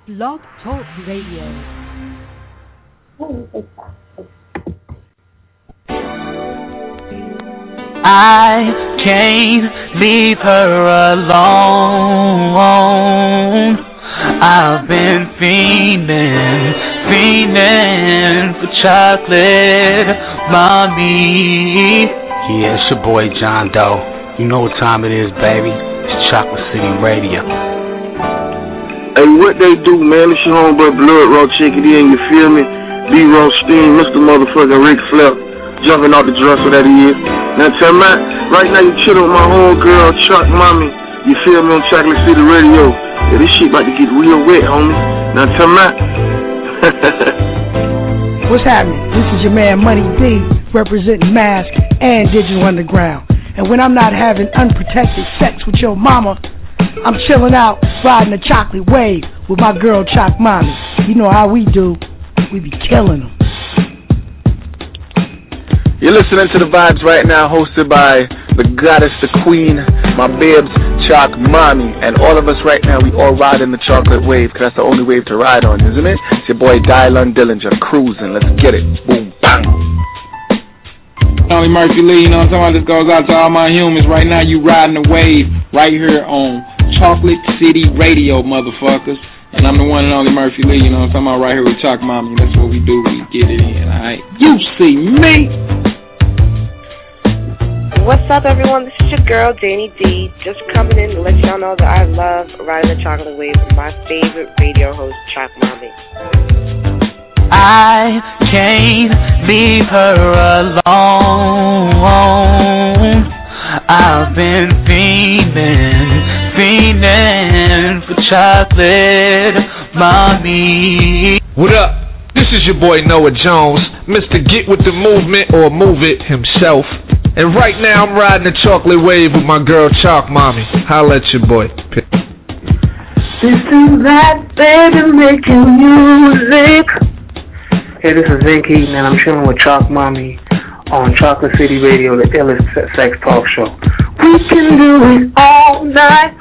Blog Talk Radio. I can't leave her alone. I've been fiending for chocolate, mommy. Yeah, it's your boy John Doe. You know what time it is, baby. It's Chocolate City Radio. Hey, what they do, man? It's your homeboy Blood Raw Chickadee, and you feel me? B-Roll Steen, Mr. Motherfucking Ric Flair, jumping out the dresser that he is. Now tell me, right now you chillin' with my homegirl, Chuck Mommy. You feel me on Chocolate City Radio? Yeah, this shit about to get real wet, homie. Now tell me. What's happening? This is your man Money D, representing Mask and Digital Underground. And when I'm not having unprotected sex with your mama, I'm chilling out, riding the chocolate wave with my girl Choc Mommy. You know how we do. We be killing them. You're listening to The Vibes right now, hosted by the goddess, the queen, my babes, Choc Mommy. And all of us right now, we all ride in the chocolate wave, because that's the only wave to ride on, isn't it? It's your boy Dylan Dillinger, cruising. Let's get it. Boom, bang. Tony Murphy Lee, you know what I'm talking about? This goes out to all my humans. Right now, you riding the wave right here on Chocolate City Radio, motherfuckers. And I'm the one and only Murphy Lee, you know what I'm talking about, right here with Choc Mommy. That's what we do, we get it in, alright? You see me! What's up, everyone? This is your girl, Danny D, just coming in to let y'all know that I love riding the chocolate wave with my favorite radio host, Choc Mommy. I can't leave her alone. I've been fiending for chocolate, mommy. What up? This is your boy Noah Jones, Mr. Get With The Movement, or Move It himself. And right now I'm riding the chocolate wave with my girl Choc Mommy. Holla at your boy. This is that baby making music. Hey, this is Vin Keaton, and I'm chilling with Choc Mommy on Chocolate City Radio, the illest sex talk show. We can do it all night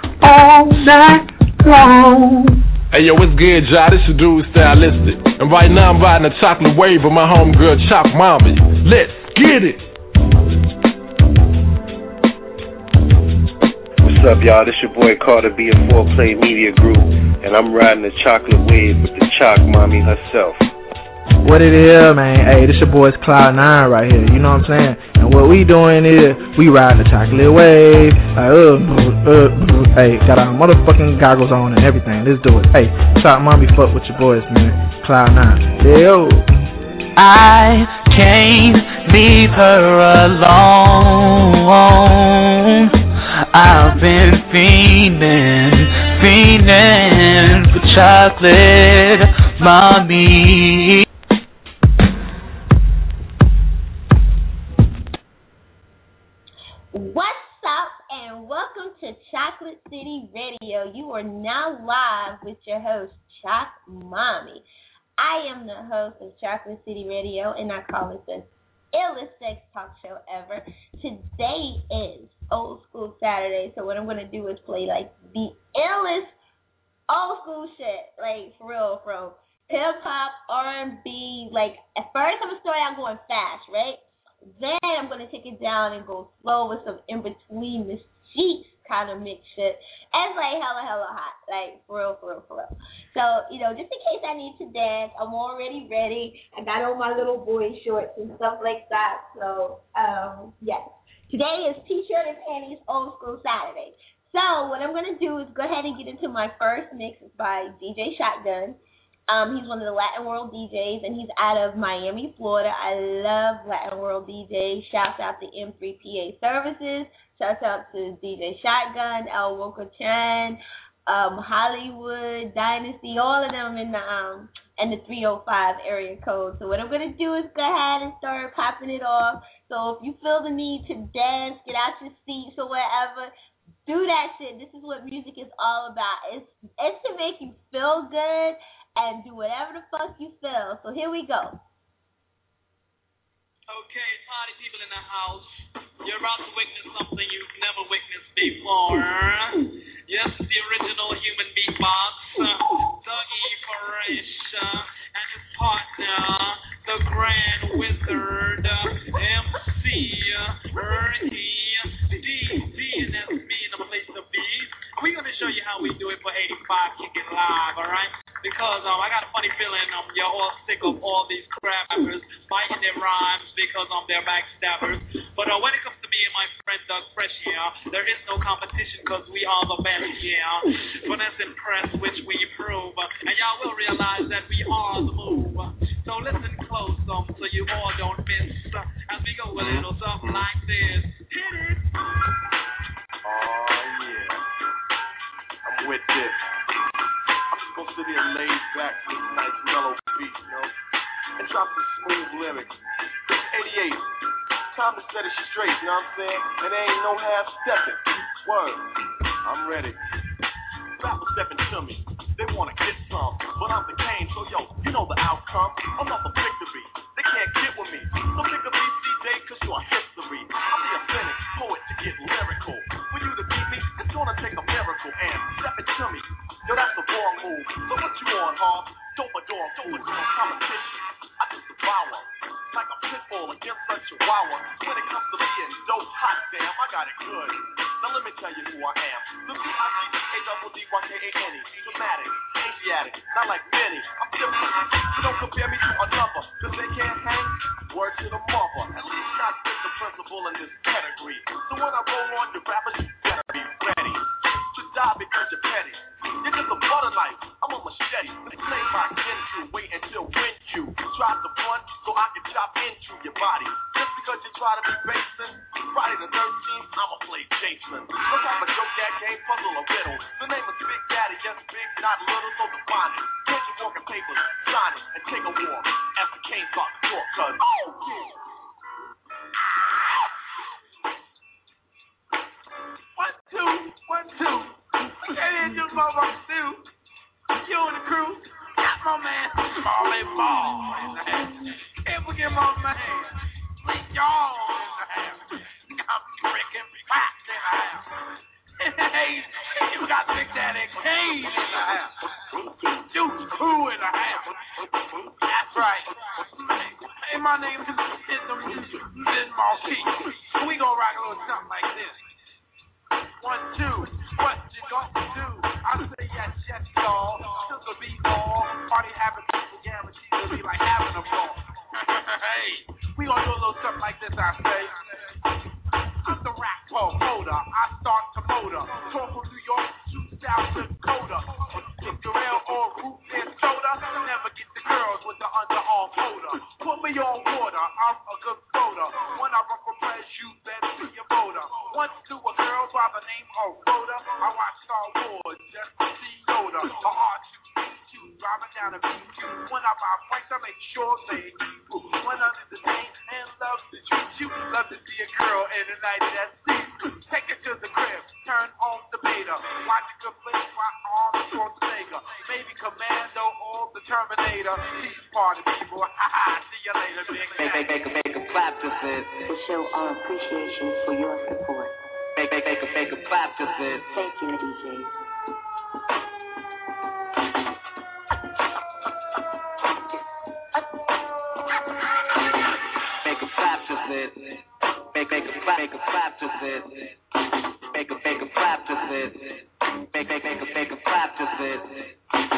long. Hey, yo, what's good, y'all? This is Dude Stylistic. And right now I'm riding the chocolate wave with my homegirl, Choc Mommy. Let's get it! What's up, y'all? This your boy Carter B of 4Play Media Group. And I'm riding the chocolate wave with the Choc Mommy herself. What it is, man? Hey, this your boy's Cloud9 right here. You know what I'm saying? And what we doing is we riding the chocolate wave. Hey, got our motherfucking goggles on and everything. Let's do it. Hey, Choc Mommy, fuck with your boys, man. Cloud9. Yo. I can't leave her alone. I've been fiending for chocolate, mommy. What's up, and welcome to Chocolate City Radio. You are now live with your host, Choc Mommy. I am the host of Chocolate City Radio, and I call it the illest sex talk show ever. Today is Old School Saturday, so what I'm going to do is play, like, the illest old school shit, like, for real, from hip-hop, R&B. Like, at first I'm going to start out going fast, right? Then I'm going to take it down and go slow with some in-between the sheets kind of mix shit. And it's like hella hot. Like, for real. So, you know, just in case I need to dance, I'm already ready. I got on my little boy shorts and stuff like that. So, yes. Today is T-shirt and panties Old School Saturday. So, what I'm going to do is go ahead and get into my first mix. It's by DJ Shotgun. He's one of the Latin World DJs, and he's out of Miami, Florida. I love Latin World DJs. Shouts out to M3PA Services. Shouts out to DJ Shotgun, El Walker Chan, Hollywood, Dynasty, all of them in the 305 area code. So what I'm going to do is go ahead and start popping it off. So if you feel the need to dance, get out your seats or whatever, do that shit. This is what music is all about. It's to make you feel good and do whatever the fuck you feel. So here we go. Okay, party people in the house. You're about to witness something you've never witnessed before. Yes, the original human beatbox. Dougie live, alright? Because I got a funny feeling you're all sick of all these crappers biting their rhymes because they're backstabbers. But when it comes to me and my friend Doug Fresh, there is no competition because we are the best, Finesse and press, which we prove. And y'all will realize that we are the move. So listen close so you all don't miss as we go a little something like this. Hit it! Oh, yeah. I'm with this. I'm supposed to be laid back to this nice mellow beat, and drop some smooth lyrics. 88. Time to set it straight, you know what I'm saying? And there ain't no half-stepping. Word. I'm ready. Rappers stepping to me. They wanna get some, but I'm the king, so yo, you know the outcome. I'm not the victory. They can't get with me. So think of me, CJ, cause you're history. I'm the authentic poet to get lyrical. For you to beat me, it's gonna take a miracle. And step it to me. Yo, that's the wrong move. So what you on, huh? Don't competition. I just devour like a pit bull against a chihuahua. When it comes to being dope, hot damn, I got it good. Now let me tell you who I am. The B-I-C-A-double-D-Y-K-A-N-E. Dramatic, Asiatic, not like many. I'm different. So don't compare me to another, cause they can't hang. Word to the mother. At least not with the principle in this pedigree. So when I roll on your rappers, you better be ready to die because you're petty. You're just a butter knife. I'm a machete. They claim my skin to wait until when you try to front so I can chop into your body. Just because you try to be basing, Friday the 13th, I'ma play Jason. Look how a joke that game, puzzle or riddle. The name is Big Daddy, yes, big, not little, so define it. Get your walking papers, sign it, and take a walk. As the cane box talk, cause One, two. And you motherfuckers do. You and the crew. Got my man, Marley Ball in the house. Can't forget my man, Lee Y'all in the house. I'm freaking packed in the house. Hey, you got Big Daddy Kane in the house. Duke Crew in the house. That's right. Hey, my name is Marquis. We gonna rock a little something like this. 1, 2, what you gonna do? I say yes, y'all. Took a beat ball. Party having people guaranteed to be like having a ball. Hey, we gonna do a little something like this, I say. I'm the rap promoter. I start to motor. Talk from New York to South Dakota. Ginger ale or root and soda. Never get the girls with the underarm holder. Put me on water. I'm a good soda. When I run for press, you better be a voter. Once to a girl by the name of Rhoda. I watch Star Wars just to see Yoda. A R2-D2 driving down a BQ. When I buy Franks, I make sure they equal. When I'm in the same and love to treat you. Love to see a girl in the night that sees. Take it to the crib. Turn on the beta. Watch it complete my arms Schwarzenegger. Maybe Commando or the Terminator. Peace party people. See you later, big man. Make a clap to this. To show our appreciation for your support. Make a clap to this. Thank you, DJ. Make a clap to this. Make a clap to this. Make a clap to this. Make a clap to this.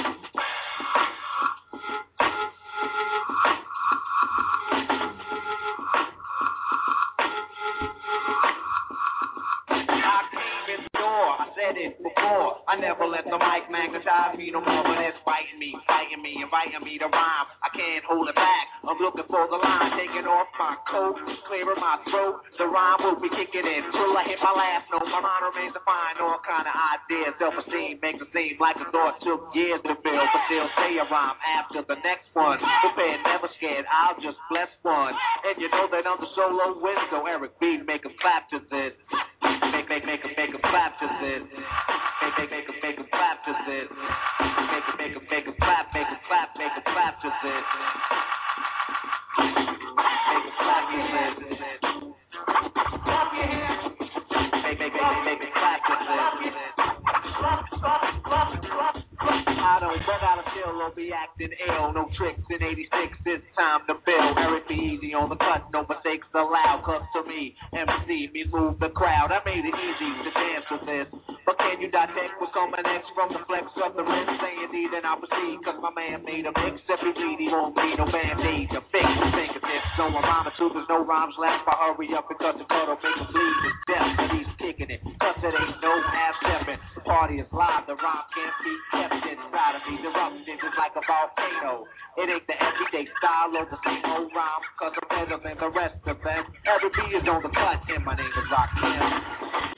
Before I never let the mic man cause I be no more than fighting me, inviting me to rhyme. I can't hold it back. I'm looking for the line, taking off my coat, clearing my throat. The rhyme will be kicking in till I hit my last note. My mind remains to find all kind of ideas. Self-esteem makes it seem like a thought took years to build, but still say a rhyme after the next one. Prepared, never scared. I'll just bless one. And you know that I'm the solo win, so Eric B, make a clap to this. Make a clap to this. Make a clap to this. Make a clap to this. Make a clap to this. Make a clap to this. I don't run out of chill or be acting ill. No tricks in 86, it's time to build. Eric be easy on the cut, no mistakes allowed. Cause to me, MC, me move the crowd. I made it easy to dance with this. But can you dissect what's coming next from the flex of the wrist? Saying I proceed, cause my man made a mix. If he bleed, he won't need no band-aid to fix his fingertips. No rhyme or two, there's no rhymes left. I hurry up because the cuddle make him bleed to death. But he's kicking it, cause it ain't no half stepping. The party is live, the rhyme can't be kept inside of me. The eruption is like a volcano. It ain't the everyday style of the same old rhyme, cause I'm better than the rest of them. Every beat is on the cut, and my name is Rakim.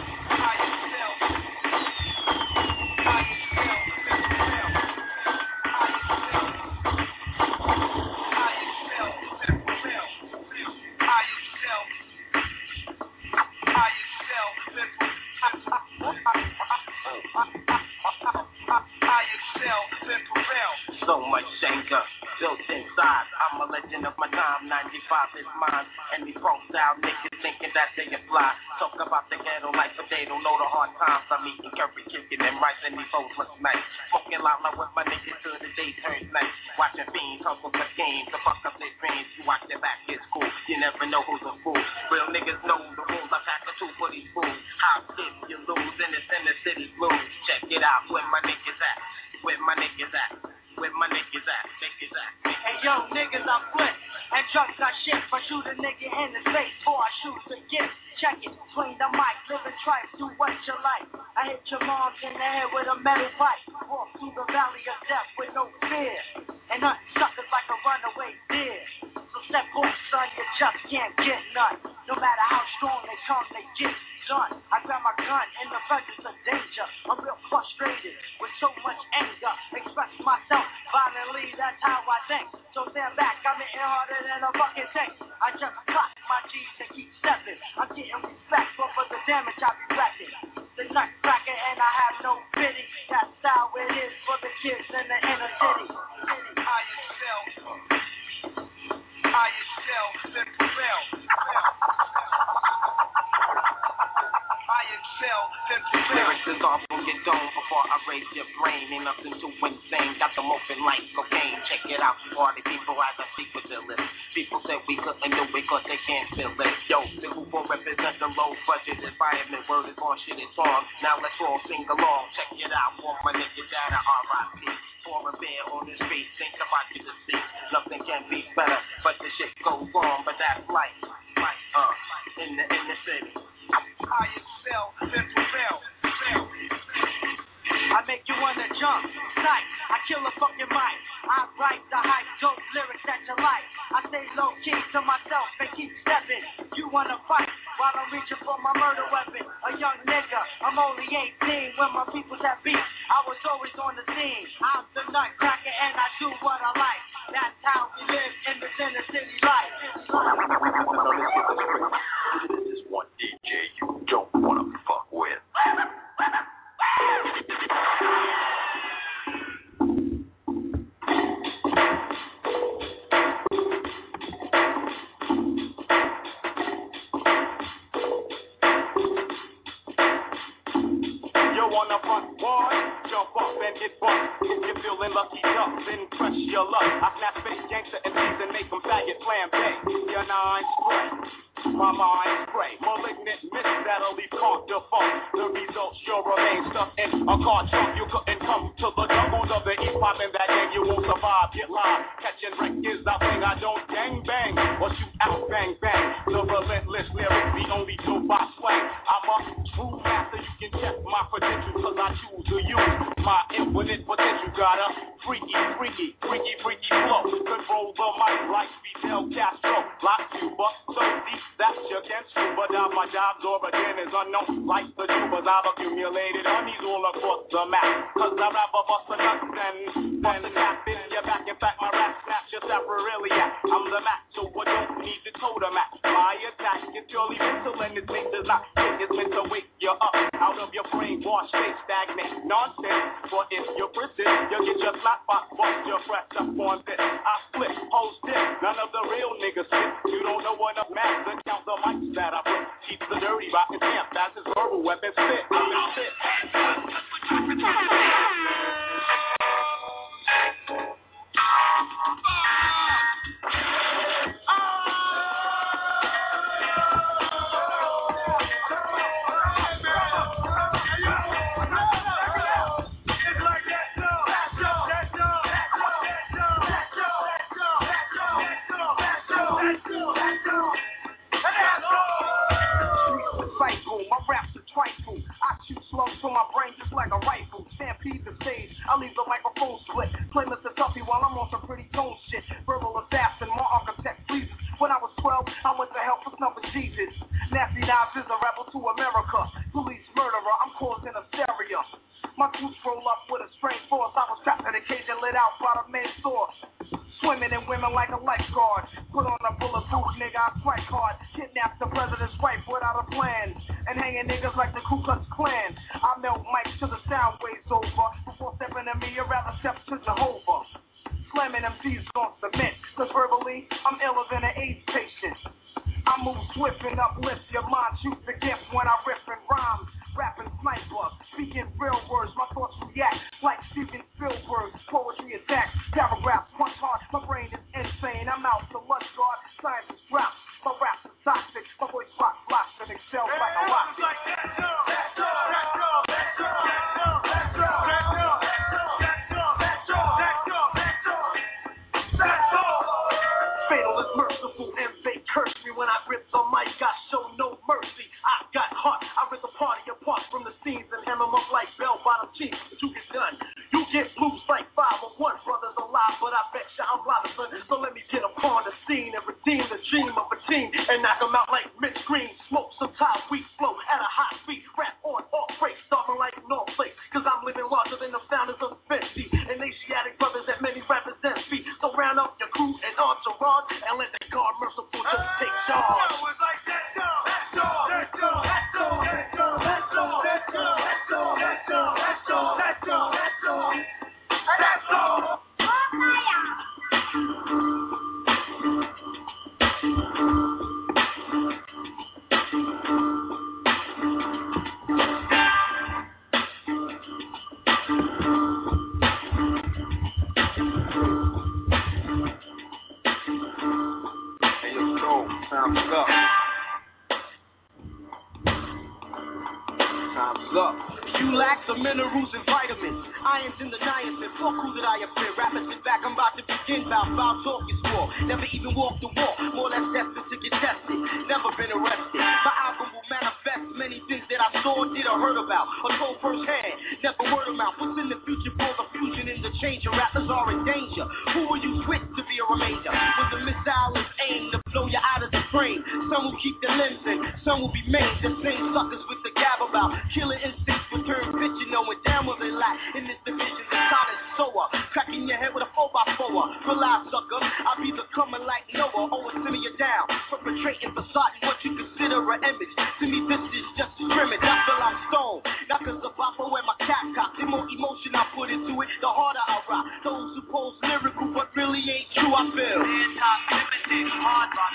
So much anger built inside. I'm a legend of my time. 95 is mine. And these pro style niggas thinking that they can fly. Talk about the ghetto life, but they don't know the hard times. I'm eating curry chicken and rice, and these hoes look nice. Smoking lala with my niggas till the day turns night. Watching fiends hustle for games to fuck up their dreams. You watch their back, it's cool. You never know who's a fool. Real niggas know the rules. I pack a two for these fools. How tip you lose in the city blues. Check it out, where my niggas at? Where my niggas at? Where my niggas at? Niggas at? Hey yo, niggas, I flip. And drugs I shit. I shoot a nigga in the face before I shoot the gift. Check it, swing the mic, live and tripe, do what you like. I hit your moms in the head with a metal pipe. Walk through the valley of death with no fear. And nothing suckers like a runaway deer. So step off, son, you just can't get none. No matter how strong they come, they get done. I grab my gun in the presence of danger. I'm real frustrated with so much anger. Express myself violently, that's how I think. So stand back, I'm hitting harder than a fucking tank. I just clock my G's and keep stepping. I'm getting respect for the damage I be wrecking. The nutcracker and I have no pity. That's how it is for the kids in the inner city. High yourself, then prevail. Lyrics is off on your dome before I raise your brain. Ain't nothing too insane. Got them open like cocaine. Check it out, party people as I speak with the list. People say we couldn't do it cause they can't feel it. Yo, Civil War represent the low budget environment. Word is on, shit is on. Now let's all sing along. Check it out, for my niggas down at RIP. For a bear on the street, think about you to see. Nothing can be better, but the shit goes on. But that's life, in the city. High yourself, then prevail. I make you wanna jump, sight. I kill a fucking mic. I write the hype, dope lyrics that you like. I stay low key to myself and keep stepping. You wanna fight while I'm reaching for my murder weapon. A young nigga, I'm only 18 when my people's at beat. I was always on the scene. I'm the nutcracker and I do what I like. That's how we live in the inner city life. This is one DJ you don't wanna fuck with. On the front board, jump up and get bumped. If you're feeling lucky, jump, then press your luck. I snap fake gangster and these and make them faggot flambe. Your nine spray, my mind spray. Malignant miss that'll leave caught defunct. The result sure remains stuck in a car trunk. You couldn't come to the doubles of the E-pop in that game. You won't survive, get live. Catching wreck is the thing. I don't gang bang or shoot out bang bang. The relentless lyrics, the only dope I slang. I'm a true master. You can check my potential cause I choose to use my infinite potential. Got a freaky flow. Control the mic like Fidel Castro. Like Cuba, so deep that you can't scuba dive. My job's origin is unknown. Like the tubers I've accumulated honeys all across the map. Cause I rap a bust a nuts and bust a cap in your back. In fact, my rap snaps your sapriliac. I'm the Mac, so I don't need the totem map. My attack is purely mental and this thing does not think it's meant to wake you up out of your brainwash state, stagnant nonsense. But if you persist, you'll get your slap box bust your fresh up on this. I flip, hold stiff, none of the real niggas fit. You don't know enough math to count the mics that I put. Keep the dirty rotten stamp, that's his verbal weapon spit. I'm in shit. out by the main source. Swimming in women like a lifeguard. Put on a bulletproof, nigga, I strike hard. Kidnap the president's wife without a plan. And hanging niggas like the Ku Klux Klan. I melt mics till the sound waves over. Before stepping to me, you'd rather step to Jehovah. Slamming MCs on cement. Cause verbally, I'm iller than an AIDS patient. I move swift and uplift your mind. Shoot the gift when I riff and rhyme. Rapping sniper, speaking real words. My thoughts react like Steven Spielberg. Poetry attack, paragraphs punch hard. My brain is insane. I'm out to lunch guard. Science is rap. My raps are toxic. My voice rock blocks and excels like a rocket. Fatal is merciful and they curse me when I rip the mic. I show no mercy. I got heart. I rip the party apart from the scenes and hem them up like bell-bottom jeans. But you get done. You get blues like 501. Brothers alive, but I bet you I'm blind, son. So let me get upon the scene and redeem the dream of a team and knock them out like Mitch Green. Smoke some tile, weak flow at a high speed. Rap on all break, starving like North Lake. Cause I'm living larger than the founders of Fenty and Asiatic brothers that many represent me. So round up your crew and entourage and let the guard merciful just take charge. Time's up. You lack the minerals and vitamins, irons in the niacin. Fuck who that I appear. Rappers sit back, I'm about to begin. Foul talk is war. Never even walked the walk. More or less destined to get tested. Never been arrested. My album will manifest many things that I saw, did or heard about, or told firsthand. Never word of mouth. What's in the future for the fusion and the change? Your rappers are in danger. Who will you switch to be a remainder? When the missile is aimed to blow you out of the frame. Some will keep their limbs in, some will be made. The same suckers with the gab about killer instincts will turn bitch, you knowing damn well they lack in this division. The time is sower, cracking your head with a 4x4. Realize, sucker, I'll be the coming like Noah, always sending you down, perpetrating facade what you consider an image. To me, this is just a scrimmage. I feel I'm stoned, not cause the bopper where my cap cock. The more emotion I put into it, the harder I rock. Those who pose lyrical but really ain't true, I feel. Limited, hard rock.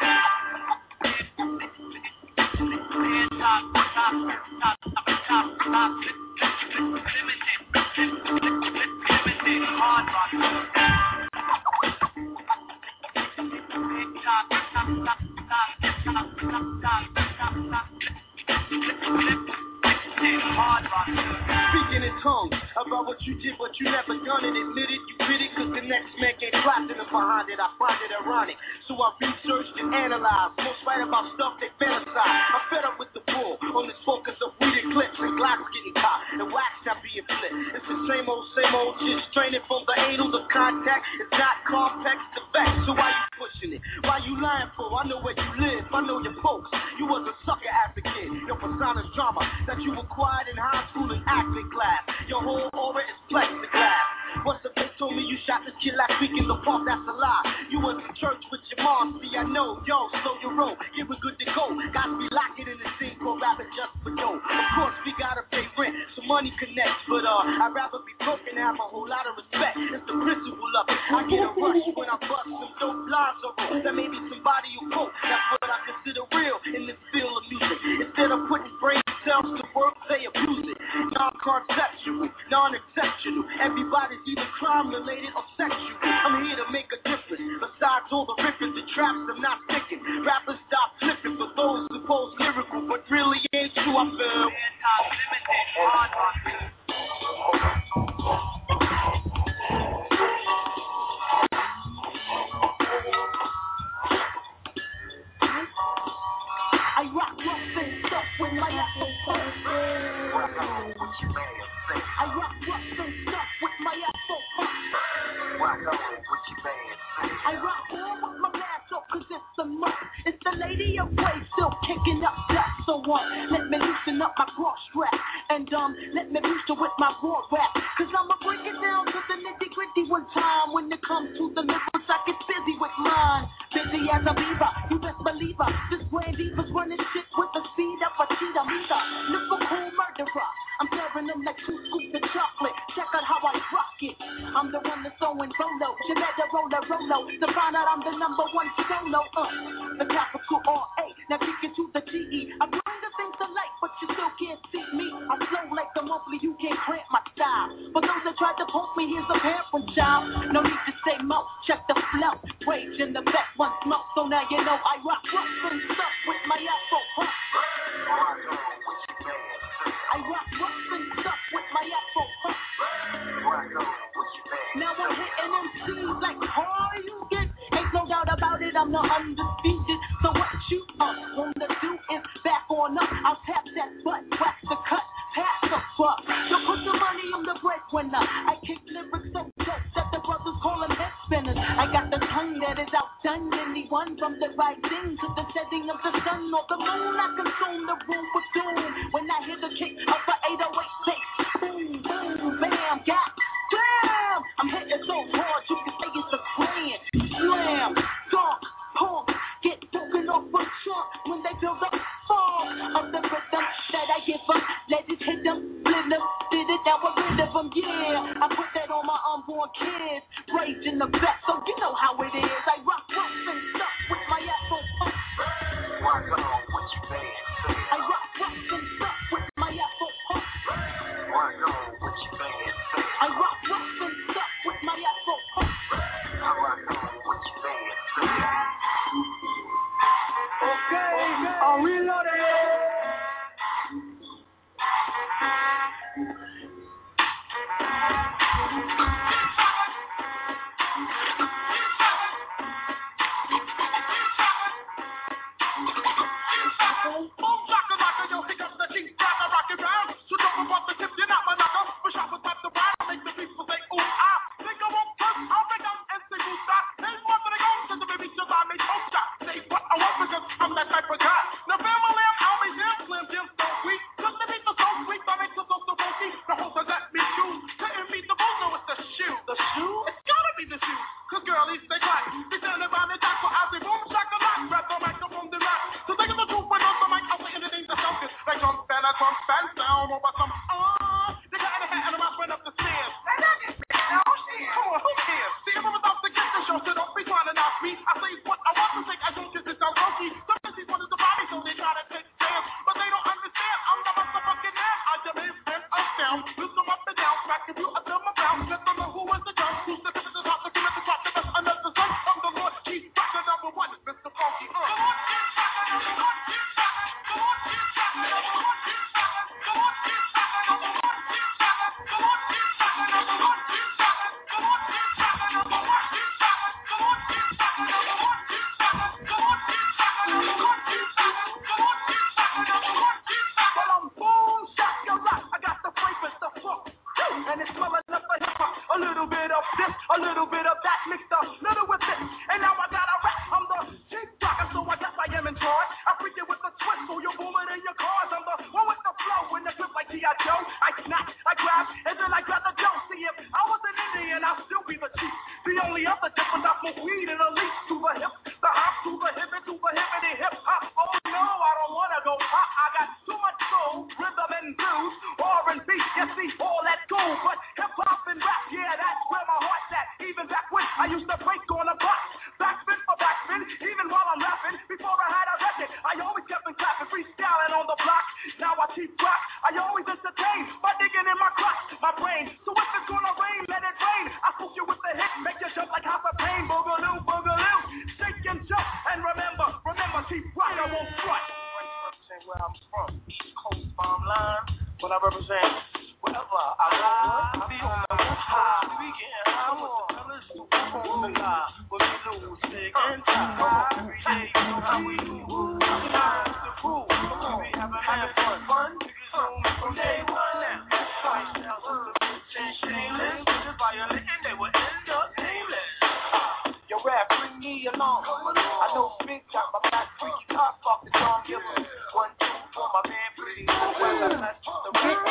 Speaking in tongues about what you did, but you never done it. Admit it, you did it, cause the next man came plotting behind it. I find it ironic, so I researched and analyzed. Most write about stuff they fantasize. I'm fed up with the bull on this focus of weed clips and glocks getting caught and wax not being flipped. It's the same old just straining from the anal to contact. It's not complex to vex, so why you pushing it? Why you lying for? I know where you live, I know your folks. You was a sucker as a kid. Your persona's drama that you acquired in high school and acting class. Your whole aura is plexiglass. What's the bitch told me you shot this kid last week in the park? That's a lie. You went to church with your mom. See, I know. Yo, slow your roll. Get we good to go. Got to be locking in the scene for rapping just for dough. Of course, we gotta pay rent, so money connects. But I'd rather be broke and have a whole lot of respect. It's the principle of it. I get a rush when I bust some dope lines or that maybe somebody will quote. That's what I consider real in this field of music. Instead of putting brain cells to work, they abuse it. Non-conceptual, non-exceptional. Everybody's either crime-related or sexual. I'm here to make a difference. Besides all the ripping, the traps I'm not sticking. Rappers stop flipping for those who pose lyrical, but really ain't true, I feel. Anti-limited, hard rock. I rock rough and stuff with my apple. I rock rough and stuff with my apple. I rock all with my mask off cause it's a must. It's the comes to the lyrics, I get busy with mine. Busy as a beaver, you best believe her. This brand diva's running shit with the speed of a cheetah meter. Lyrical murderer, I'm tearing them like 2 scoops of chocolate. Check out how I rock it. I'm the one that's throwing solo. You better roll to find out I'm the number 1 solo. The capital R-A, now kick it to the G-E. I bring the things to light, but you still can't see me. I flow like the monthly, you can't cramp my style. For those that tried to poke me, here's a parent child. No need to say mo, check the flow. Rage in the back, one smoke, so now you know I rock and stuff with my afro pump. I rock and stuff with my afro pump. Now I'm hitting MCs like hard you get. Ain't no doubt about it, I'm the undefeated. So what you want to do is back on up. I'll tap that butt, wax the cut, pass the fuck. So put the money on the breadwinner. I kick lyrics so dope that the brothers call them head spinners. I got the tongue that is outdone anyone, from the rising to the setting of the sun or the moon. I consume the room with doom when I hear the kick of the 808 bass. Boom, boom, bam, got damn. I'm hitting so hard you can say it's a grand slam. Dunk, pump, get broken off a chunk when they build up fall of the rhythm that I give them. Let it hit them, split them, did it, now we're rid of them, yeah. I put that on my unborn kids, rage in the back, so you know how it is. I rock and stuff with my afro pump. I rock and stuff with my afro pump. I rock and stuff with my afro pump. Okay, are we loaded?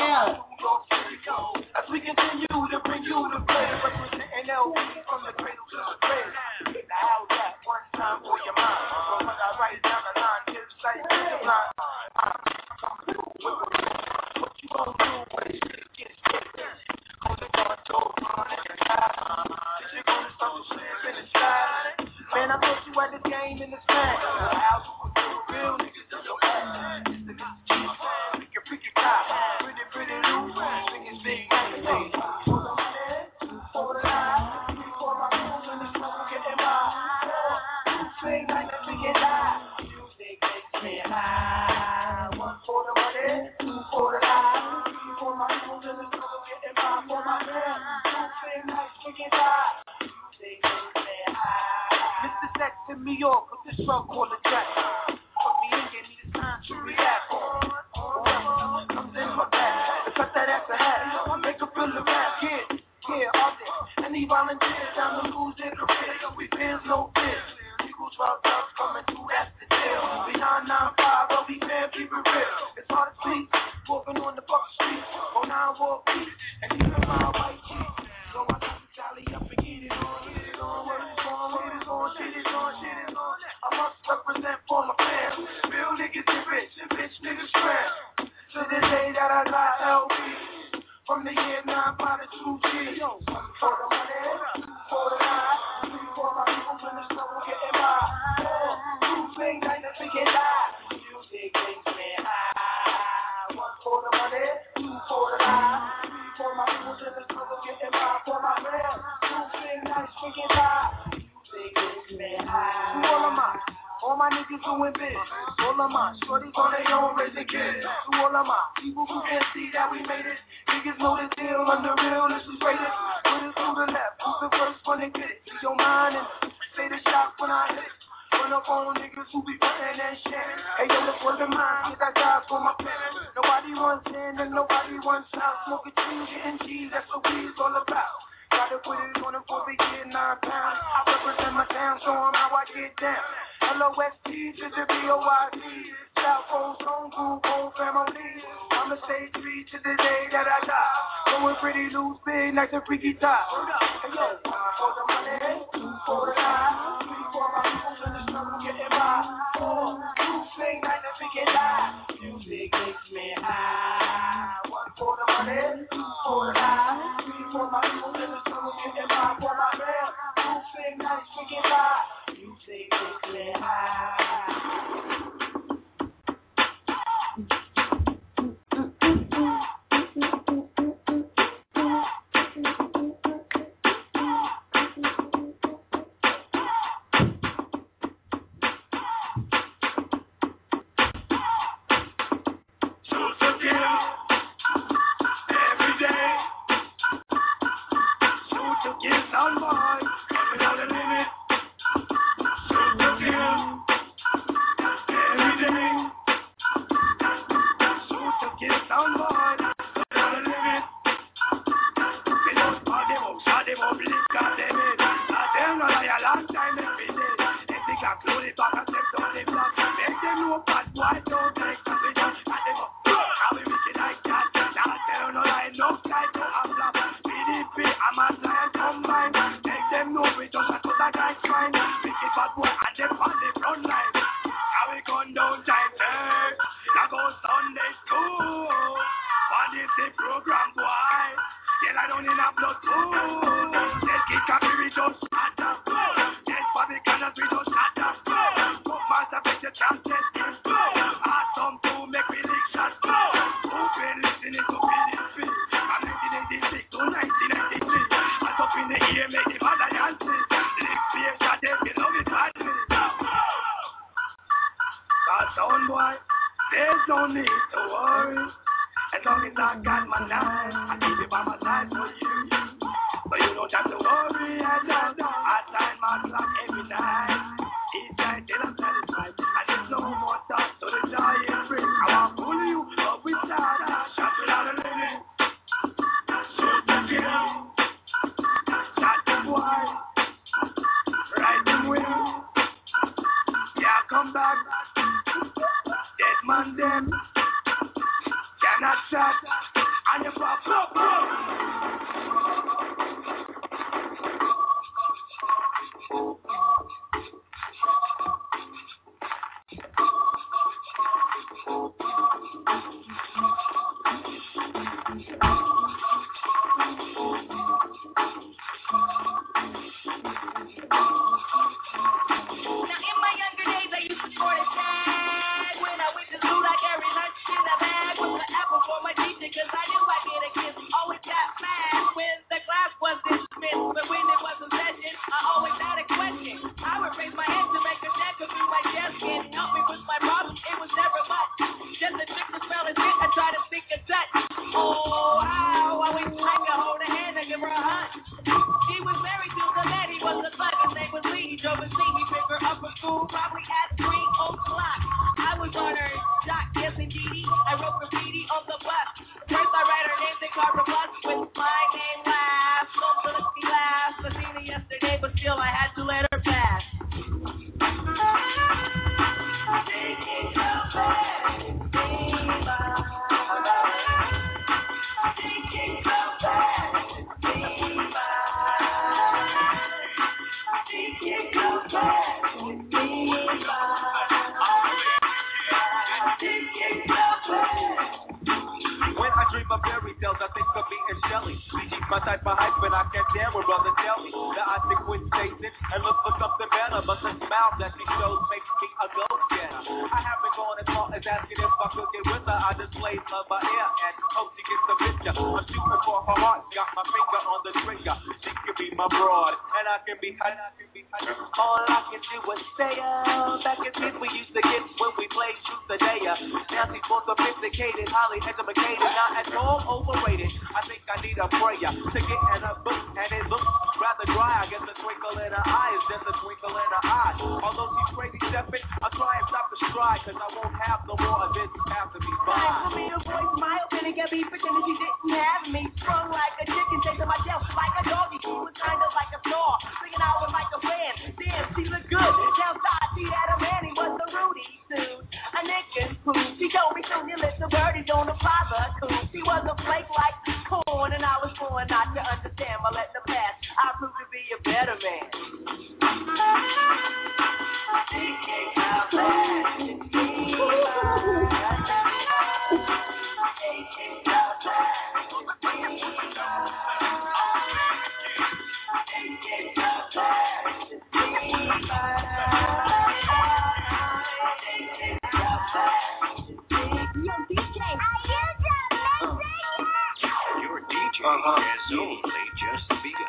As we continue to bring you the play, representing LP from the cradle New York with this drug called the Jack. Put me in, gave me the time to react. Comes in my back, cut that ass a hat. I make a bill of rap, yeah, all this. Any volunteers down to lose their career, we fears no fear. Equals 12 thugs coming through, that's the deal. Beyond 9-5, but we can't keep it real. It's hard to sleep, walking on the fucking street, on 9 walk beat, and even my white cheeks. So I got to tally up and get it on, what is on, shit is on. I must represent for my fam. Real niggas get rich, and bitch niggas scram. To the day that I got LB, from the year 9 by the 2 G. For the money, for the lie, for my people in the struggle getting by. Two things like the freaking lie. Music makes me high. One for the money, two for the lie. Three for my people in the struggle getting by. For my real, two things like freaking lie. Music makes me high. Who all am I? All my niggas doing biz. All of my shorties on their own raising kids. To all of my people who can't see that we made it. Niggas know the deal, under real, this is greatest. Put it to the left, who's the first one to get it? See your mind and say the shot when I hit it. Run up on niggas who be putting that shit. Hey yo, look word of mine, get that job for my parents. Nobody wants in and nobody wants out. Smoking trees, getting G's, that's what we's all about. Gotta put it on them for the year 9 pounds. I represent my town, show them how I get down. LOST to the BOYD. South Coast, home group, home family. I'ma stay free to the day that I die. Going pretty loose, big like the freaky top. Hey yo, for the money, for the lie. Three for my people in the struggle getting by. Four, two things like the freaky lie. Music makes me high. One for the money, two for the lie. Three for my people in the struggle getting by. For my real, two things like the freaky lie. Music makes me high. Make the mother dance. The next year, shot it, you love it, name, but still I had to let her pass. Of fairy tales, I think of me and Shelly. She's my type of hype, but I can't stand when brother tell me that I stick with Satan and look for something better. But the smile that she shows makes me a go-getter. I haven't gone as far as asking if I could get with her. I just play love by ear and hope she gets the picture. I'm shooting for her heart, got my finger on the trigger. She can be my broad, and I can be high. All I can do is stay up. Back as if we used to get when we played truth or dare. Now she's more sophisticated, highly educated, not at all overrated. I think I need a prayer to get in a book, and it looks rather dry. I guess a twinkle in her eye is just a twinkle in her eye. Although she's crazy stepping, I'll try and stop the stride, cause I won't have no more of this after me. Bye. Time for me to voice my opinion, get me pretending she didn't have me. Sprung like a chicken, chasing my tail like a doggy. She was kinda like a star, singing out with like a fan. Damn, she looked good. Downside, she had a man, he was a Rudy dude. A nigga who she told me soon your little birdies don't apply the cool. She was a flake like corn, and I was born not to understand. But let the past, I proved to be a better man. Has only just begun.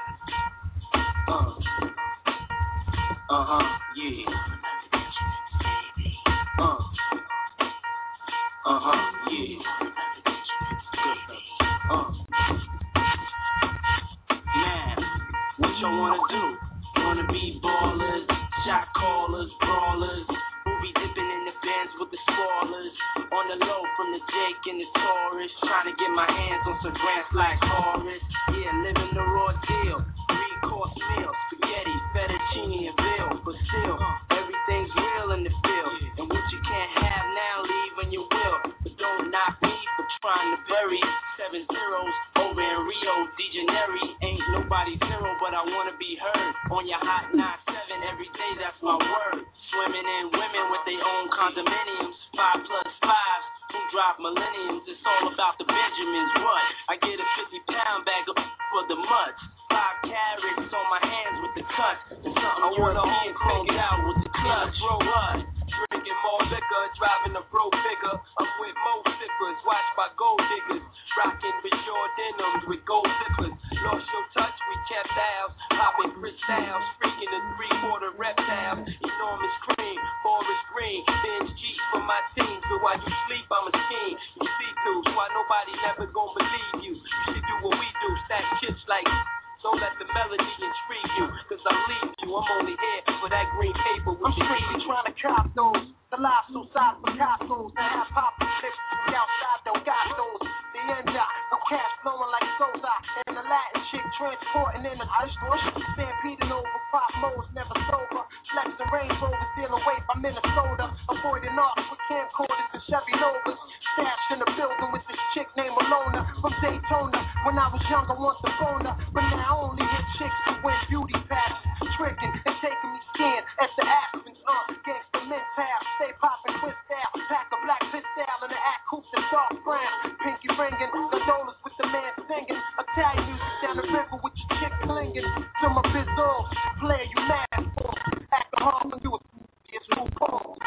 Yeah. Yeah. Now, what y'all wanna do? Wanna be ballers, shot callers, brawlers, movie dipping in the Benz with the spoilers. On the low from the Jake and the Taurus, trying to get my hands on some grants like Horace. Yeah, living the raw deal, 3-course meal, spaghetti, fettuccine, and veal. But still, everything's real in the field, and what you can't have now, leave when you will. But don't knock me for trying to bury 7 zeros over in Rio de Janeiro. Ain't nobody's hero, but I wanna be heard on your hot 9-7 every day. That's my word. Swimming in women with their own condominiums, 5+5s. Who drive millenniums? It's all about the Benjamins. What? I get a 50-pound bag of for the mutts. 5 carrots on my hands with the cuts. And something I wanna hold crawled out with the clutch. Bro, what? Drinking more liquor, driving a bro figure. I'm with Mo sippers, watched by gold diggers. Rocking Bajor denims with gold zippers. Lost your touch, we kept ours. Popping crystals, freaking the 3-quarter reptiles. Enormous cream, Forest Green. Benz G's for my team, so while you sleep, I'm a king. You see through, so why nobody never gon' believe you. You should do what we do, stack chips like. Don't let the melody intrigue you, cause I'm leaving you. I'm only here for that green paper. I'm strictly trying to cop those. The lives so size for Costco's. And I pop the chips outside, don't got those. The end up, no cash flowing like soda. And the Latin chick transporting in the ice bush. Stampeding over pop modes, never sober. Flexing Range Rovers, stealing weight by Minnesota. Avoiding off with camcorders and Chevy Novas. Stashed in the building with this chick named Alona from Daytona. When I was young, I want the phone up, but now I only hit chicks who win beauty pageants. Tricking and taking me skin at the Aspens. Gangsta mental, stay popping twist out. Pack a black pistol and an act coupe and soft brown. Pinky ringing, gondolas with the man singing. Italian music down the river with your chick clinging. To my bizzle, play you mad for. Alcohol when you it's move on.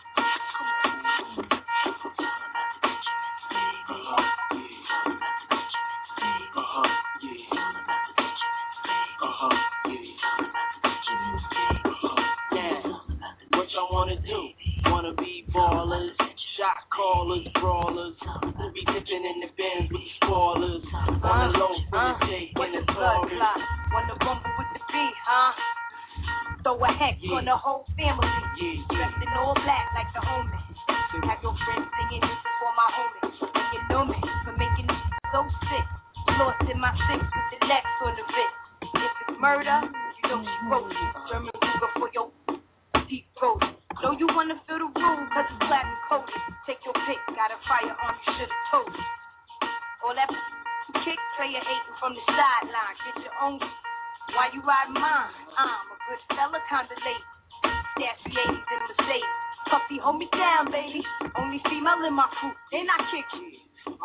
What y'all wanna do? Wanna be ballers, shot callers, brawlers. We'll be dipping in the Benz with the spoilers. On the low from the Jake and the Taurus. Wanna rumble with the beat, huh? Throw a hex on the whole family. Dressed in all black like the homies. Have your friends singing this for my homies. And you know me for making this so sick. Lost in my six with the Lex on the wrist. If it's murder, you know she roaches. German Ruger for your deep throat. Know you wanna feel the room, cause it's platinum coated. Take your pick, got a firearm, you should've told it. All that kick, player hating from the sideline. Get your own. Why you ride mine? I'm a good fella, kinda late. Sassy 80s in Mercedes. Puffy, hold me down, baby. Only female in my crew, and I kick it.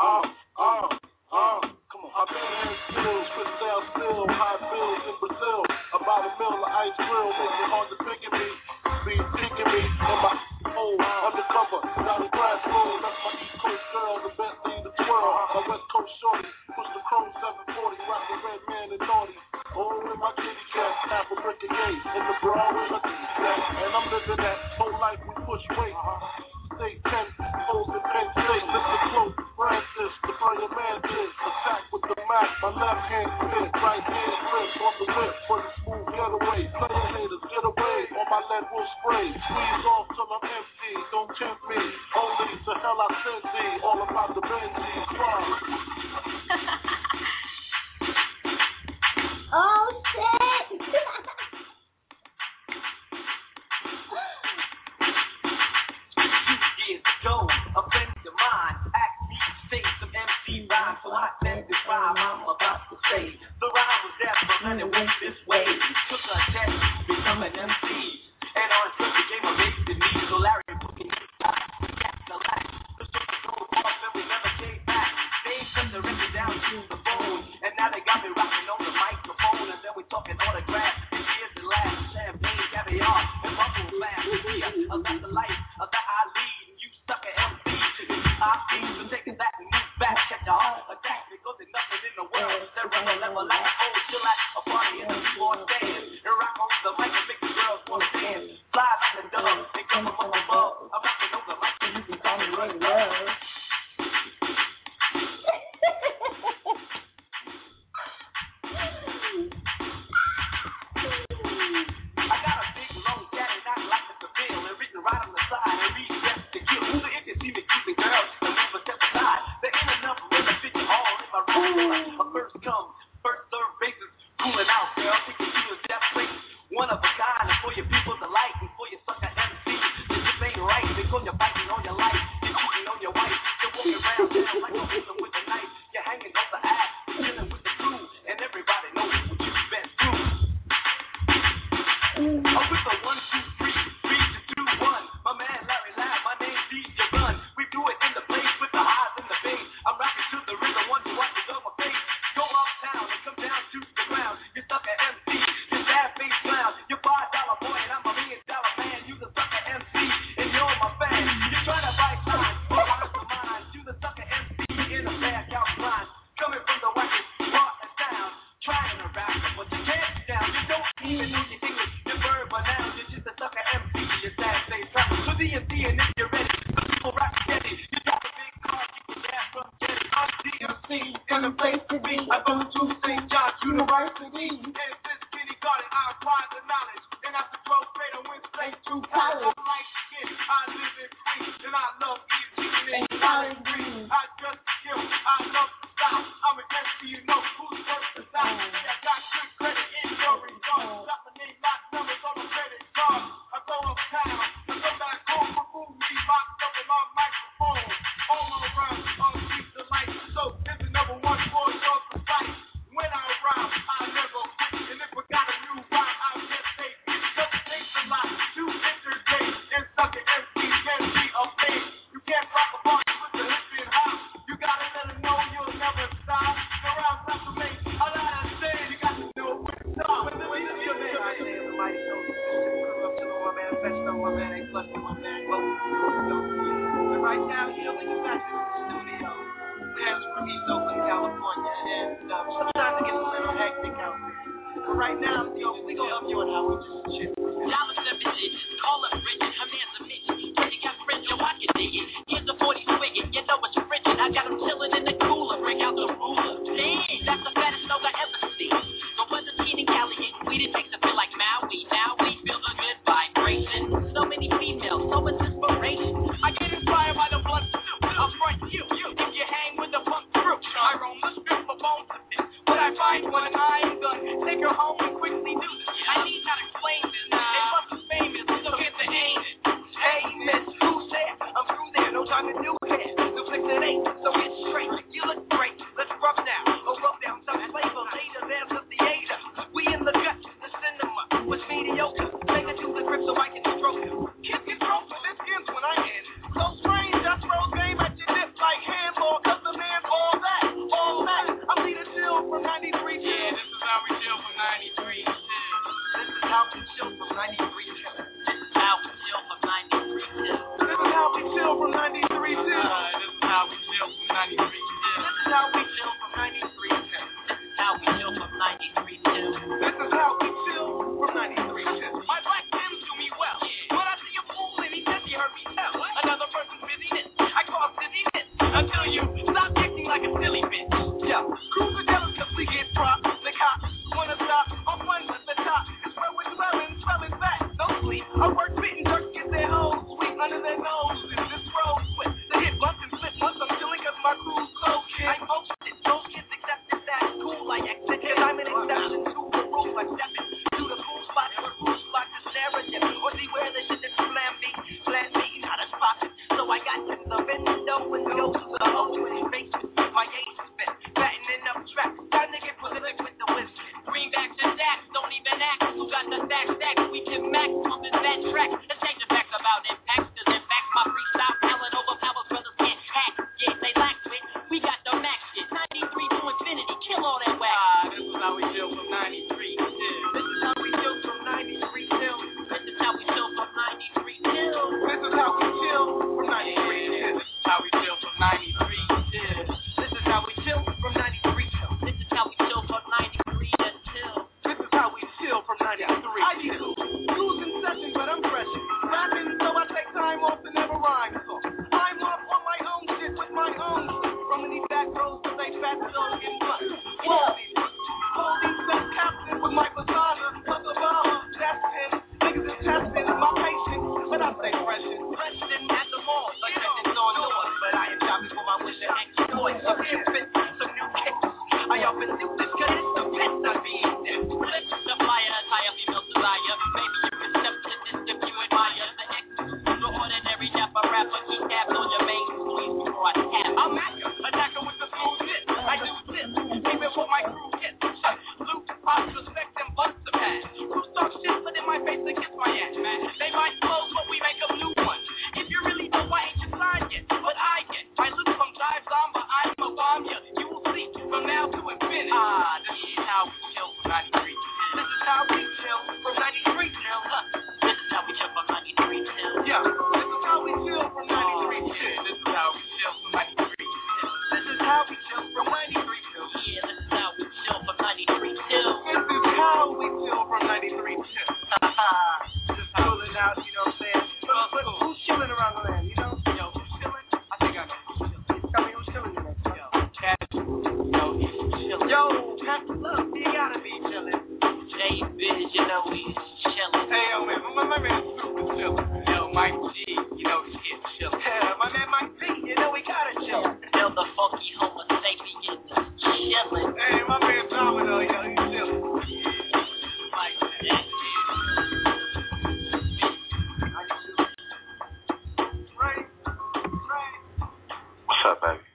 Come on. I've been in skills, Cristal still, high bills in Brazil. About a mill of ice grill, make it hard to pick me. Be picking me in my hole, undercover, down the grass road. That's my East Coast girl, the best thing to twirl. My West Coast shorty, push the chrome 740, rock the red man and naughty. Oh, in my kitty cat, half a brick a day. In the bra with a T-set, and I'm living that whole life we push weight. Stay 10, hold the Penn State, Mr. Close, Francis, the fire man is. Attack with the Mac, my left hand spit, right hand grip on the whip for the smooth getaway. Player haters, get away, on my lead will spray. Squeeze off till I'm empty, don't tempt me. Only to hell I send thee, all about the Benzie. Oh, shit! Years ago, a friend of mine asked me to sing some MC rhyme, so I said this rhyme I'm about to say. The rhyme was ever and it went this way. Took a test to become an MC, and on such a game of race to me, so Larry put me inside. The light, the super cool off, and we never came back. They shut the record down to the phone, and now they got me rocking on the microphone, and then we talking autographs. Here's the last champagne, caviar, and bubble glass. I got the life that I lead, and you stuck at MC. I see you taking that and move back, check the heart attack, because there's nothing in the world. They're on the level like oh, chill at a party and you want to dance. And rock on the mic and make the girls want to dance. Fly back and dub, and come up above. I'm rocking on the mic, and you can call me Ray Love. I got a big long cat and I like it to feel and written right on the side and read just to kill. So if you see me keeping girls, then move a step aside. There ain't enough room to fit you all in my ride. A first come, first serve basis, cooling out, girl. Think you do a step place, one of a kind, and for your people to like, and for your sucker MC. This ain't right because you're fighting on your life, you're cheating on your wife, you're walking around town like a woman with a knife, you're hanging on the ass, you're chilling with the crew, and everybody knows what you've been through. I'm with the 1, 2, 3, 3 to 2, 1. My man Larry Lab, my name DJ Gun. We do it in the place with the highs and the bass. I'm rapping to the rhythm, one to watch it on my face. Go uptown and come down to the ground. You're stuck at MC, you're that bass clown. You're $5 boy and I'm $1 million man. You the sucker MC and you're my fan. You're trying to buy time, but I'm the mine. You the sucker MC in a bad couch line. Coming from the wackest part of town. Trying to rap, but you can't down. You don't even know your English. But now you're just a sucker MC, you're sad face rap. So the MC and if you're ready, the people rap steady. You got a big car, you can dance from Jetty. I'm DMC, in the place to be. I go to St. John's University. And since kindergarten, I acquired the knowledge. And after 12th grade, I went straight to college. I like shit, I live in Queens, and I love eating and collard greens. I just kill, I love the South. I'm an MC, you know who's first to South. I got good credit in your results. Got my name, lock numbers on my credit card. I go uptown, I go back home, remove me, locked up in my microphone. All around, on keep the light. So this is number 1 for your precise. When I rhyme, I never quit. And if I got a new rhyme, I'll just say it. Just takes a lot to entertain. And sucker MC can be a thing. You can't rock a party with the hip and hop. You gotta let them know you'll never stop. Around stuff to make a lot of sense. You got to do it with the top. When the way to be a man, I say the mighty show. Up to my man, Festo, my man, A plus, my man, Glow. And right now, healing is back in the studio. That's from East Oakland, California. And sometimes it gets a little hectic out there. But right now, yo, we gonna love you and how we just chill. Dollar 7 shit, call up Richard, her man's a midget. You got friends, yo, I can dig it. Here's the 40 swinging, you know it's Richard. I got him chilling in the cooler, break out the ruler. Damn, that's the fattest dog I ever seen. No other teen in Cali, we didn't take to feel like Maui. Now we feel the good vibration. So many females, so much inspiration. I get inspired by the blood suit. I'm front you. If you hang with the punk crew, I roam the strip for bones to fit. What I find when I am done, take her home and quickly do. I how we chill from 93 till. This is how we chill from 93 till. This is how we chill from 93 till. This is how we chill from 93 till. This is how we chill from 93 till. This is how we chill from 93 till. This is how we chill from 93 till. My black Sims do me well. When I see a fool and he says he heard me tell another person's busyness, I call busyness until you stop acting like a silly bitch. Yo, cruising delicately get propped. The cops wanna stop. I'm one at the top. It's where we're swelling back. No sleep. I work spitting jerks, get their hoes sweet under their nose. And this road split. They hit bumps and split once I'm chilling cause my crew's close. I post it. Those kids accepted that cool like exit. Cause I'm an exception to the rule. I step it to the cool spot where rules block the narrative. Or see where the shit that's plan B, not a spot. So I got to the window and go to the open basement. My age is spent, fattening up tracks. Time to get prolific with the wisdom. Greenbacks and stacks, don't even act. Who got the stacks? We can max on this bad track. Let's change the facts about impacts. Cause in fact, my freestyle talent overpowers brothers can't hack. Yeah, they lack it. We got the max shit. 93 to infinity, kill all that wax. This is how we chill from 93 till. This is how we chill from 93 till. This is how we chill from 93 till. This is how we chill from 93 till. This is how we chill from 93 till. This is how we chill from 93 till. This is how we chill from 93 till. This is how we chill from 93. I be losing sessions, but I'm fresh. Rapping, so I take time off to never rhyme. So I'm off on my own shit with my own. From these back rows to they fat dog and blunt. Hold these set captain with my persona. Plus a bomber, testing. Niggas is testing my patience, but I stay fresh at the mall. Like it's on doors, but I am shopping for my wish and extra noise. Some infants, some new kicks. I often do this cause it's the best I be in there. Flip the flyer, high female desire. Maybe your receptionist if you admire. The extraordinary dapper rapper. Keep tabs on your main squeeze before I tap. I'm attacker with the smooth hit. I do this, even for my crew hits. Loot, pop, respect, and bust the pass. Crew talk shit, but in my face they kiss my ass, man. They might close, but we make them new ones. If you really know why ain't you signed yet? But I get. I look from dive zomba, I'm a bomb ya. You will see from now to infinity. This is how we chill from 93 till. This is how we chill from 93 till. This is how we chill from 93 till. Yeah, this is how we chill from 93 till. This is how we chill from 93 till. This is how we chill from 93 till. Yeah, this is how we chill from 93 till. This is how we chill from 93 till. Just chilling out, you know what I'm saying? But who's chilling around the land, you know? Yo, who's chilling? I think I know who's chilling. Tell me who's chilling in there. Yo, Cash. Yo, he's chilling. Yo, Pastor Love, he gotta be chilling. Jay Biz, you know he's chilling. Hey, yo, man, my man's super chilling. Yo, Mike G, you know he's getting chilling. Yeah, my man Mike G, you know we gotta chill. Yo, the funky homo sapien is chilling. Hey, my man Domino, yo, he's chilling. Like that. What's up, baby?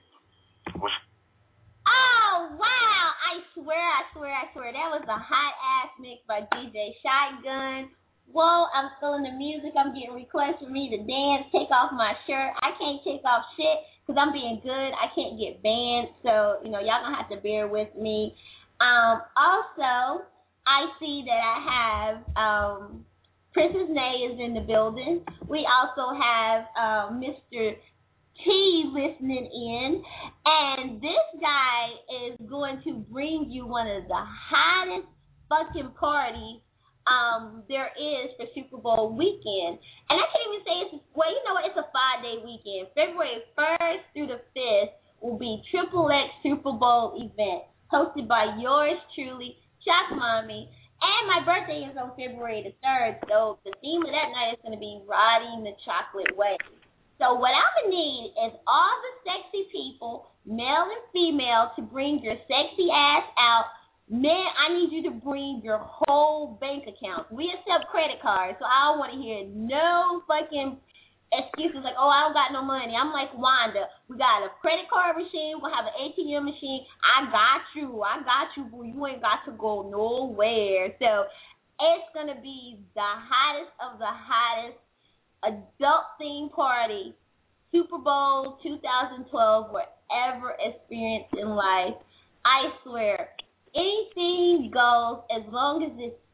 Oh, wow. I swear. That was a hot ass mix by DJ Shotgun. Whoa, I'm feeling the music. I'm getting requests for me to dance, take off my shirt. I can't take off shit because I'm being good. I can't get banned. So, y'all going to have to bear with me. Also, I see that I have Princess Nay is in the building. We also have Mr. T listening in, and this guy is going to bring you one of the hottest fucking parties there is for Super Bowl weekend. And I can't even say it's a 5-day weekend. February 1st through the 5th will be Triple X Super Bowl event hosted by yours truly, Choc Mommy. And my birthday is on February the 3rd, so the theme of that night is going to be Riding the Chocolate Wave. So what I'm going to need is all the sexy people, male and female, to bring your sexy ass out. Men, I need you to bring your whole bank account. We accept credit cards, so I don't want to hear no fucking excuses like, oh, I don't got no money. I'm like Wanda. We got a credit card machine. We'll have an ATM machine. I got you, boo. You ain't got to go nowhere. So it's going to be the hottest of the hottest adult theme party, Super Bowl 2012, whatever experience in life. I swear, anything goes as long as it's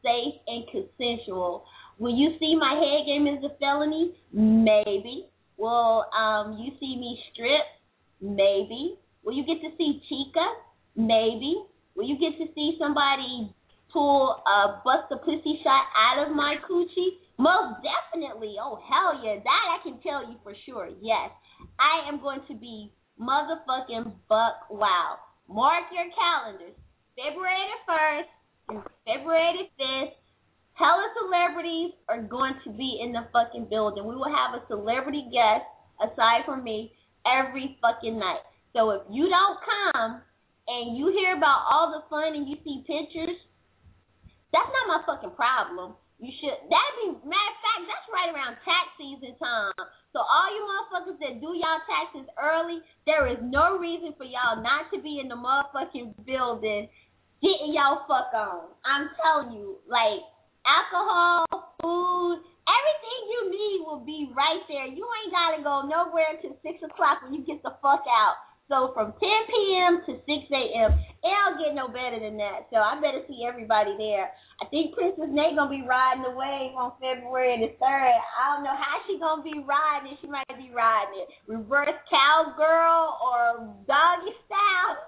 safe and consensual. Will you see my head game as a felony? Maybe. Will you see me strip? Maybe. Will you get to see Chica? Maybe. Will you get to see somebody bust a pussy shot out of my coochie? Most definitely. Oh, hell yeah. That I can tell you for sure. Yes. I am going to be motherfucking buck wow. Mark your calendars. February the 1st and February the 5th. Hella celebrities are going to be in the fucking building. We will have a celebrity guest, aside from me, every fucking night. So if you don't come and you hear about all the fun and you see pictures, that's not my fucking problem. You should. Matter of fact, that's right around tax season time. So all you motherfuckers that do y'all taxes early, there is no reason for y'all not to be in the motherfucking building getting y'all fuck on. I'm telling you, like, alcohol, food, everything you need will be right there. You ain't gotta go nowhere until 6 o'clock when you get the fuck out. So from 10 p.m. to 6 a.m., it don't get no better than that. So I better see everybody there. I think Princess Nate gonna be riding the wave on February the 3rd. I don't know how she gonna be riding it. She might be riding it reverse cowgirl or doggy style.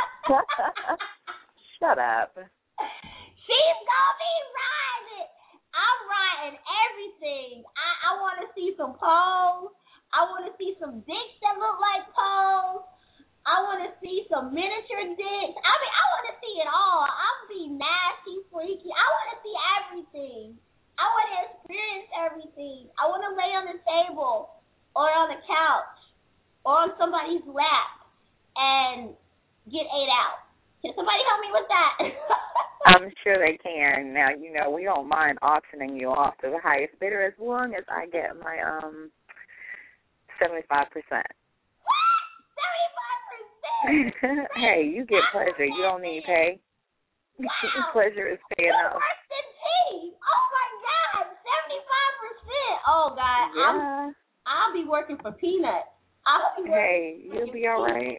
Shut up. She's gonna be riding it. I'm riding everything. I want to see some poles. I want to see some dicks that look like poles. I want to see some miniature dicks. I mean, I want to see it all. I'll be nasty, freaky. I want to see everything. I want to experience everything. I want to lay on the table or on the couch or on somebody's lap and get ate out. Can somebody help me with that? I'm sure they can. Now, you know, we don't mind auctioning you off to the highest bidder as long as I get my 75%. Hey, you get pleasure. You don't need pay. Wow. Pleasure is pay enough. Worse than tea. Oh my God, 75%. Oh God, yeah. I'll be working for peanuts. Hey, you'll be all right.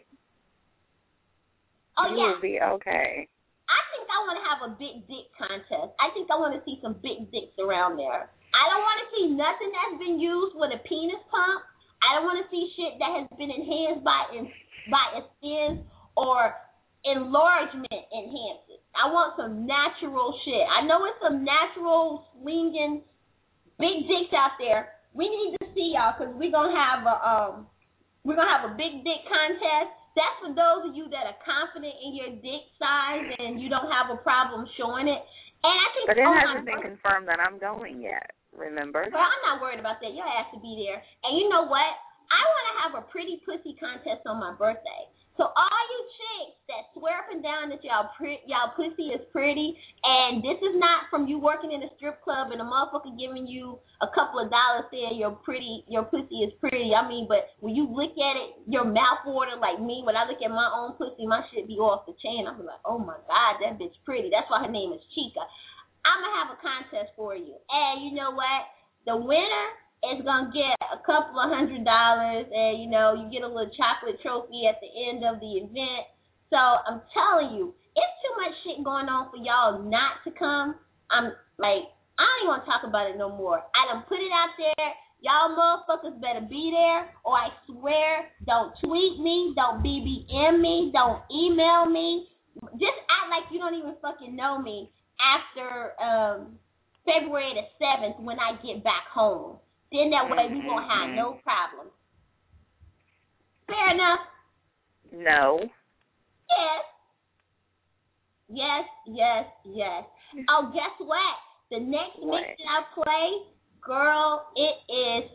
Oh, you'll be okay. I think I want to have a big dick contest. I think I want to see some big dicks around there. I don't want to see nothing that's been used with a penis pump. I don't want to see shit that has been enhanced by a skin or enlargement enhancers. I want some natural shit. I know it's some natural swinging big dicks out there. We need to see y'all because we're gonna have a big dick contest. That's for those of you that are confident in your dick size and you don't have a problem showing it. And I think, but it hasn't been confirmed that I'm going yet. Remember? Well, I'm not worried about that. Your ass to be there. And you know what? I want to have a pretty pussy contest on my birthday. So all you chicks that swear up and down that y'all pussy is pretty, and this is not from you working in a strip club and a motherfucker giving you a couple of dollars saying your pussy is pretty. I mean, but when you look at it, your mouth water like me. When I look at my own pussy, my shit be off the chain. I'm like, oh my God, that bitch pretty. That's why her name is Chica. I'm gonna have a contest for you, and you know what? The winner is gonna get a couple of $100, and you know you get a little chocolate trophy at the end of the event. So I'm telling you, it's too much shit going on for y'all not to come. I'm like, I don't even want to talk about it no more. I done put it out there. Y'all motherfuckers better be there, or I swear, don't tweet me, don't BBM me, don't email me. Just act like you don't even fucking know me after February the 7th when I get back home. Then that way we won't have no problem. Fair enough? No. Yes. Oh, guess what? The next mix that I play, girl, it is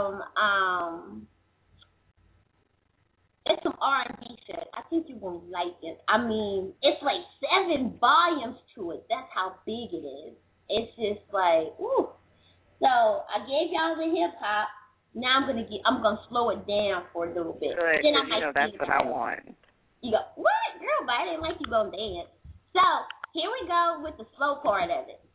it's some R&B shit. I think you're going to like it. I mean, it's like 7 volumes to it. That's how big it is. It's just like, ooh. So I gave y'all the hip hop. Now I'm gonna slow it down for a little bit. Good, then you know that's what I want. You go, what, girl? But I didn't like you gonna dance. So here we go with the slow part of it.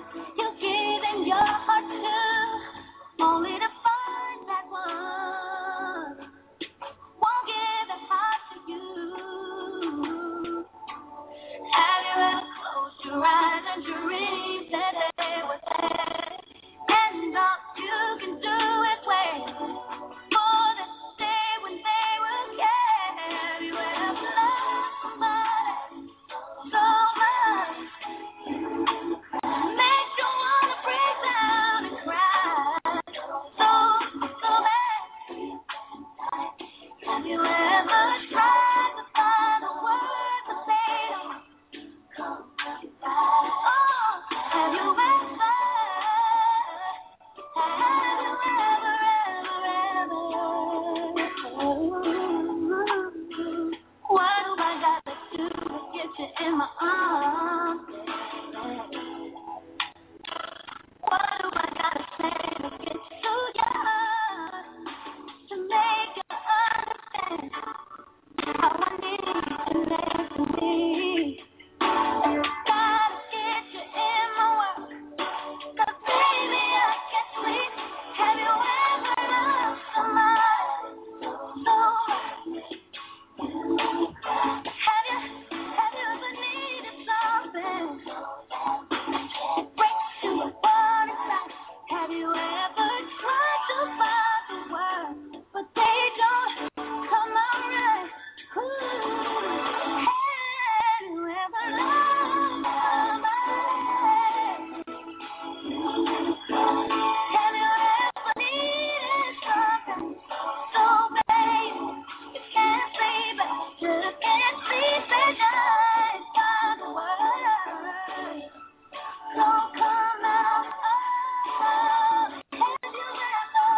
You're giving your heart to, only to find that one won't give the heart to you. Have you ever closed your eyes and dreamed that they were there, and all you can do is wait for the day when they will care? Have you ever loved somebody so much makes you wanna break down and cry so bad? Have you ever tried to find a word to say come back? Oh, have you ever? What do I gotta do to get you in my arms? What do I gotta say to get you to your heart, to make you understand how I need you next to me? Gotta get you in my world, 'cause baby I can't sleep. Have you ever loved somebody so much? Have you ever needed something breaks you apart inside? Have you ever tried to find the words, but they don't come out right? Have you ever loved somebody? Have you ever needed something so bad you can't sleep, just can't sleep at night? Find the words, don't come out. Have you ever?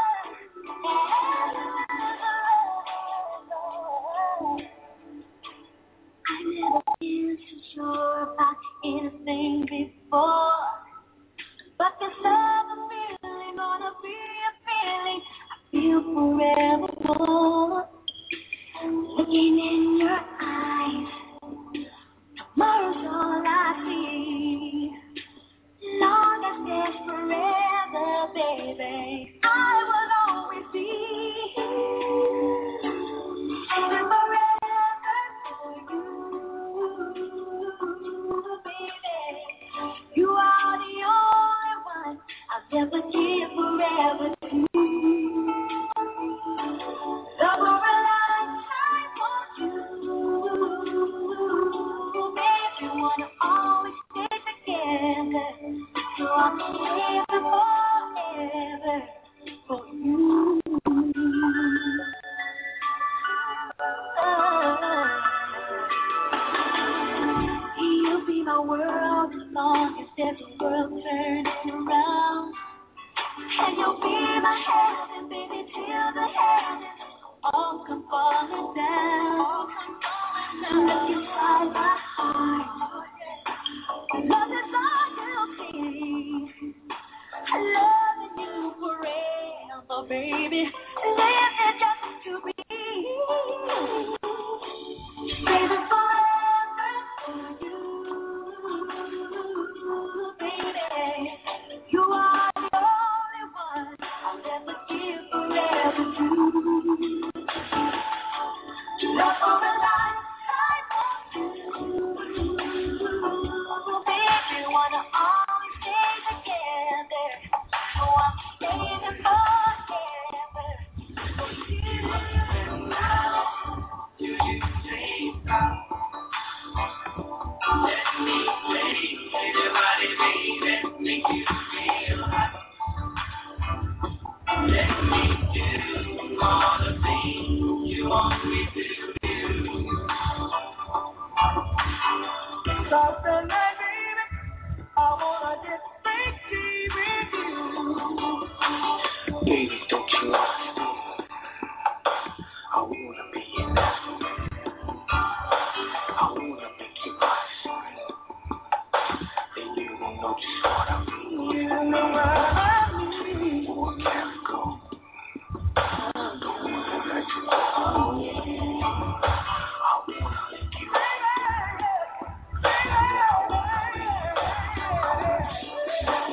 I never been so sure about anything before, but this other feeling gonna be a feeling I feel forevermore. Looking in your eyes, tomorrow's all I see. Long as there's forever, baby, I will always be. And forever for you, baby. You are the only one I'll ever give forever to. Over a lifetime for you, baby. You wanna always stay together, so I'm living forever for you. You'll be my world as long as there's a world turning around. And you'll be my heaven, baby, till the heavens all come falling down. Let you fly my heart. Love is all you'll be. Loving you forever, baby. Living just to be. Baby, forever for you, baby. You are the only one I'll ever give forever to. Love for a lifetime for you, baby. Wanna always stay together, so I'm staying forever for you. Do you think let me play anybody, baby, make you feel hot. Let me do all the things you want me to do. Stop the night, baby. I wanna just stay with you. Baby, don't you lie. I wanna be in that. I wanna make you mine. And you don't know just what I mean. You know what I mean. You won't never go. I don't wanna let you go. I wanna make you mine.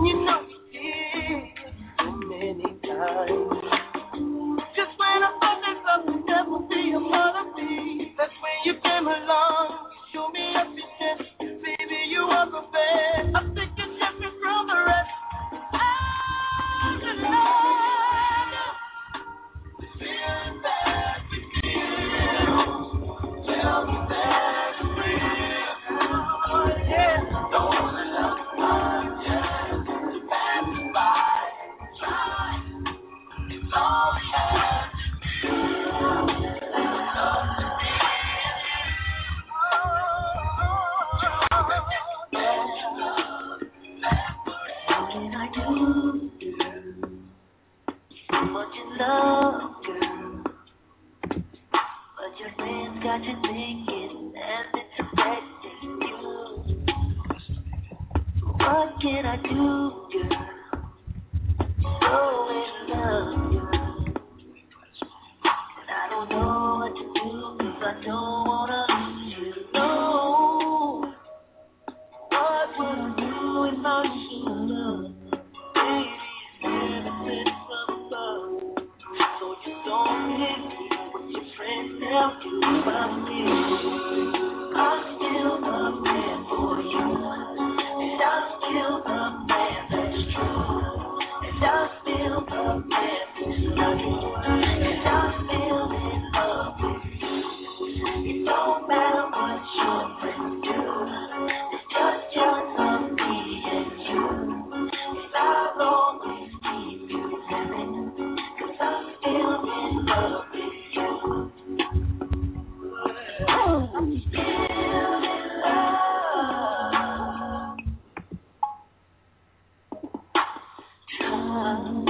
And you know we did so many times. Just when I thought that something that would be a part of me, that's when you came along. You show me happiness, baby, you are the best. I think you're different from the rest. I'm in love. Feeling bad with you. Tell me that it's real. Yeah. Don't wanna love you, yeah. Pass me by. Try. It's all we have to do. Love to be. What can I do? So much in love, girl. But your friends got you thinking as it's affecting you. What can I do, girl? So in love, girl. And I don't know what to do 'cause I don't wanna lose you. No. What would I do if I was in love? Baby, it's everything from love. So you don't think what your friends tell you about me. I'm still the man for you. And I'm still the man that's true. And I'm still the man who's loving. And I'm still in love with you. It don't matter what your friends do. It's just yours of me and you. And I'll always keep you living. 'Cause I'm still in love with you. I'm still in love. Time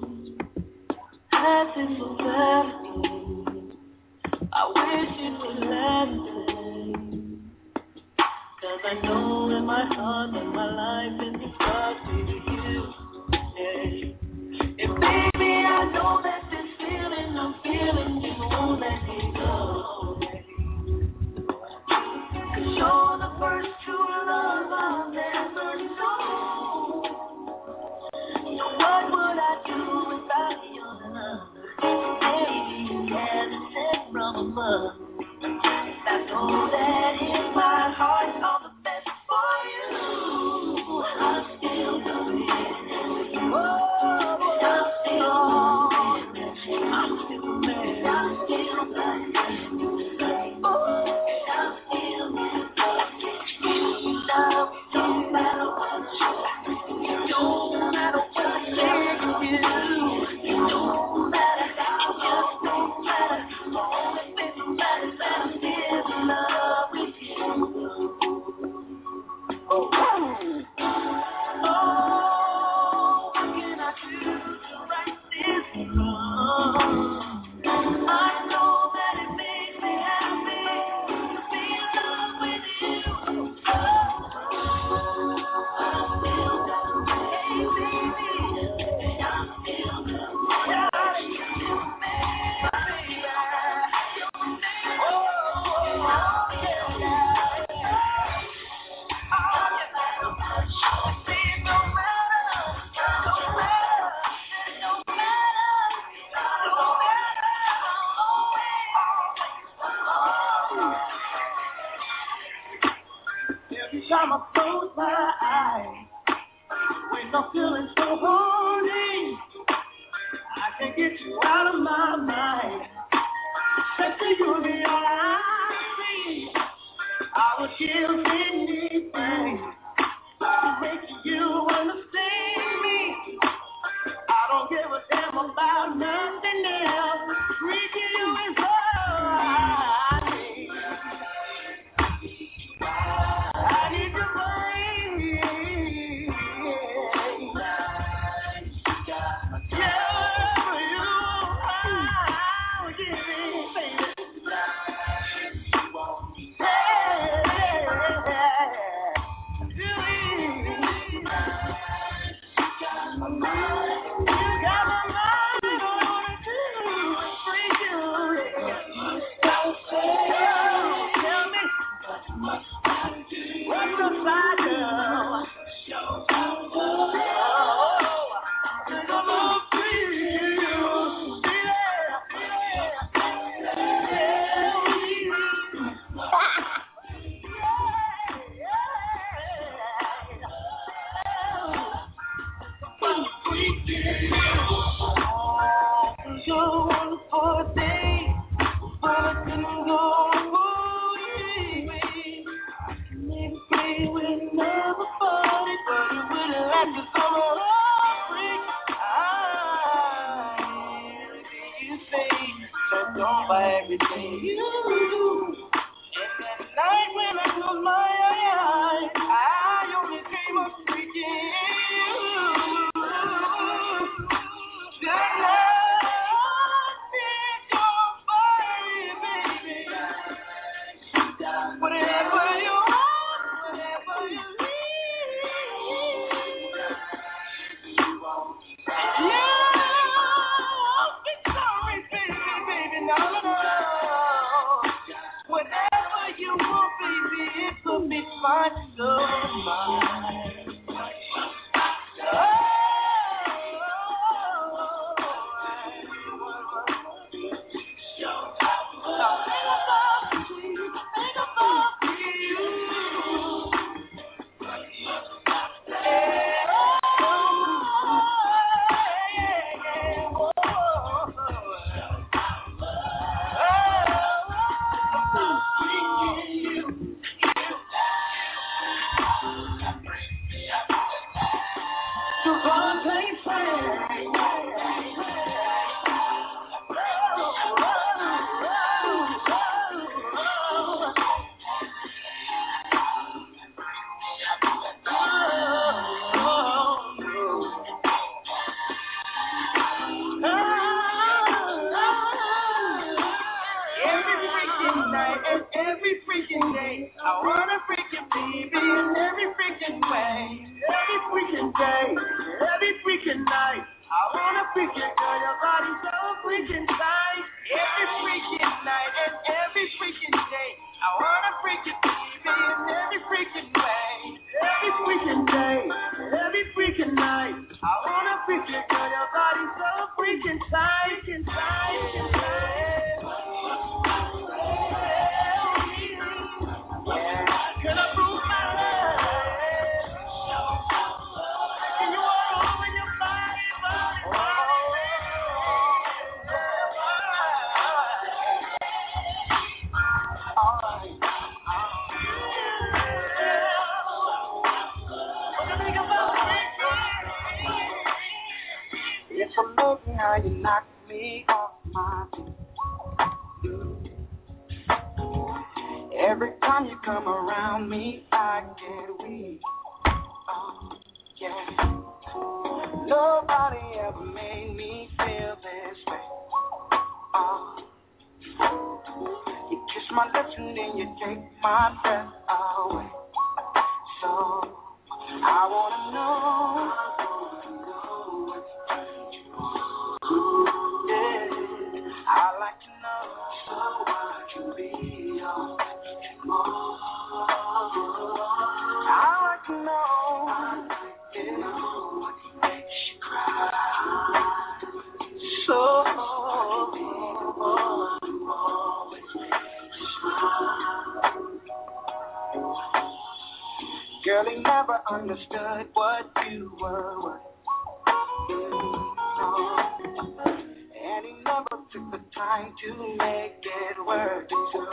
passes so rapidly. I wish it would last today. 'Cause I know in my heart that my life is the start with you. Yeah. And baby, I know that this feeling I'm feeling, you won't let me go. 'Cause you're the first true love I've ever known. So what would I do without your love? Baby, you haven't sent from above. I know that in my heart all the best for you. I'm still loving you. Oh, I'm still man. I'm still loving you. Oh, I'm still loving you. Love don't matter what you do. Don't matter what you do. Don't matter how, just don't matter. Only thing that matters is that I'm still in love with you. Oh, what can I do to right this wrong? I know that it makes me happy to be in love with you. I'm still the way, baby. I'm still the way. Every time I close my eyes, when I'm feeling so horny, I can't get you out of my mind. Sexy, you're the all I see. I would give anything to make you understand me. I don't give a damn about nothing else. Reaching you is all I need. I need your brain. Yeah, you. baby, baby. And that night when I close my eyes, I only dream of freaking you. Tonight, it's your body, baby. Whatever you want, whatever you need. Whatever you want, baby, it could be fine. So mine. It's amazing how you knock me off my feet. Every time you come around me, I get weak. Oh, yeah. Nobody ever made me feel this way. Oh. You kiss my lips and then you take my breath away. So I wanna know. Yeah, I like to know so I can be yours. I like to know. Yeah, what makes you cry. So girl, he never understood what you were worth. And he never took the time to make it work.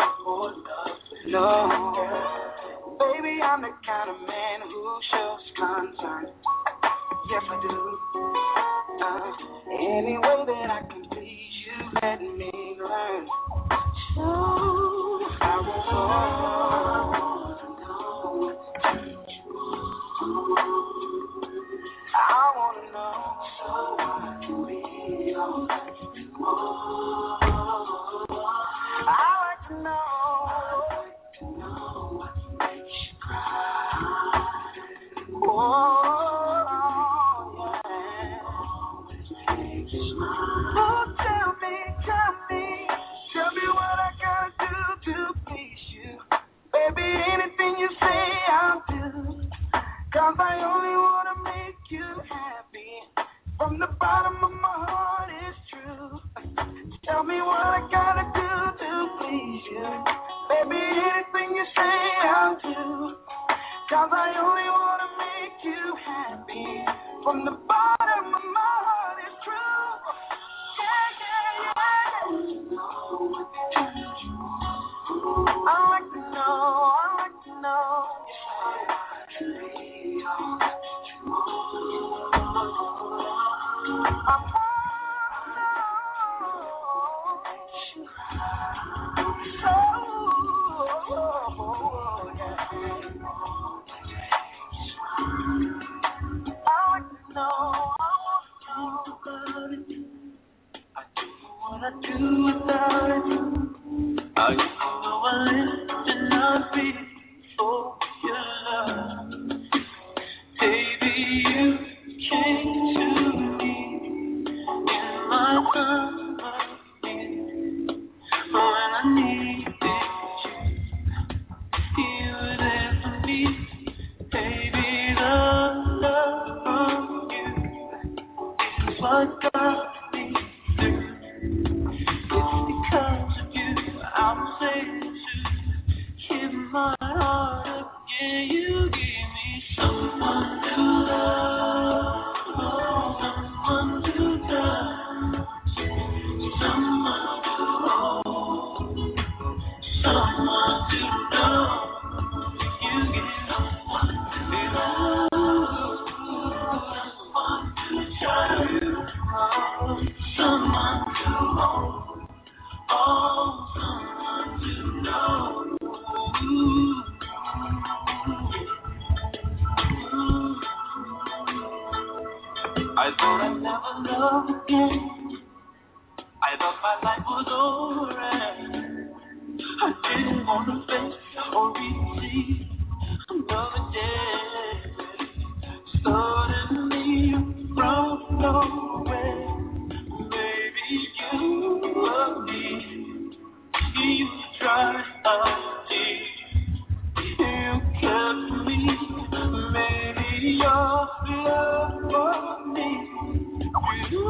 No, baby, I'm the kind of man who shows concern. Yes, I do. Any way that I can please you, let me learn. So I wanna know so I can be yours. I like to know what makes you cry. Oh, yeah. Oh, tell me what I gotta do to please you. Baby, anything you say, I'll do. 'Cause I only wanna make you happy. From the bottom of my heart, it's true. Tell me what I gotta do to please you. Baby, anything you say, I'll do. 'Cause I only wanna make you happy. From the bottom of my heart, it's true. Yeah, yeah, yeah. I like to know. do without you. I know I lived and not be for your love. Baby, you came to me in my time of need. When I needed you, you were there for me. Baby, the love from you is what got me through. It's because of you I'm able to give my heart up. Yeah, you gave me someone to love, someone to touch, someone to hold, someone to know. You give someone to love, someone to touch, someone to hold. Oh, someone to know. I thought I'd never love again. I thought my life was over. I didn't want to face or receive another day. Suddenly from nowhere, baby, you love me. You tried out deep. You kept me, maybe your love for me. You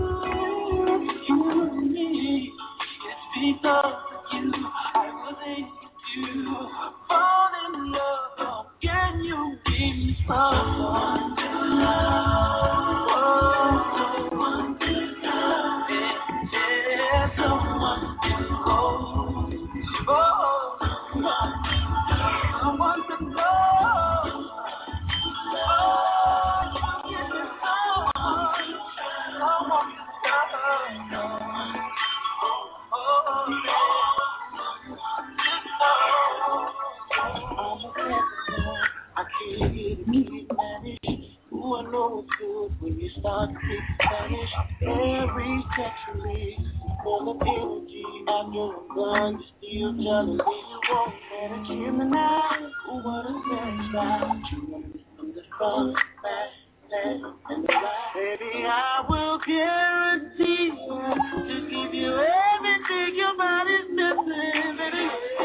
and me. It's because of you I was able to fall in love. Can you give me someone to love? Oh, someone to love. Yeah, someone to hold. Oh, someone to know. I can't get it managed. Ooh, I know it's good when you start to speak Spanish. Every text you leave, full of energy. I know I'm blind, you're still telling me you won't manage. Hear me now. Ooh, what a sex life. You want me from the front, back, left, and the right. Baby, I will guarantee to give you everything your body's missing. Baby,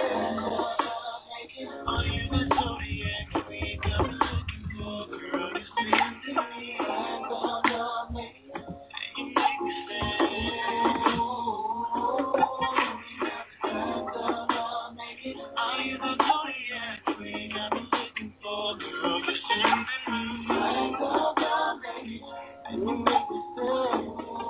are you the zodiac queen I'm looking for? Girl, you seem to me like a make and you make me sing. Are you the zodiac queen I'm looking for? Girl, you seem to me like a make and you make me sing.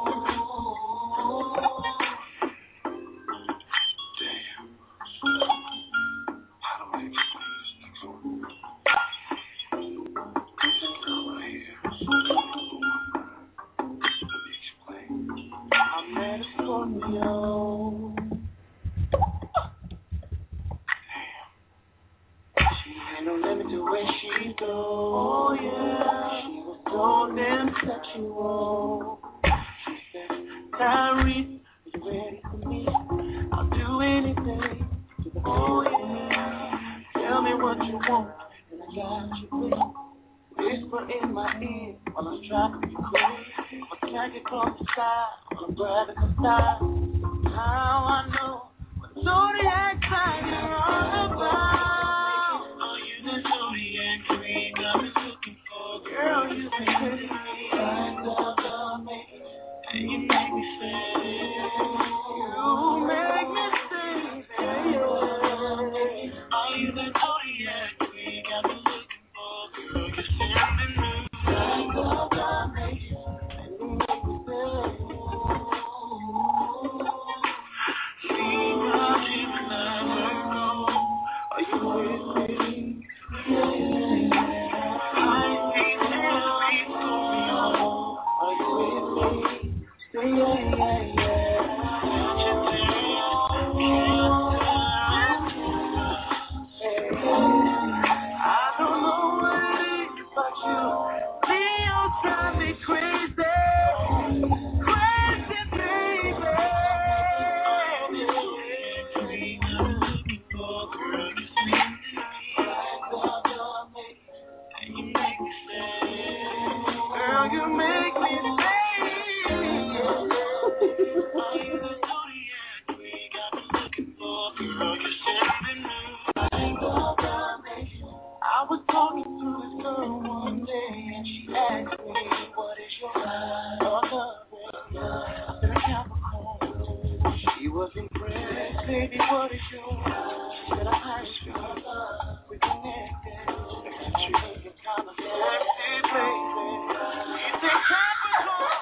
I'm at a Scorpio. She ain't no limit to where she goes. Oh yeah, she was so damn sexual. She said, Tyrese, are you ready for me? I'll do anything. Oh yeah, tell me what you want, and I got you with. Whisper in my ear while I'm trying to be cool. But can't get close to side while I'm grabbing the style. How I know what zodiac sign you're all about. Are you the zodiac queen I was looking for? Girl, you been hitting me like the make and you make me sing. You make me sing, baby. Are you the zodiac queen I was looking for? Girl, you send me like the make and you make me sing. See my Gemini Virgo. Are you You make me I was talking to this girl one day and she asked me, what is your Capricorn? She was impressed, baby, what is yours? She said, I'm Irish, we connected. She was kind of sexy, baby. She said, Capricorn.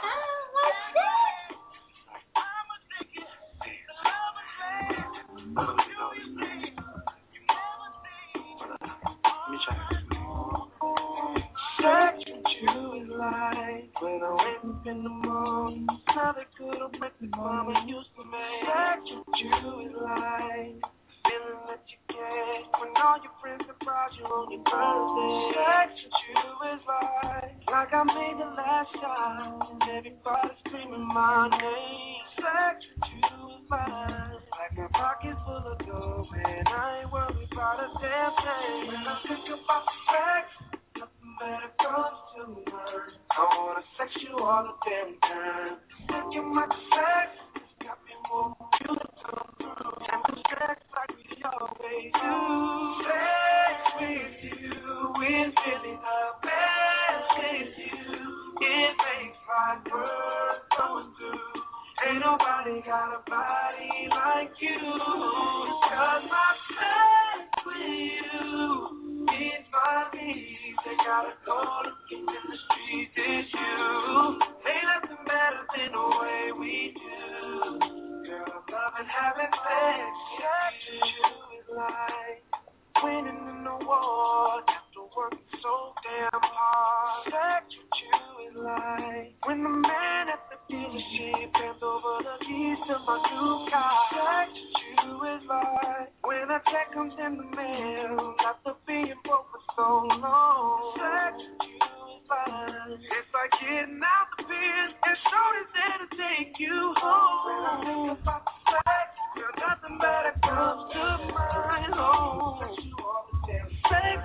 Sex with you is like when I wake up in the morning. How they could have met me, mama used to make. Sex with you is like feeling that you get when all your friends surprise you on your birthday. Sex with you is like I made the last shot and everybody screaming my name. Sex with you is like my pockets full of dough and I ain't worried about a damn thing. When I think about sex, nothing better comes to mind. I wanna sex you all the damn time. Thinking about sex, it's got me more you to come through. And the sex like we always do. Sex with you is really the best with you. It makes life worth going through. Ain't nobody got a body like you. Cause my sex with you is my need. They gotta go looking in the streets, it's you. Ain't nothing better than the way we do. Girl, I'm loving having sex. Sex with you is like winning in the war after working so damn hard. Sex with you is like when the man at the dealership hands over the keys to my new car. Sex with you is like when a check comes in the mail after being broke for so long. Sex with you is like it's like getting out the pen and shorty's there to take you home. When I think about sex, girl, nothing better comes to mind. Oh, sex,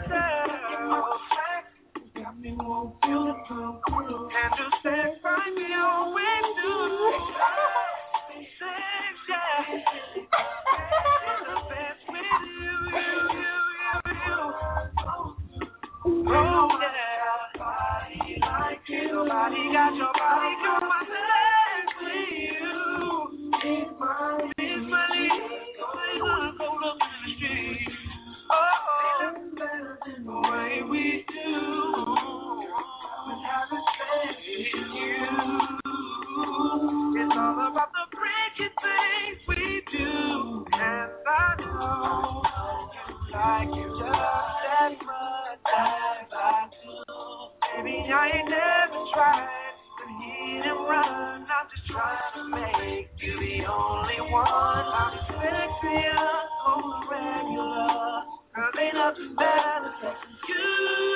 got me more beautiful, and you sex like we always do. Sex, yeah, it's the best with you. Oh yeah, body like you, nobody got your body, got my sex with you. It's my lead, go look in the street. Oh, better than the way we do. When having sex with you, it's all about the pretty things we do. And I know you like it just as much as I do. Baby, I ain't never tried to hit and run. I'm just trying to make you the only one. I'm sexier on the regular. Girl, ain't nothing better than sex with you.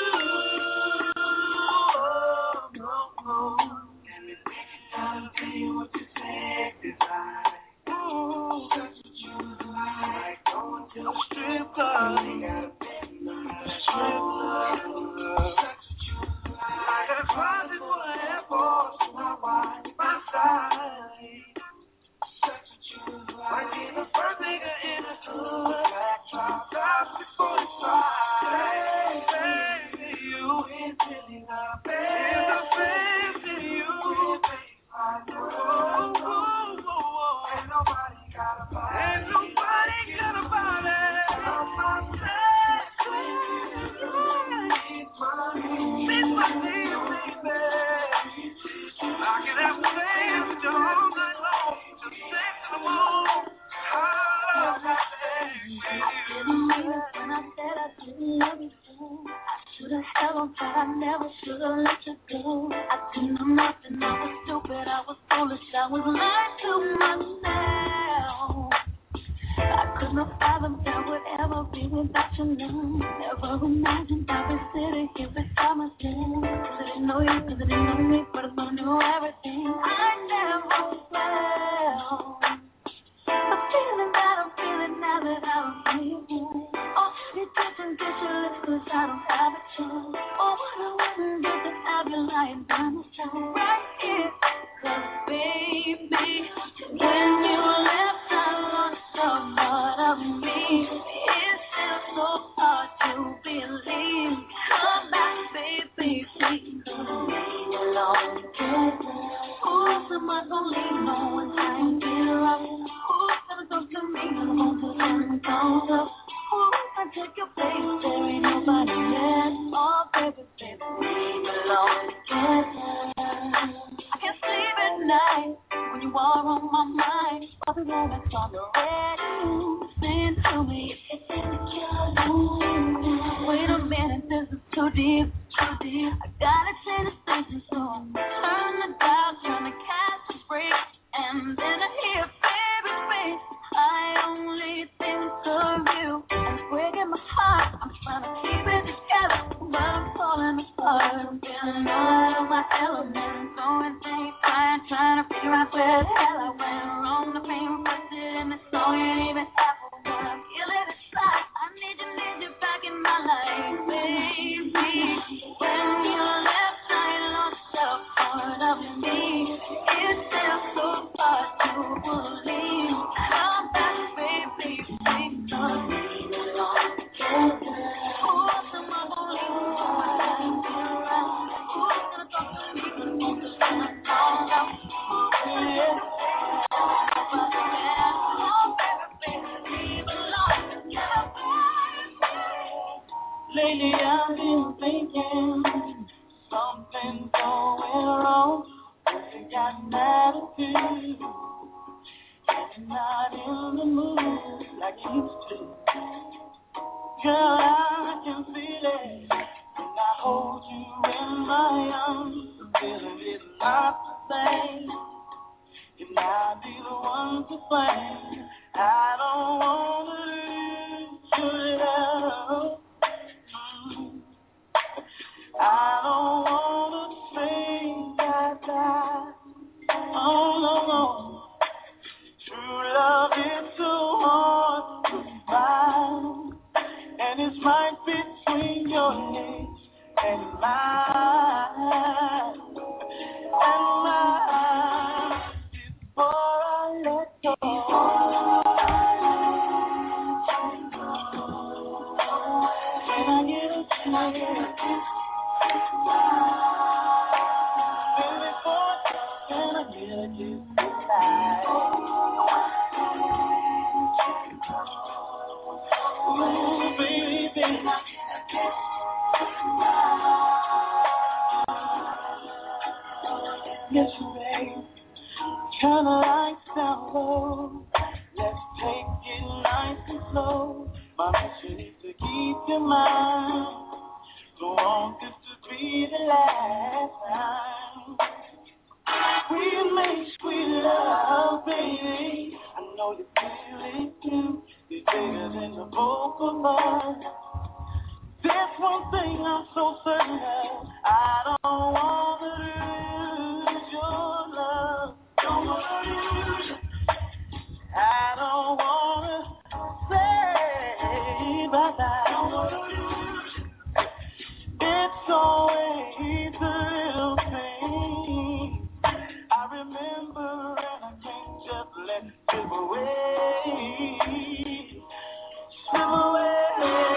Oh, no. Can we break it down and tell you what your sex is like? Ooh, that's what you like. Going to the strip club. You got a big strip club. That's what you like. I got a closet full of airports. So I watch my side. That's what you like. I get the first nigga in the hood. Black top, top 645. Hey, you ain't really not bad. It's a fancy you. Ain't nobody got a body. Ain't nobody got a body. I'm sex with you. It's my deal, baby. I can have sex with you all night long. Just sex in the moon. I love that sex with you. When I said I didn't love you so, I should have held on tight. I never should have let you go. I didn't know nothing. I was stupid. I was foolish. I was lying to myself. I could not fathom that would ever be without your love. Never imagined I was sitting here beside myself. 'Cause I didn't know you, 'cause I didn't know me, but I knew everything. I never felt the feeling that I'm feeling now that I don't feel you. Oh, you didn't get your lips 'cause I don't have a chance. Oh, what I wouldn't do to have you lying by my side. am I gonna leave? No one trying to get around. Who's gonna talk to me? I'm going to turn the phone up. Who's gonna take your place? There ain't nobody left. Oh, baby, baby, we belong together. I can't sleep at night when you are on my mind. Probably when it's on the radio. Listen to me. It's insecure. Wait a minute, this is too deep. I gotta change the station, so I'm turn the dial, trying to catch a break, and then I hear baby's face. I only think of you, and it's breaking my heart. I'm trying to keep it together, but I'm falling apart. I'm feeling out of my element, going things trying to figure out where the hell I went wrong. The pain reflected in the song ain't even half of what I'm feeling inside. I need you back in my life, baby. When you left, I lost self part of me. It's still so hard to believe. Come back, baby, because we belong together. Who's the mother leaving for my time to around? Who's gonna talk to me when I'm going to turn my phone out? Who's gonna lately I've been thinking something's going wrong. You got an attitude, you're not in the mood like you used to. Girl, I can feel it when I hold you in my arms. The feeling is not the same. You might be the one to blame. I don't want to lose your love. I don't want to say that. Oh, no, no. True love is so hard to find, and it's right between your legs and mine. And mine. Before I let go. Can I get a chance? Baby, can I get a kiss tonight? Ooh, baby. Yes, babe. Turn the lights down low. Let's take it nice and slow. My mission is to keep your mind. Don't want this to be the last time we make sweet love, baby. I know you feel it too. It's bigger than the both of us. There's one thing I'm so certain of. I don't want to lose your love. Don't want to lose you. I don't want to say bye-bye. Don't want to lose you. It's always a little thing I remember, and I can't just let it slip away. Slip away.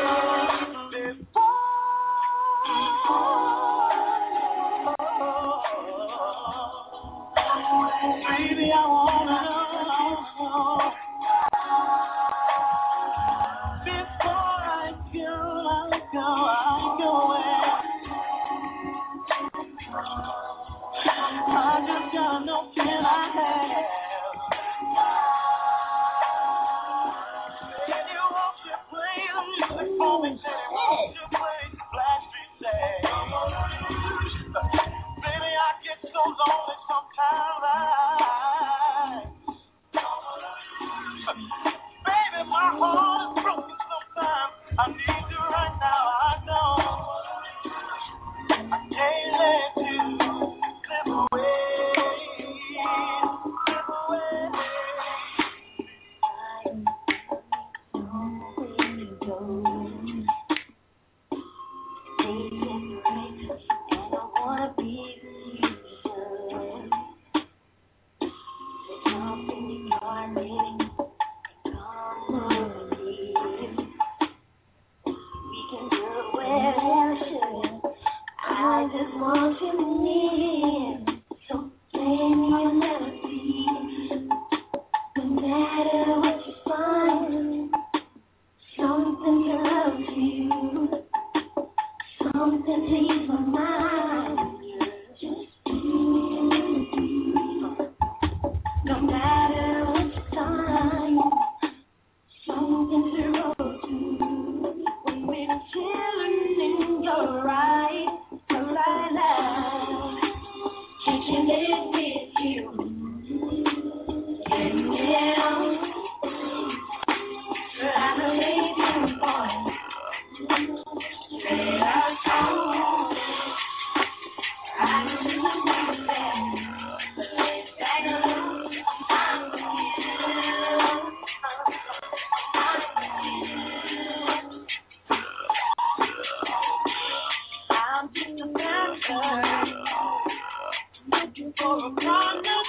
for a partner,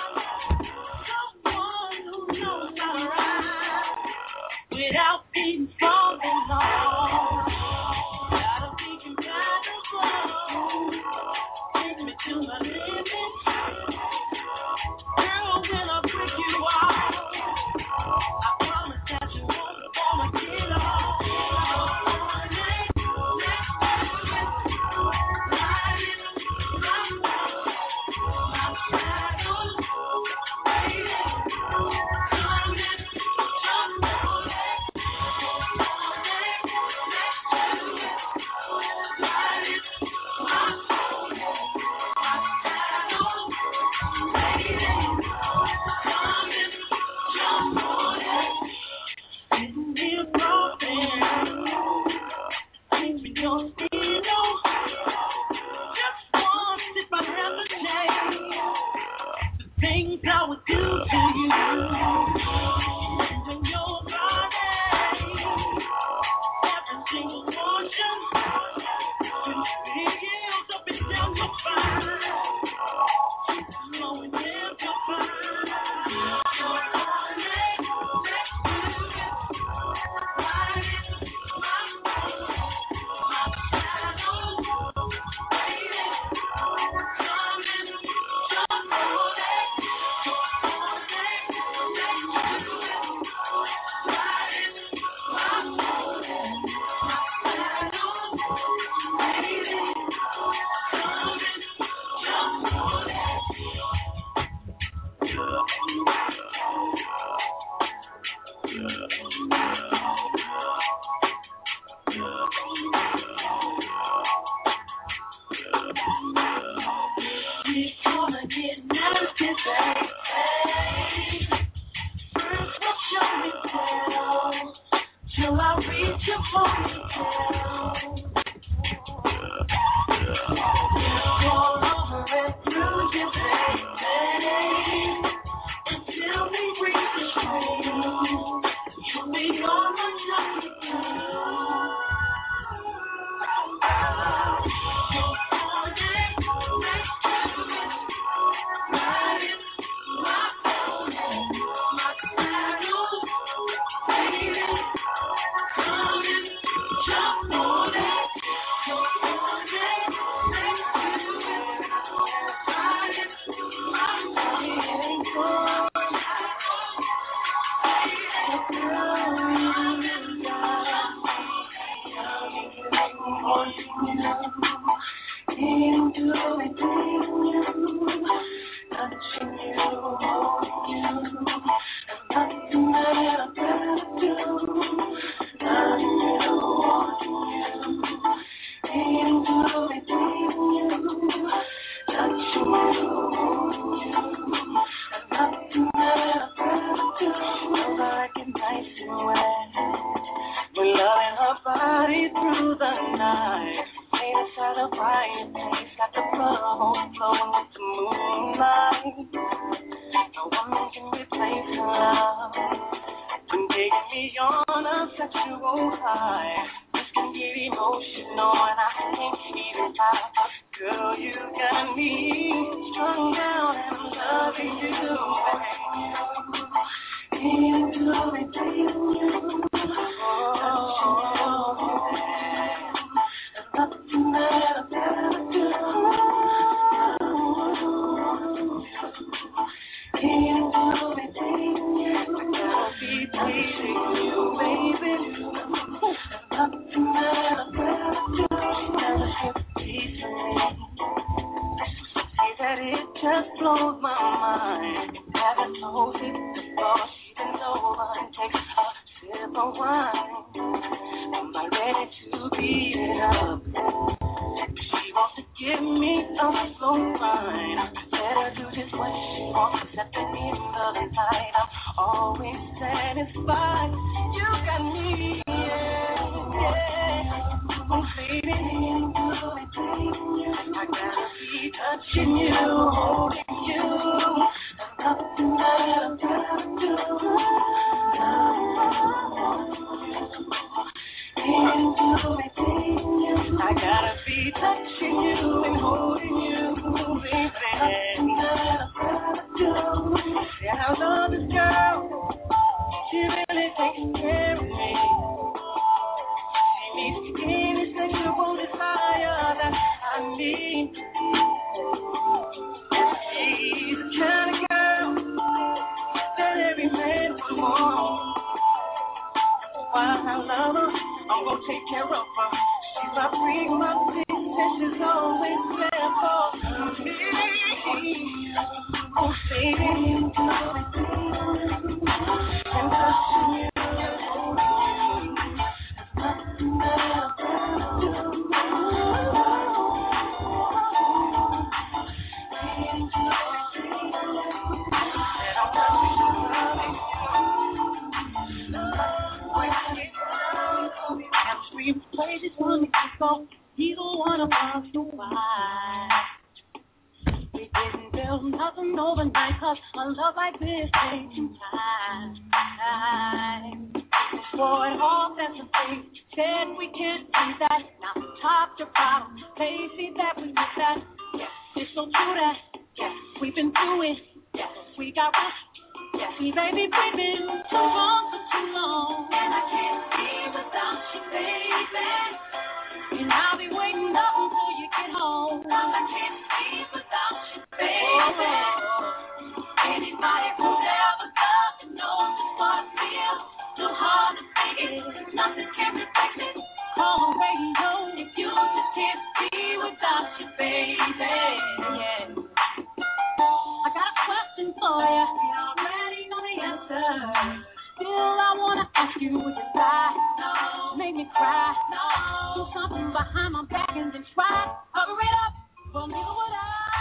someone who knows how to ride without being falling on. Gotta be compatible, take me to my limit. Girl, when I break you off, I promise that you won't wanna get off. Things I would do to you. When your body, every single motion, feels up and down your spine. Flowing down your spine. I gotta be touching you and holding you, baby. take care of her. She's my prima princess, she's always there for me. Oh, baby, you know and trusting you. Nothing else to do. Play this one because neither one of us knew why. We didn't build nothing overnight, cause a love like this takes some time. Destroyed all sense of faith, said we can't do that. Now top to bottom, they see that we did that. Yes, it's so true that, yes, we've been through it. Yes, we got rich. Yes, we baby, we've been too long for too long. And I can't be without you, baby. And I'll be waiting up until you get home. I can't be without you, baby. Anybody who's ever loved and knows just what I feel. Too hard to fake it, nothing can replace it. Call the radio if you just can't be without you, baby. Yeah. I got a question for you. You already know the answer. Still, I wanna ask you, would you lie? No. Make me cry? No. Do something behind my back and then try. Cover it up. Well, neither would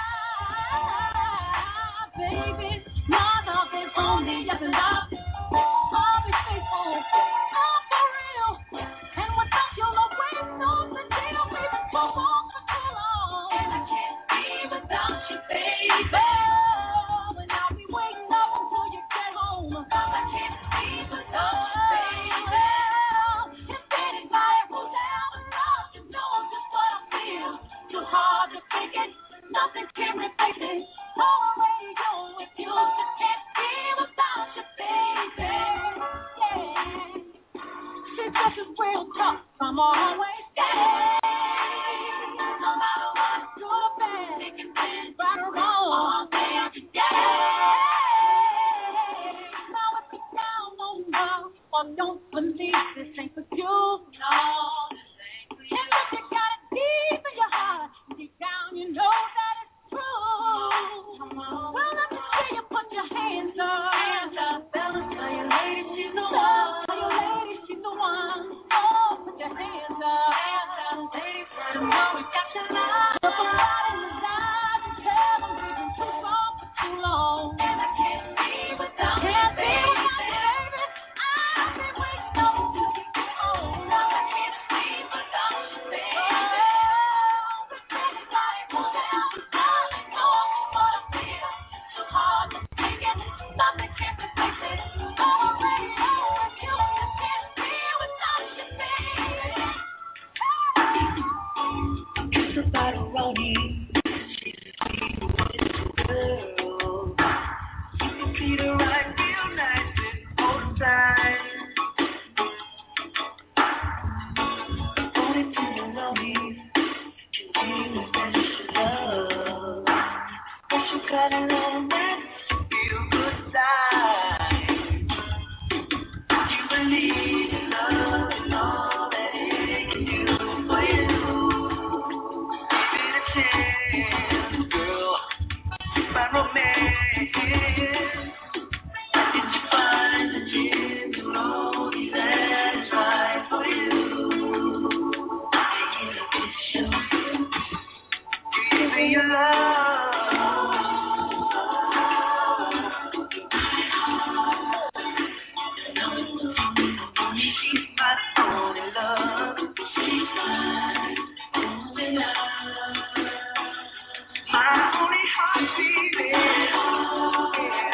I, baby. My love is only just love. I'll be faithful. I'm for real. And without your love, wait, no, the deal. We've been too long for too long. And I can't be without you, baby. And I'll be waiting up until you get home. I can't be without you, baby. If anybody who's ever loved you knows just what I feel. Too hard to fake it, nothing can replace it. On the radio, if you just can't be without you, baby. Yeah. See, this is real tough. I'm always scared. No matter what, good or bad, it can be right or wrong. All day, every day. Now if you're down on love or don't believe this ain't for you, no, this ain't for you. And if you got it deep in your heart, deep down you know that it's true. Well, let me see you put your hands up. Hands up, fellas, tell your lady she's the one. Tell your lady she's the one. Oh, put your hands up. Hands up, ladies, let them know we got your love. Look right in his eyes and tell them we've been too strong for too long. And I can't be without you, baby. I've been waiting on you to get home. Now I can't be without you, baby. Anybody who's ever loved you knows what I feel. Too hard to take it, nothing can replace it. On the radio, if you just can't be without you, baby. It's about a Ronnie. She's a sweet, wonderful girl. You can treat her right real nice all the time. Only to you know me. You feel the special love. But you gotta know that feel good side. You believe in love and all that it can do for you. Give it a chance, girl. Find romance. Did you find the genuine that is right for you? Taking a picture. Give me your love. She's my only love. She's my only love. My only heart beating. Yeah.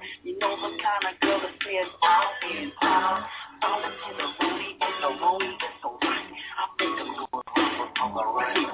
You know the kind of girl that says out and out. Falling in the rooney, and the rooney is so right. I think I'm going on the right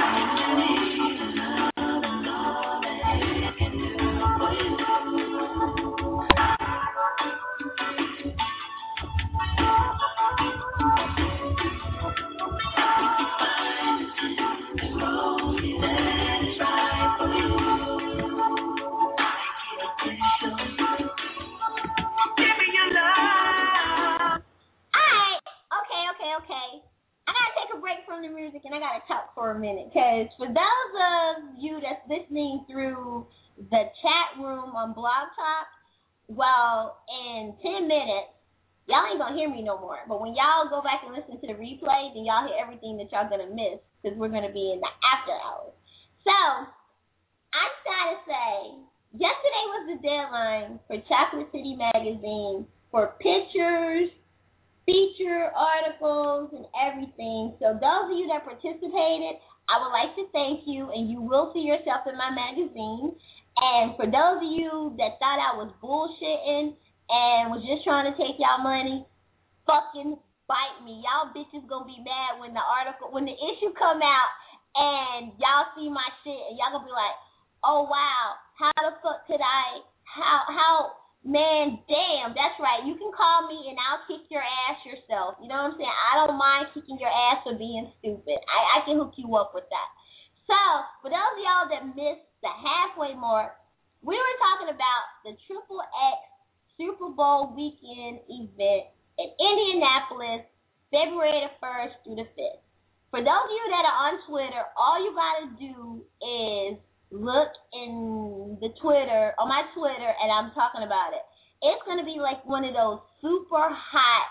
Okay. I gotta take a break from the music and I gotta talk for a minute, because for those of you that's listening through the chat room on Blog Talk, well, in 10 minutes, y'all ain't gonna hear me no more. But when y'all go back and listen to the replay, then y'all hear everything that y'all gonna miss, because we're gonna be in the after hours. So, I gotta say, yesterday was the deadline for Chocolate City Magazine for pictures, feature articles, and everything. So those of you that participated, I would like to thank you, and you will see yourself in my magazine. And for those of you that thought I was bullshitting and was just trying to take y'all money, fucking bite me. Y'all bitches gonna be mad when the issue come out and y'all see my shit and y'all gonna be like, oh wow, how the fuck could I, man, damn, that's right. You can call me and I'll kick your ass yourself. You know what I'm saying? I don't mind kicking your ass for being stupid. I can hook you up with that. So, for those of y'all that missed the halfway mark, we were talking about the Triple X Super Bowl weekend event in Indianapolis, February the 1st through the 5th. For those of you that are on Twitter, all you got to do is look in the Twitter, on my Twitter, and I'm talking about it. It's going to be like one of those super hot.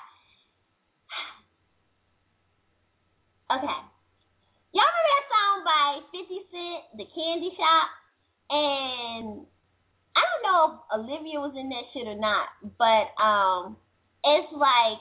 Okay. Y'all remember that song by 50 Cent, The Candy Shop? And I don't know if Olivia was in that shit or not, but it's like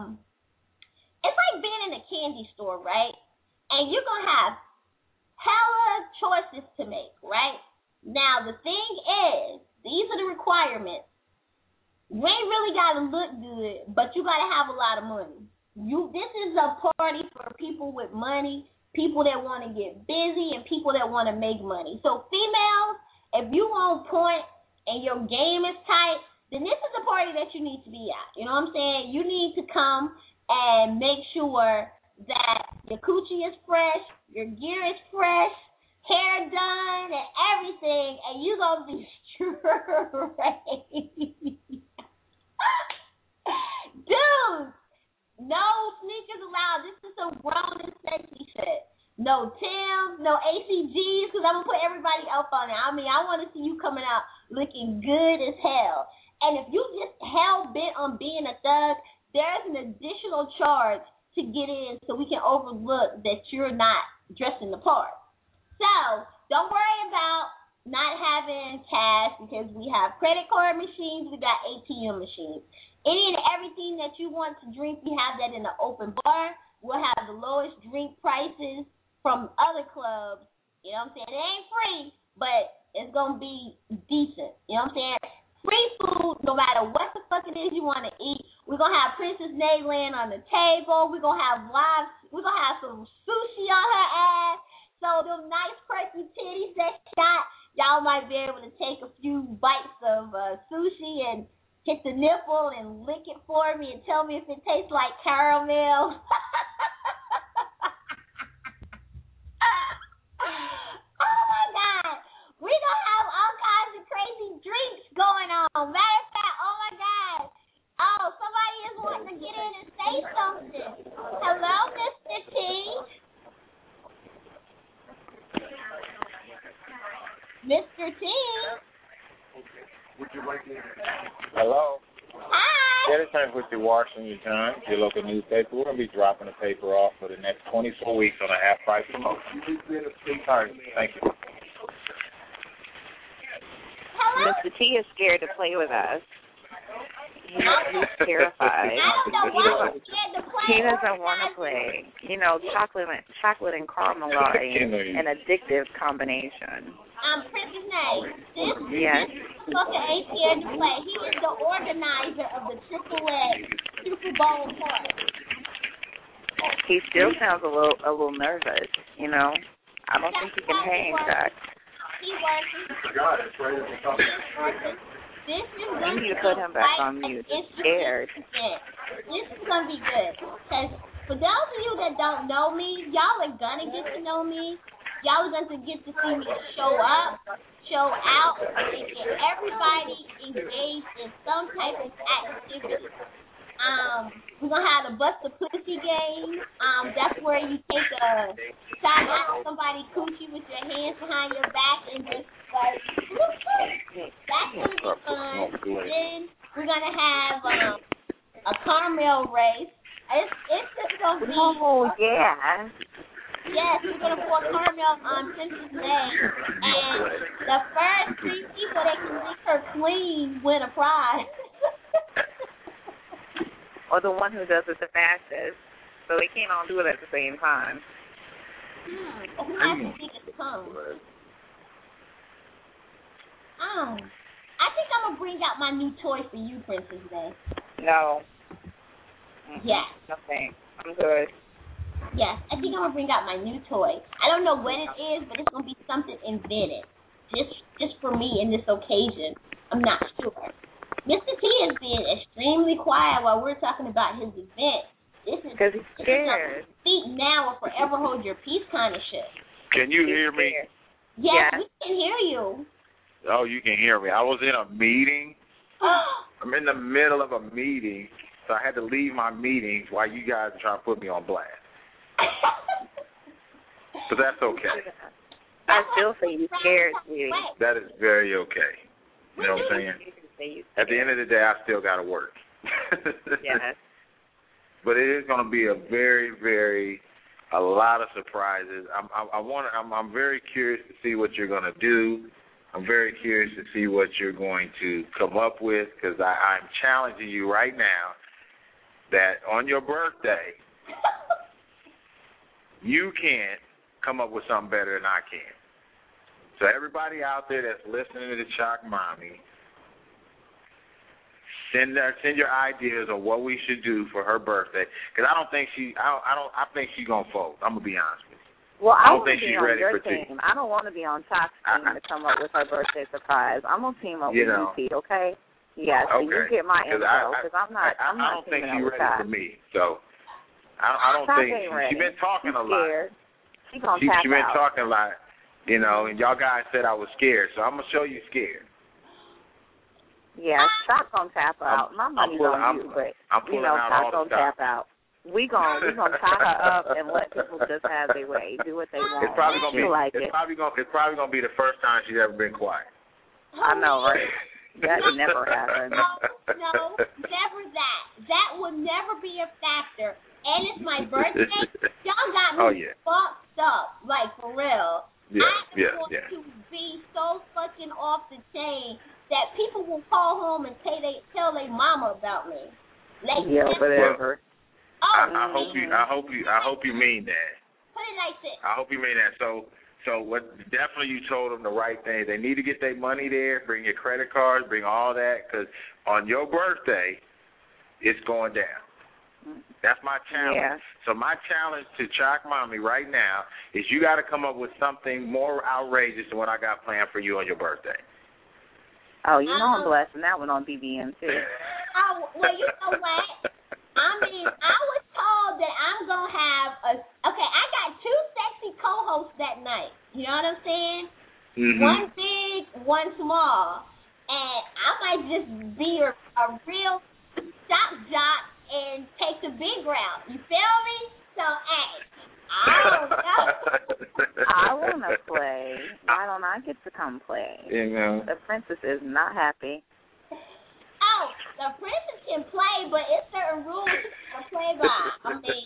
being in a candy store, right? And you're going to have hella choices to make, right? Now, the thing is, these are the requirements. You ain't really got to look good, but you got to have a lot of money. This is a party for people with money, people that want to get busy, and people that want to make money. So, females, if you on point and your game is tight, then this is the party that you need to be at. You know what I'm saying? You need to come and make sure that your coochie is fresh, your gear is fresh, hair done, and everything, and you gonna be straight. Dude, no sneakers allowed. This is some grown and sexy shit. No Timbs, no ACGs, because I'm gonna put everybody else on it. I mean, I want to see you coming out looking good as hell. And if you just hell bent on being a thug, there's an additional charge to get in so we can overlook that you're not dressing the part. So, don't worry about not having cash, because we have credit card machines, we got ATM machines. Any and everything that you want to drink, we have that in the open bar. We'll have the lowest drink prices from other clubs. You know what I'm saying? It ain't free, but it's going to be decent. You know what I'm saying? Free food, no matter what the fuck it is you want to eat. We're going to have Princess Nay laying on the table. We're going to have some sushi on her ass. So them nice crusty titties that shot, y'all might be able to take a few bites of sushi and hit the nipple and lick it for me and tell me if it tastes like caramel. Oh my God. We're going to have all kinds of crazy drinks going on. Matter of fact, oh my God. Oh, somebody is wanting to get in and say something. Hello, Mr. T. Mr. T. Would you like to? Hello. Hi. Yeah, this time with your Washington Times, your local newspaper. We're going to be dropping the paper off for the next 24 weeks on a half-price promotion. All right, thank you. Hello? Mr. T is scared to play with us. He's terrified. I don't know why he's scared to play. He doesn't want to play. You know, chocolate and caramel are an addictive combination. Princess Nay. Yes. motherfucker ain't scared to play. He is the organizer of the AAA Super Bowl party. He still sounds a little nervous, you know. I don't think he can hang, Chuck. He working. This is You going need to put him back on mute. He's scared. This is going to be good. Because for those of you that don't know me, y'all are going to get to know me. Y'all are going to get to see me show up, show out, and get everybody engaged in some type of activity. We're going to have the Bust the Pussy game. That's where you take a shot at somebody coochie with your hands behind your back and just like, that's going to be fun. Then we're going to have a caramel race. It's just going to be... Oh, yeah. Yes, we're going to pour caramel on Princess May. And the first 3 people that can lick her clean win a prize. Or the one who does it the fastest. So they can't all do it at the same time. Who has the biggest tongue? I think I'm going to bring out my new toy for you, Princess May. No. Yes. No thanks. I'm good. Yes, I think I'm going to bring out my new toy. I don't know what it is, but it's going to be something invented. Just for me in this occasion. I'm not sure. Mr. T has been extremely quiet while we're talking about his event. This is because he's scared. Speak now or forever hold your peace kind of shit. Can you hear me? Yes, we can hear you. Oh, you can hear me. I was in a meeting. I'm in the middle of a meeting, so I had to leave my meetings while you guys are trying to put me on blast. But that's okay. I still say you're scared, sweetie. That is very okay. You know what I'm saying? At the end of the day, I still got to work. Yes. But it is going to be a a lot of surprises. I'm very curious to see what you're going to do. I'm very curious to see what you're going to come up with because I'm challenging you right now that on your birthday, you can't come up with something better than I can. So everybody out there that's listening to the Chalk Mommy, send your ideas on what we should do for her birthday. Because I think she's gonna fold. I'm gonna be honest with you. Well, I don't think she's she's on ready your for team. I don't want to be on Chalk's team to come up with her birthday surprise. I'm gonna team up with you, Pete. Okay? Yeah. So you get my info because I'm not. I don't think she's ready for me. So I don't Chalk think she's been talking a lot. She's gonna tap She's been out. talking a lot, you know. And y'all guys said I was scared, so I'm gonna show you scared. Yeah, Chalk's gonna tap out. My money's on you, but you know, Chalk's gonna tap out. We gonna tie her up and let people just have their way, do what they want. It's probably gonna it's probably gonna be the first time she's ever been quiet. I know, right? That would never happen. No, never that. That would never be a factor. And it's my birthday. Y'all got me fucked up, like for real. I am going to be so fucking off the chain that people will call home and tell their mama about me. Whatever. I hope you mean that. Put it like this. I hope you mean that. So what? Definitely, you told them the right thing. They need to get their money there. Bring your credit cards. Bring all that, because on your birthday, it's going down. That's my challenge. Yeah. So my challenge to Chalk Mommy right now is you got to come up with something more outrageous than what I got planned for you on your birthday. Oh, you know I'm blasting that one on BBM too. Well, you know what? I mean, I was told that I'm going to have I got 2 sexy co-hosts that night. You know what I'm saying? Mm-hmm. One big, one small. And I might just be a real shock jock and take the big route. You feel me? So, hey, I don't know. I want to play. Why don't I get to come play? You know. The princess is not happy. Oh, the princess can play, but it's certain rules to play by. I mean,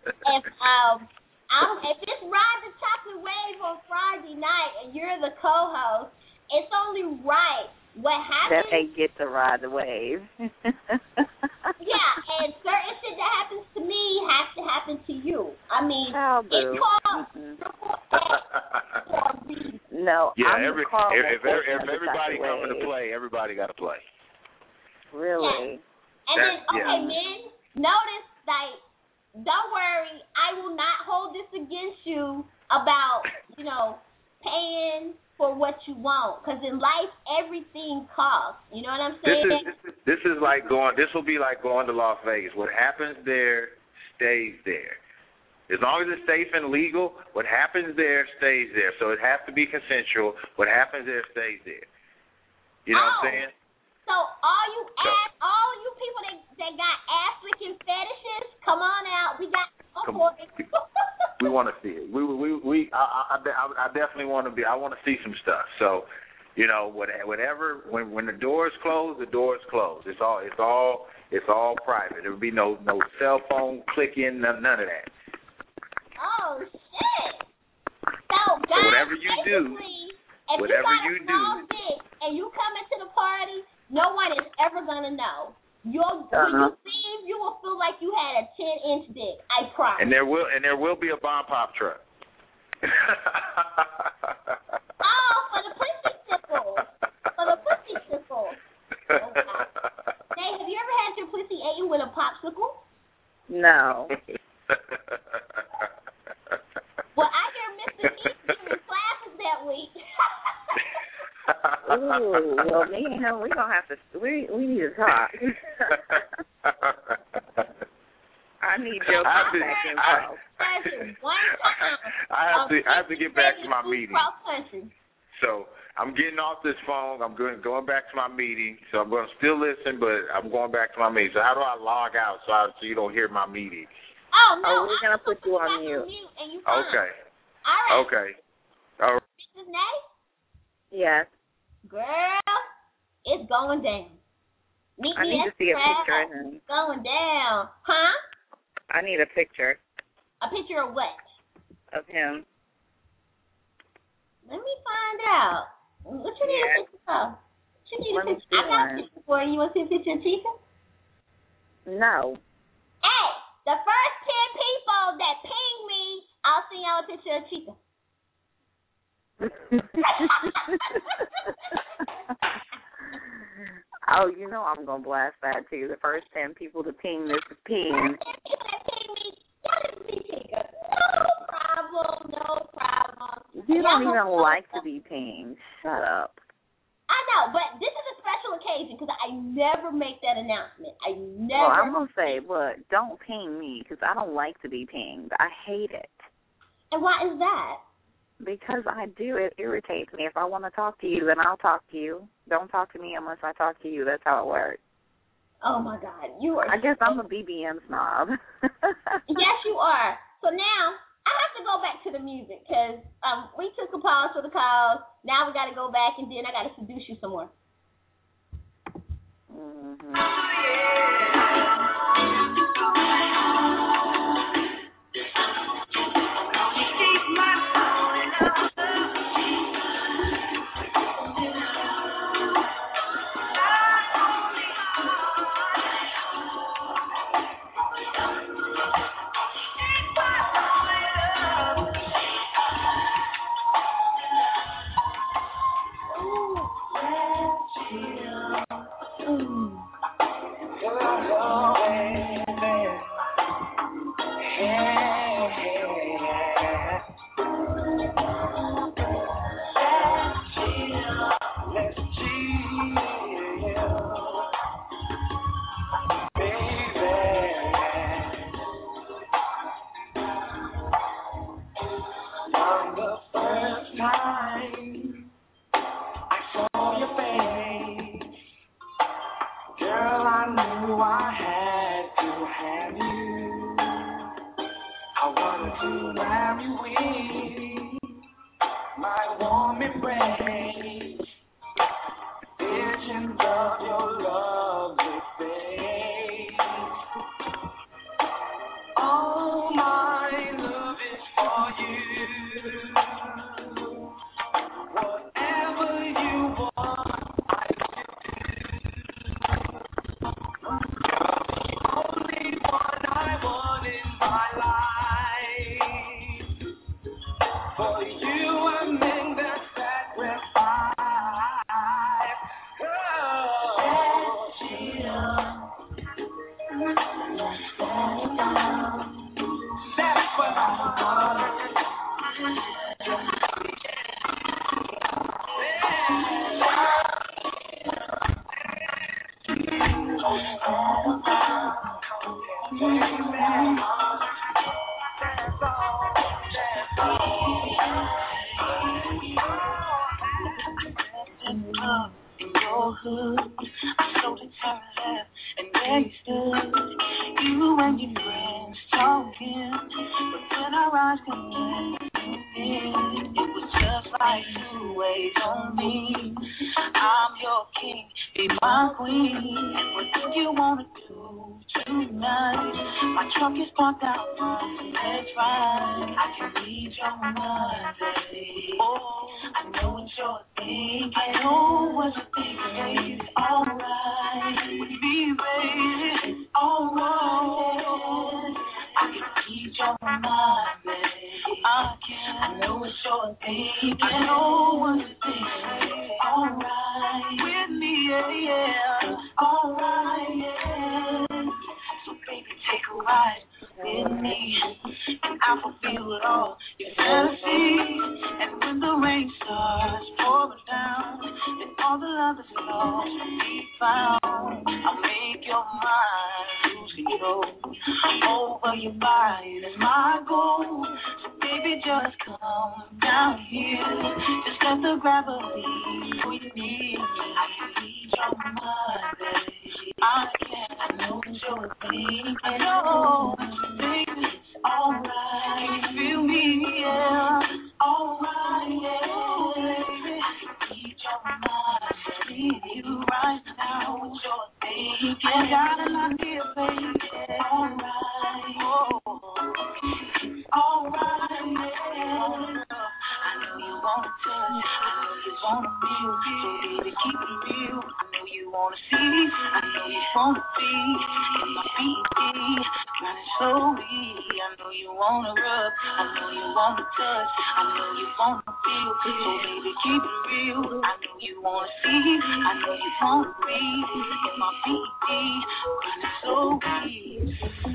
if it's Ride the Chocolate Wave on Friday night and you're the co-host, it's only right. What happens? That they get to ride the wave. Yeah, and certain shit that happens to me has to happen to you. I mean, it's called No, Yeah, I'm if everybody coming to play, everybody got to play. Really? And then, okay, men, notice, like, don't worry, I will not hold this against you about, paying for what you want. Because in life, everything costs. You know what I'm saying? This is like this will be like going to Las Vegas. What happens there stays there. As long as it's safe and legal, what happens there stays there. So it has to be consensual. What happens there stays there. You know what I'm saying? So all you people that got ass licking fetishes, come on out. We got we want to see it. I definitely want to be. I want to see some stuff. So, whatever. When the doors close, the doors close. It's all private. There will be no cell phone clicking, none of that. Oh shit! So guys, whatever you do, if you got a dick and you come into the party, no one is ever gonna know. When you leave, you will feel like you had a 10-inch dick. I promise. And there will be a bomb pop truck. For the pussy tickle. Oh, hey, have you ever had your pussy eaten with a popsicle? No. Well, I hear Mr. Keith giving classes that week. Ooh, well, me and him, we need to talk. I need your contact info. I have to get back to my meeting. So I'm getting off this phone. I'm going back to my meeting. So I'm going to still listen, but I'm going back to my meeting. So how do I log out so you don't hear my meeting? Oh, no. We're going to put you on mute. Okay. All right. Okay. All right. Mrs. Nay? Yes. Girl, it's going down. I need to see a picture of him. It's going down. Huh? I need a picture. A picture of what? Of him. Let me find out. What you need a picture of? I got a picture for you. You want to see a picture of Chica? No. Hey, the first 10 people that ping me, I'll send y'all a picture of Chica. Oh, I'm going to blast that too. The first 10 people to ping this ping. No problem. You don't even like to be pinged. Shut up. I know, but this is a special occasion because I never make that announcement. Well, I'm going to say, look, don't ping me because I don't like to be pinged. I hate it. And why is that? Because I do. It irritates me. If I want to talk to you, then I'll talk to you. Don't talk to me unless I talk to you. That's how it works. Oh, my God. You are. I guess I'm a BBM snob. Yes, you are. So now I have to go back to the music because we took a pause for the calls. Now we got to go back, and then I got to seduce you some more. Mm-hmm. For you, I'm in that settle down. In your hood, I slowly turned left, and there you stood. You and your friends talking, but when our eyes connected, it was just like two ways on me. I'm your king, be my queen. What do you wanna do tonight? My truck is parked out front, let's ride. I can read your mind, baby. Oh, I know what you're thinking. I know what you're thinking, baby. It's alright with me, baby. It's alright. I can read your mind, baby. I know what you're thinking. I know what you're thinking. It's alright with me, yeah. It's alright, yeah. So baby, take a ride with me, and I fulfill all your fantasies. And when the rain starts pouring down, and all the love is lost will be found, I'll make your mind lose control over your body. That's my goal. So baby, just come down here. Just let the gravity with me. I can read your mind, baby. I know what you're thinking. I know, baby, it's alright. Can you feel me? Yeah, it's alright, yeah, baby. I can read your mind, read you right now. What you're thinking. I got an idea, baby. It's alright, oh, it's alright, yeah. I know you wanna touch, I know you wanna feel, so baby, keep it real. I know you wanna see, I know you wanna be in my feet, running slowly. I know you wanna rub, I know you wanna touch, I know you wanna feel, so baby, keep it real. I know you wanna see, I know you wanna breathe in my feet, running slowly.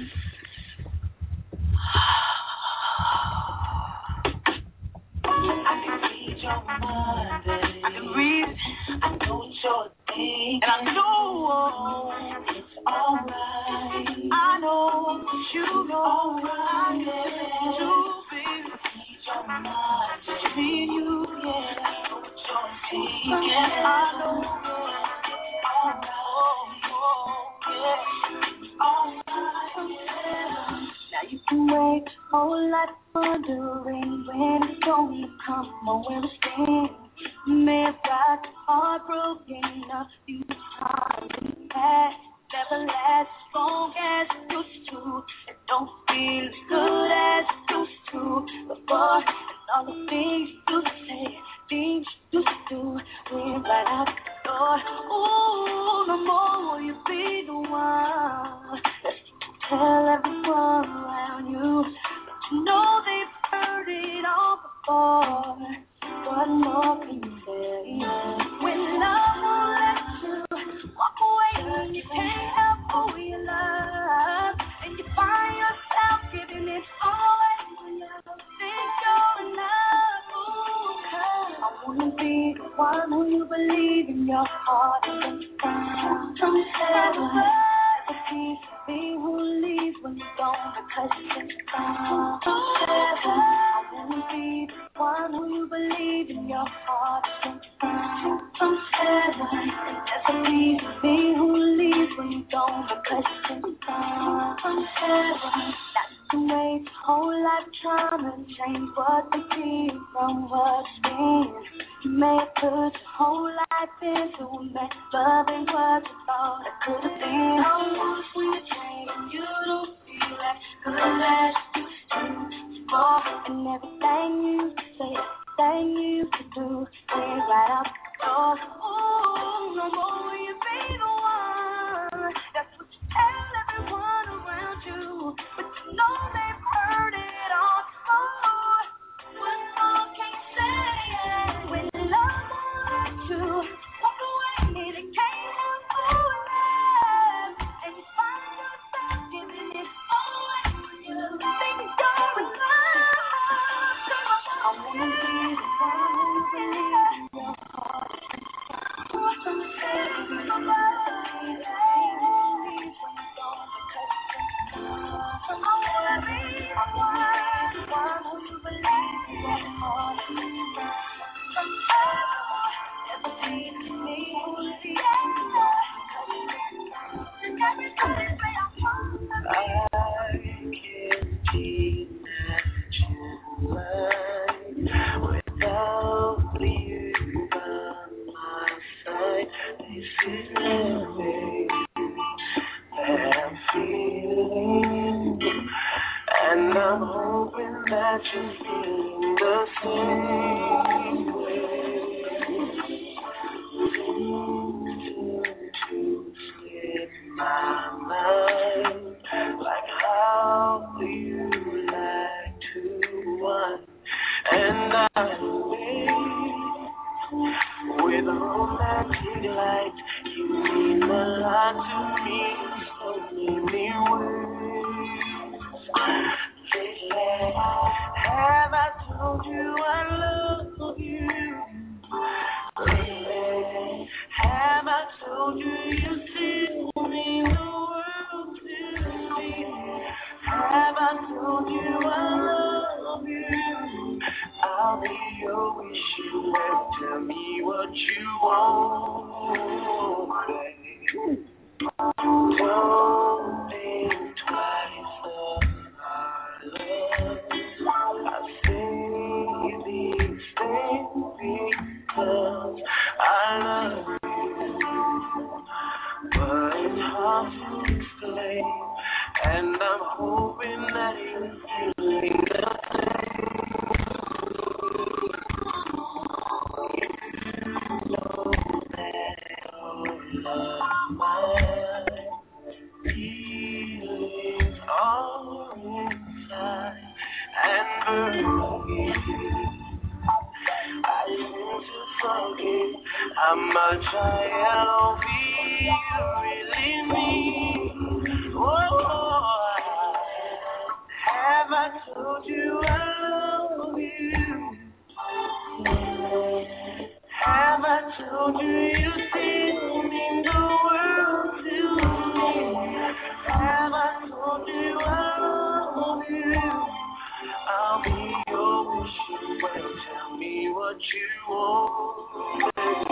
I can read your mind, baby. I can read, I know what you're thinking. And I know it's alright. I know you know alright, yeah. You, baby, read your mind. Just me and you, yeah. I know what you're thinking. Yeah, I know it's alright. Yeah, alright, yeah. Now you can wait a whole lot wondering when it's going to come or where it's been. You may have got your heart broken a few times in the past. Never lasts as long as it used to. It don't feel as good as it used to before. And all the things you used to say, things you used to do, went right out the door. Ooh, no more will you be the one that's tell everyone around you. But you know they've heard it all before. What more can you say? When love won't let you walk away and you can't help who you love, and you find yourself giving it all away when you don't think you're enough. Ooh, 'cause I wanna be the one who you believe in your heart and from heaven. Be who leaves when you don't, because it's gone. I wanna be the one who you believe in your heart from heaven. Never be who leaves when you don't, because it's gone from heaven. Now you can wait a whole lifetime and change what they feel from what's been. You may have put your whole life into a mess, loving what you thought it could have been. Oh, when you change and you don't feel like good as you used to before, and everything you say, everything you could do, went right out the door. Oh, no more will you be the one. That's what you tell everyone around you, but you know they've heard it all before. What more can you say? When love won't let you walk away, they can't help who it is, and you find yourself giving it all away. You think that you're feeling the same way. To slip my mind, like how do you like to run? And I with romantic light, you mean a lot to me, so many ways. Lately, have I told you I love you? Lately, have I told you you still mean the world to me? Have I told you I love you? I'll be your wishing well. Tell me what you want, babe. Don't think twice of our love. I say these things because I love you, but it's hard to explain, and I'm hoping that you're feeling the same. Feelings all inside and burning. I seem to forget how much I love you really mean. Oh, have I told you I love you? Have I told you you still mean the world to me? Have I told you I love you? I'll be your wishing well. Tell me what you want.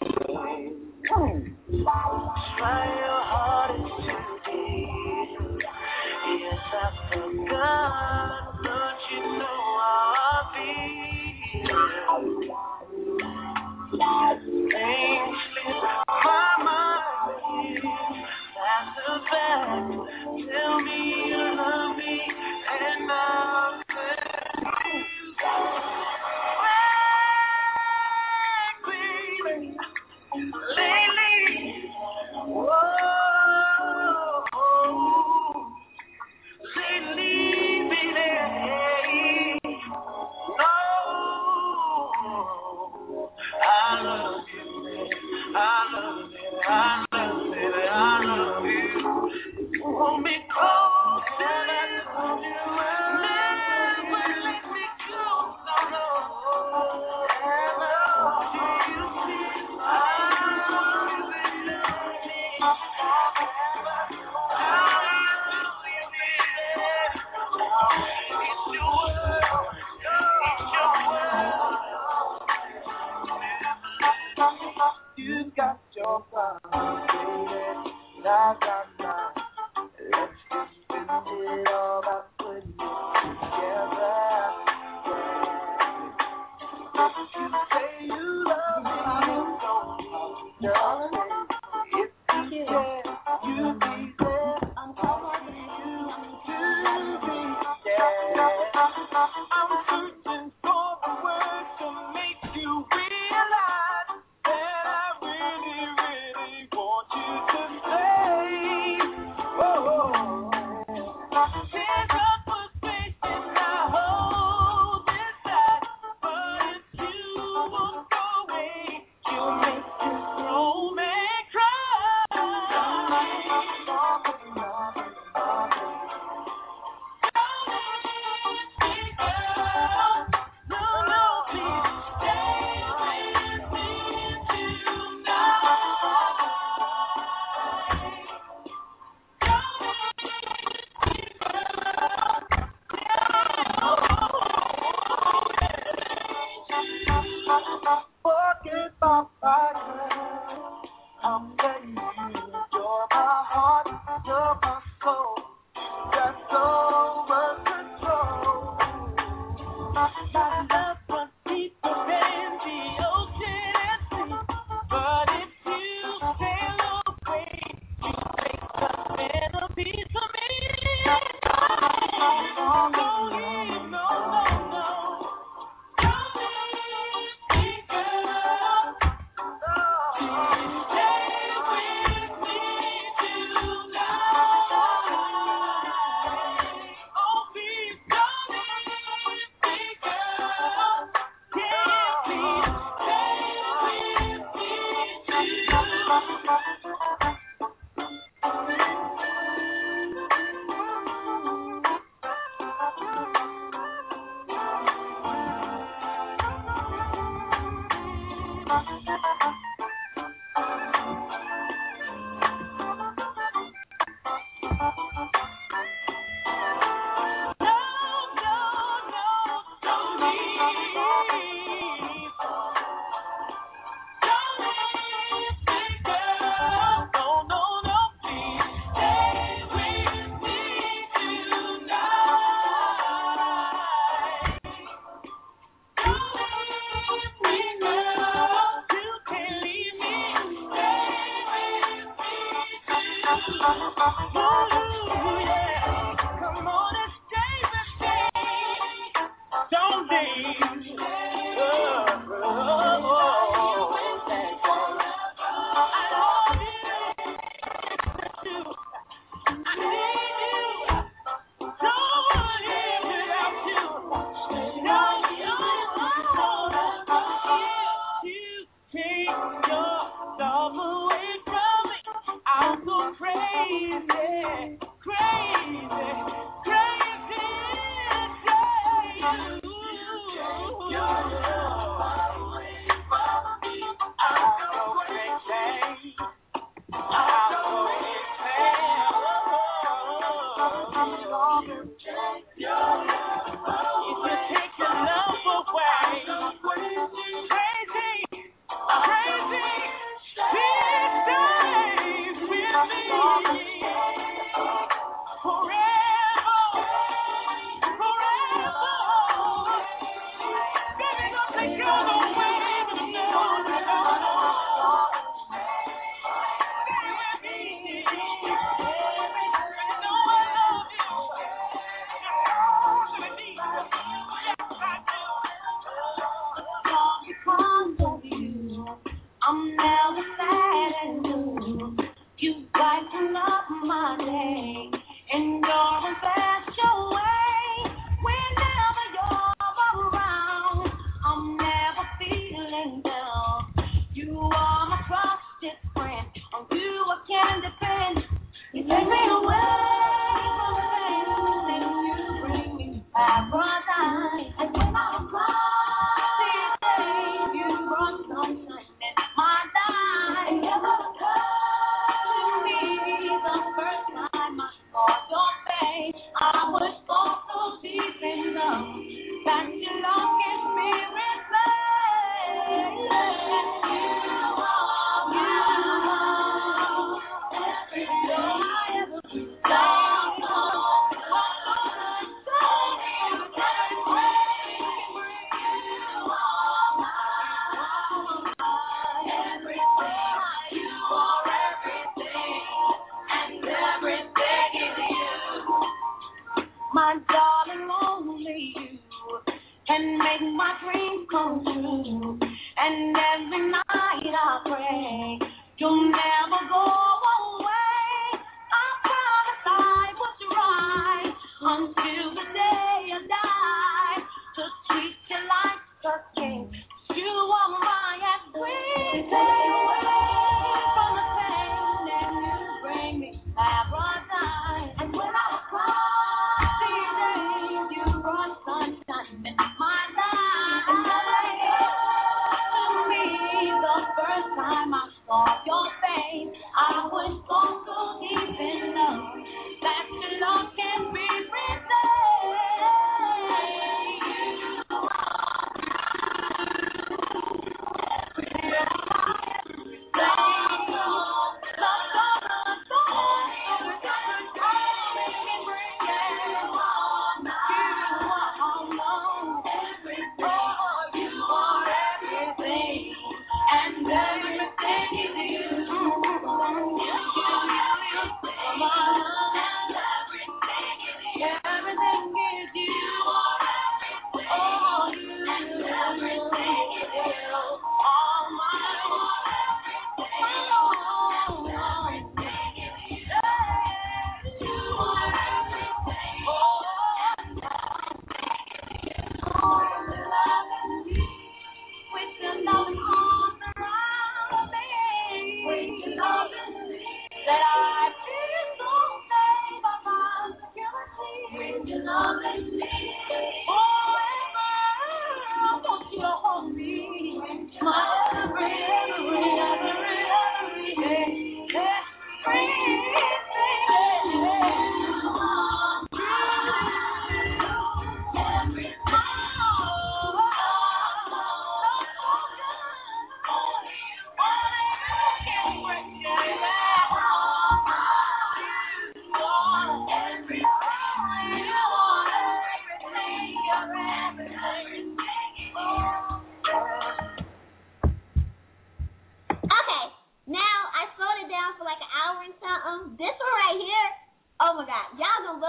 Try your hardest to give. Yes, I forgot, but you know how I feel. Things slip my mind. That's a fact. Tell me you love me, and I'll baby, lately, whoa, lately, baby, no, I love you, I love you, I love you, I love you. Hold me close, and I told you never let me go, no, and I love you, I love you, baby. It's your world, it's your world. You got your problem, baby, I got mine. Let's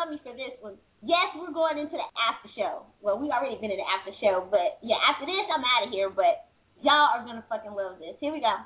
love me for this one. Yes, we're going into the after show. Well, we already been in the after show, but yeah, after this, I'm out of here. But y'all are gonna fucking love this. Here we go.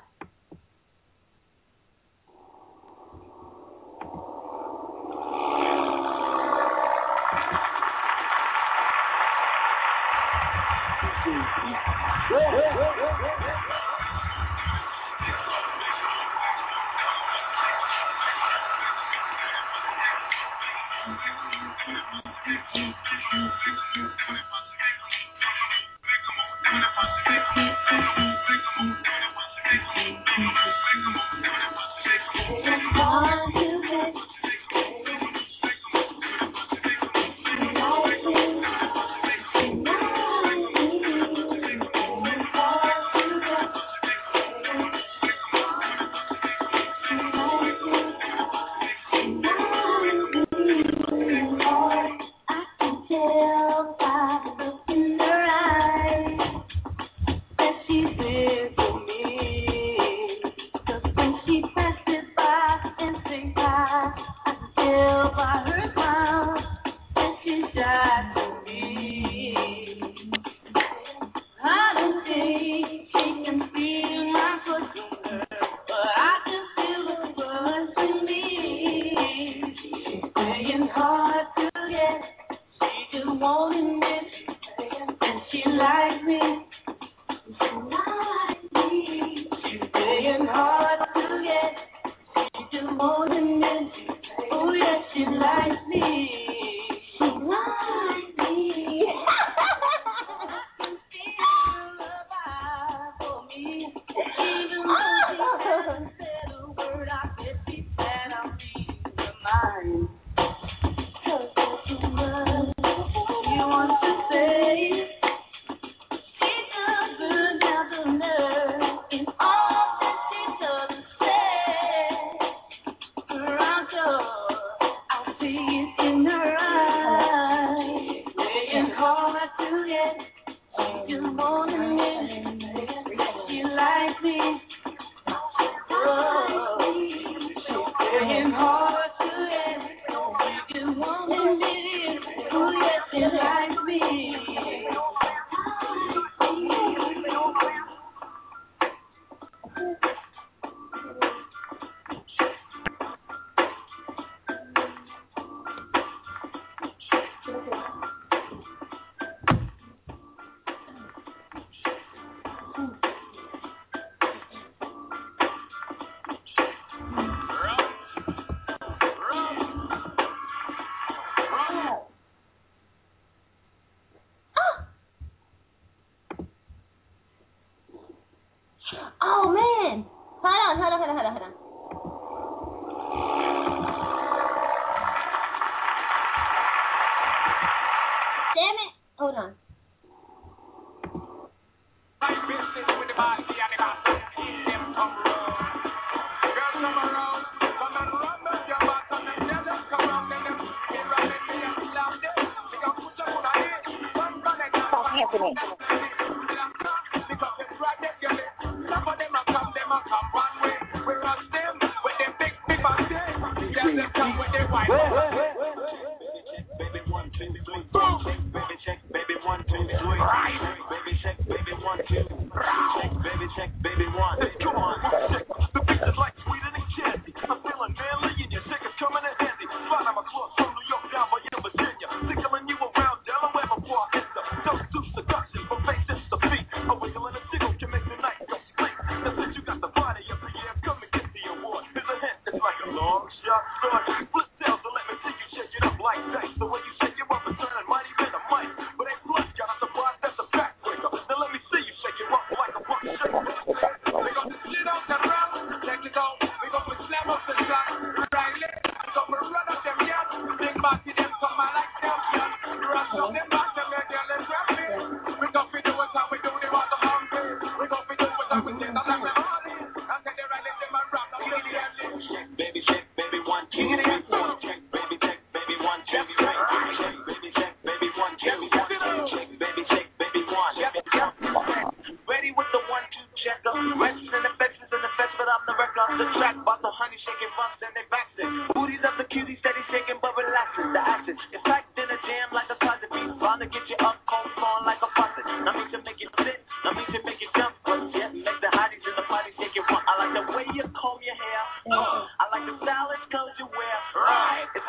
The honey shaking bumps and they bouncing. Booties up the cutie steady shaking but relaxing. The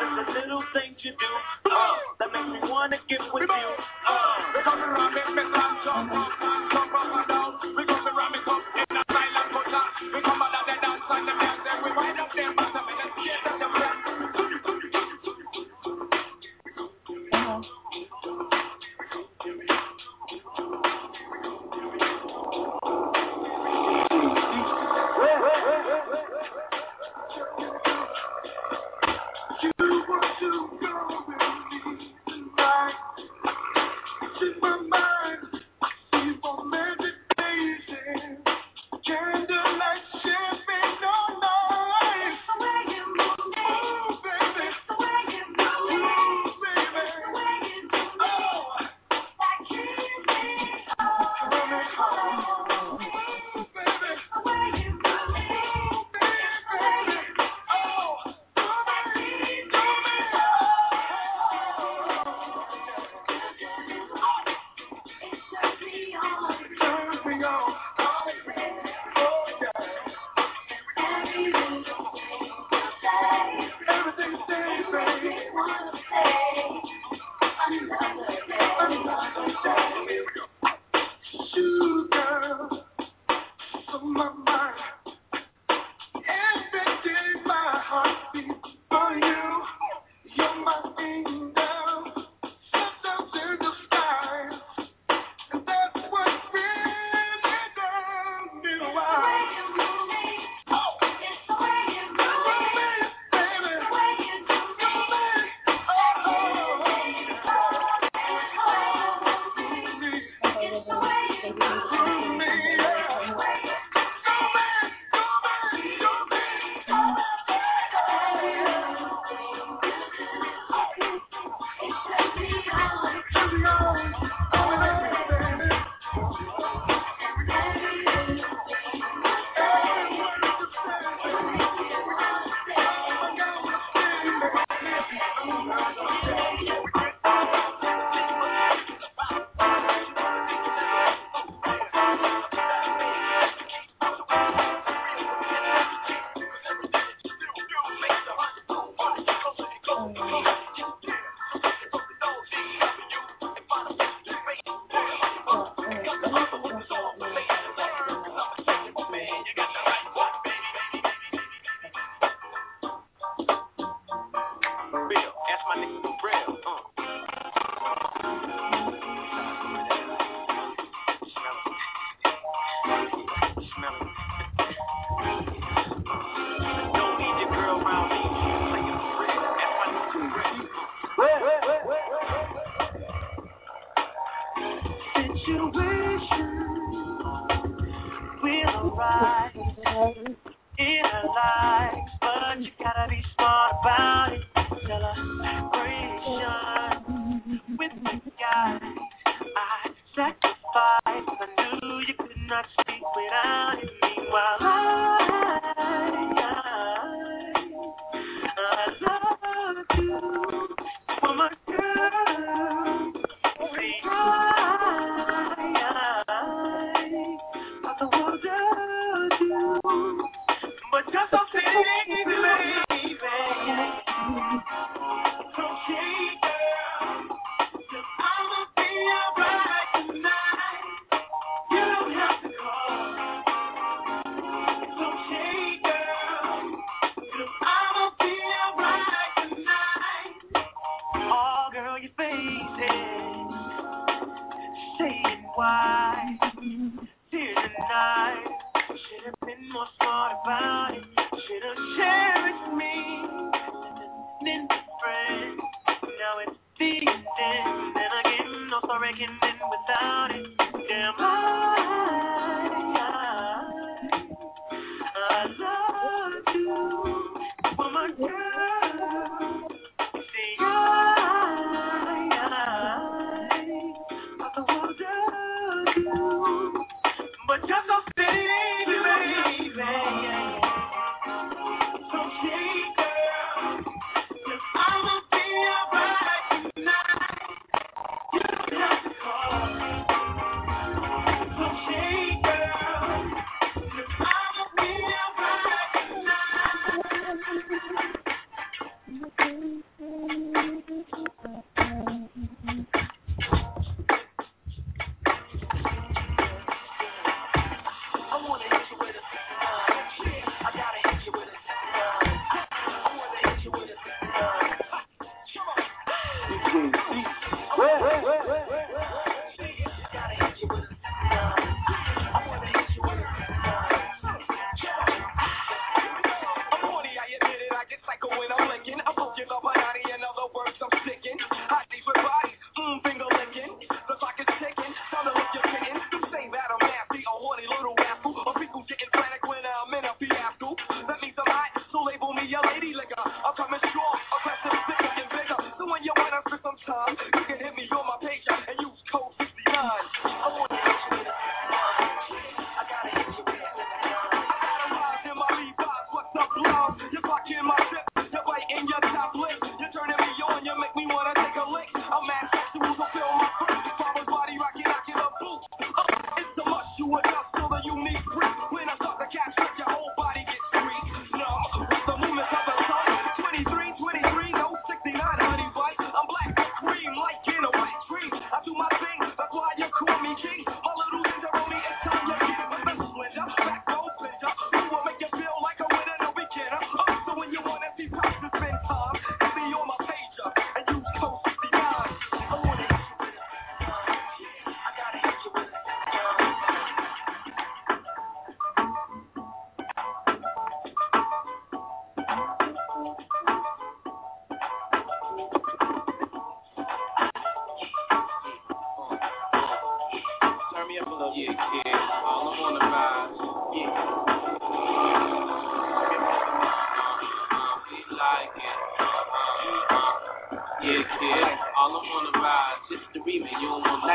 just the little things you do that make me wanna get with you. We come around, make me land, jump up and down. We come around, me come in a silent gutter. We come out of the dance and the dance, and we wind up them bottom and the skate of the friend.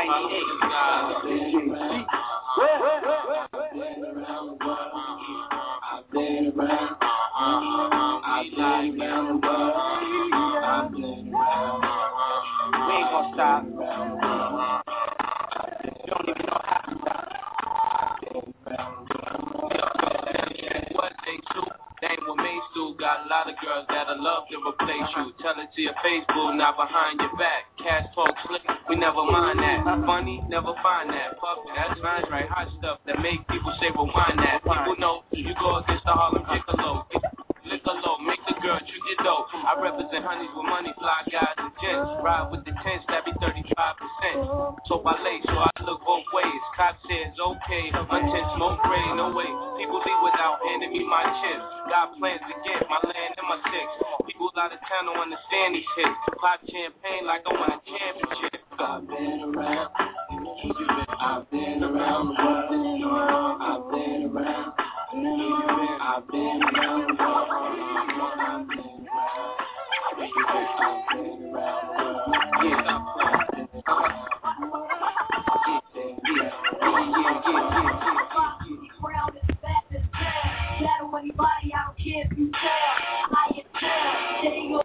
Stop. You don't even know how to stop. What they do, they ain't what me do. Got a lot of girls that'll love to replace you. Tell it to your face, boo, not behind your back. Cash talk slick, we never mind that. Funny, never find that. Fuck it, that's fine, right? Hot stuff that make people say, well, why not? People know you go against the Harlem Piccolo. Liquor low, make the girl drink your dope. I represent honeys with money, fly guys and gents. Ride with the tents, that be 35%. So I lay, so I look both ways. Cop says okay, untense, smoke gray, no way. People leave without handing me my chips. Got plans again, my land and my six. People out of town don't understand these hits. Pop champagne like I won a championship. I've been around. I've been around the world. I've been around. I've been around the world. Anybody, I don't care if you tell. I am tell. They go.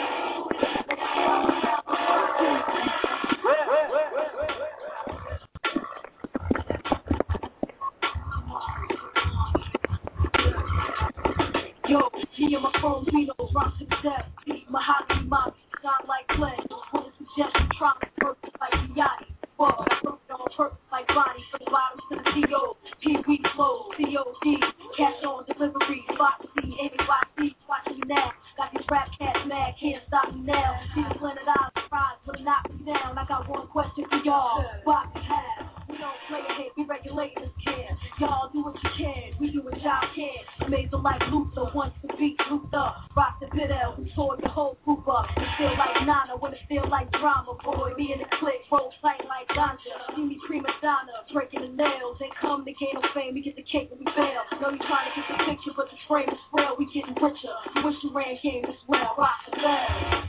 Yo, me and my phone, we know rock to death. Beat my hockey mom, shine like clay. Want to suggest you try to purpose like Gianni. Fuck, I broke on purpose like Bonnie. From the bottom to the CO. P-Week flow, COD. Cash on delivery, Fox C, NYC, watching me now. Got these rap cats mad, can't stop me now. See the planet eyes, surprise, but knock me down. I got one question for y'all. Box half. We don't play ahead, we regulators can. Y'all do what you can, we do what y'all can. Amazing like Luther, once the beat looped up. Rock the Bidell, we tore your whole group up. It feel like Nana, when it feel like drama. Boy, me and the clique, roll tight like ganja. See me prima donna, breaking the nails. Ain't come to gain no fame, we get the cake and we fail. Know you trying to get the picture, but the frame is real. We getting richer, you wish you ran game as well. Rock the bell.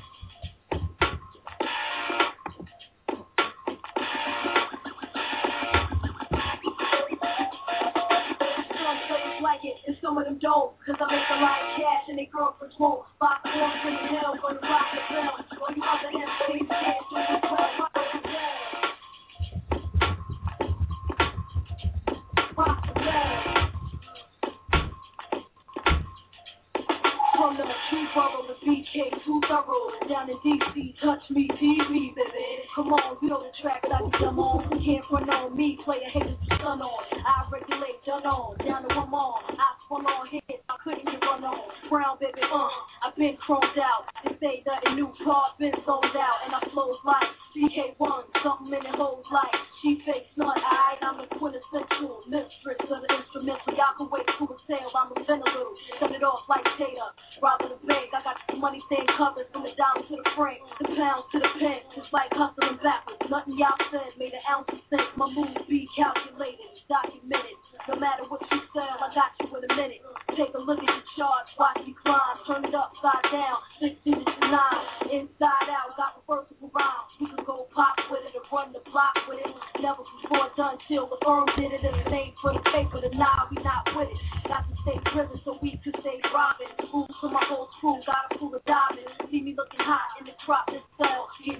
Like it, and some of them don't, cause I make a lot of cash and they girlfriends won't. Box one, bring it down, for the rock the bell. All you other MCs can't do this well. Rock the bell. Rock the bell. From the Borough to BK, too thorough. Down in DC, touch me, TV, baby. Come on, you know the track that I can jump on. Can't run on me, play a haters to sun on. I regulate, done on, down to one more. I spun on hits, I couldn't get run on. Brown, baby, I've been chromed out. They say that a new car been sold out. And I flows like CK1, something in the hoes like. She fake slut, I'm the quintessential mistress of the instrumental. Y'all can wait to exhale, I'm a little. Set it off like Tater, robbing the bank. I got the money staying covered from the dollar to the frame, the pounds to the pence. It's like hustling backwards. Nothing y'all said made an ounce of sense. My moves be calculated, documented. No matter what you sell, I got you in a minute. Take a look at your charts, watch me climb. Turn it upside down, 16 to 9. Inside out, got reversible rhymes. We can go pop with it or run the block with it. Never before done till the firm did it. It's made for the paper, the nah, we not with it. Got to stay driven so we could stay robbing. Fools for my whole crew, got a pool of diamonds. See me looking hot in the crop this cell.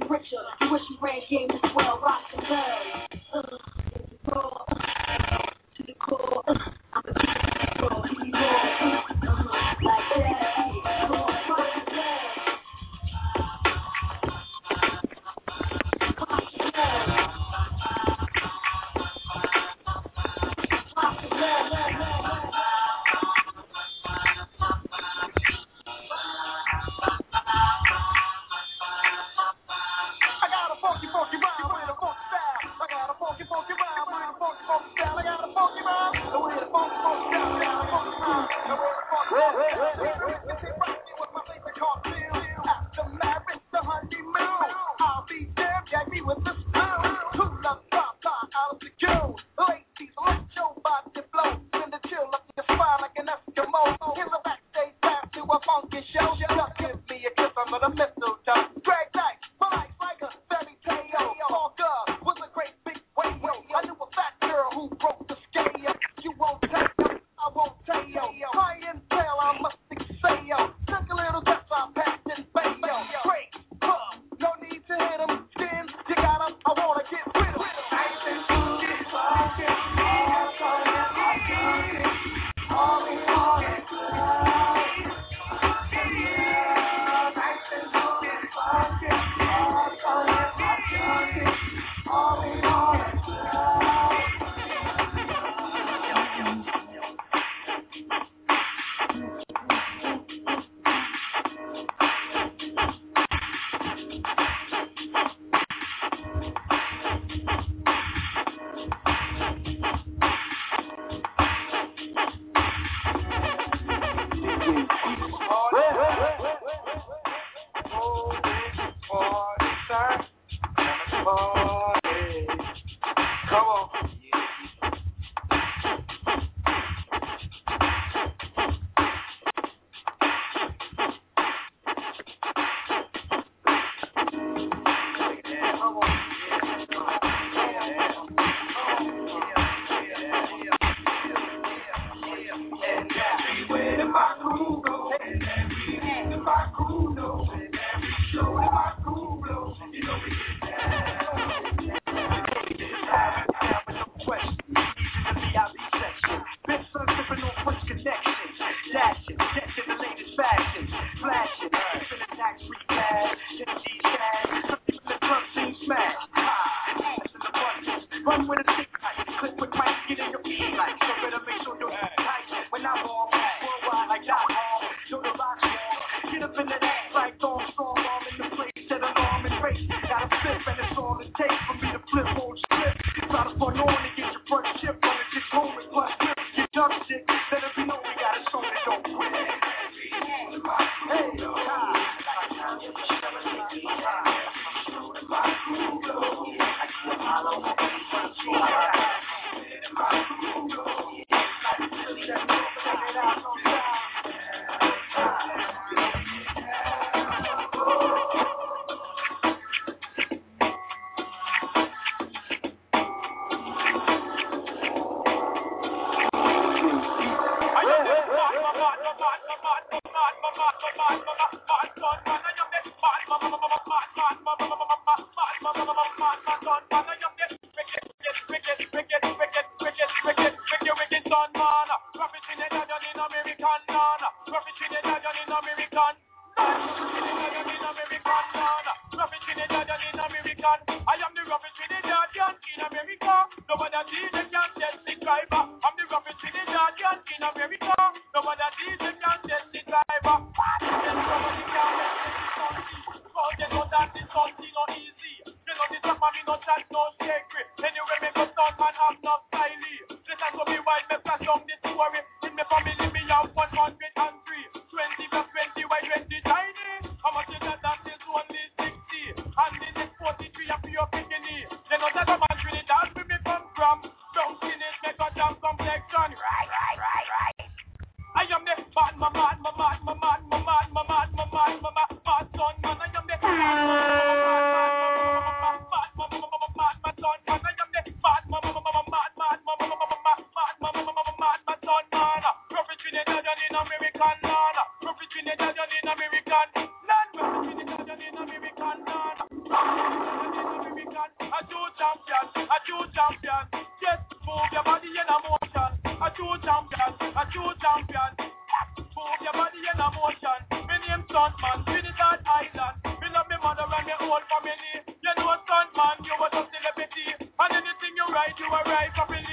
whole family. You know, son, man, you was a celebrity. And anything you write, you are right properly.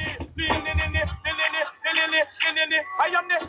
I am the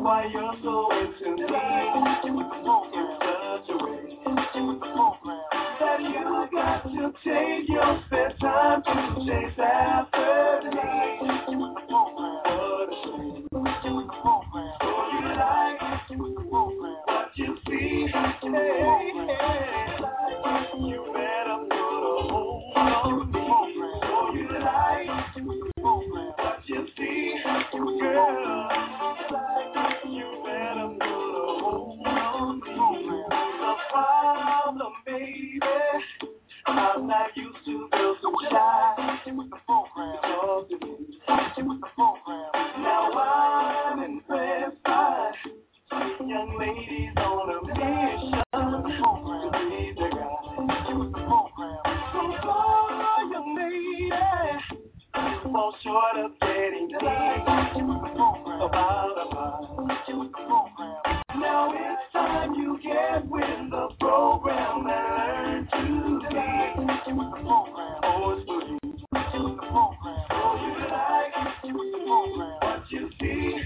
why you're so into me. It's such a way that you got to take your spare time to chase after me. What a shame. Oh, you like what you see. Hey, you better put a hold on me. Oh, you like what you see, girl. You better put a hold on me. The problem, baby, I'm not used to feel so shy. Talk to me. Now I'm impressed by young ladies on a mission to be the guy. So far, young lady, you fall short of getting deep about. Now it's time you get with the program and learn to be. Oh, it's for you. Oh, you like what you see.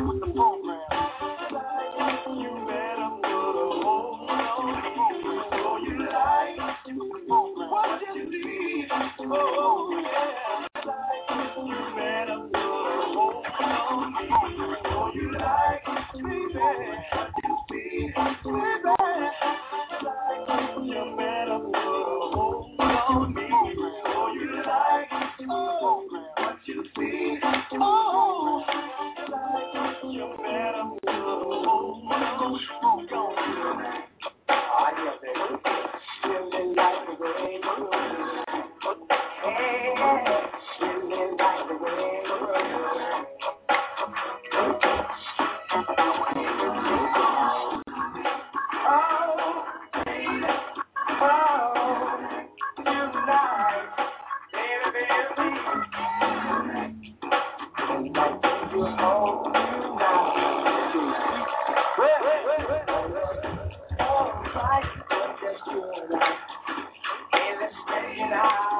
You better put a hold on me. Oh, you like what you see. Oh, yeah. You better put a hold on me. Oh, you like, baby, what you see. Baby, you better put a hold on me. Oh, you like what you see. Oh, you better put a hold on me. Oh, yeah, baby. Feeling like the way you move. Hey, feeling like the way you move. Oh, baby. Oh, tonight, baby, you hold tonight. All right, just you and I. And let's stay in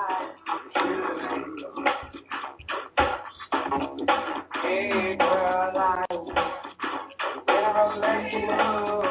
hey, girl, I never let you know.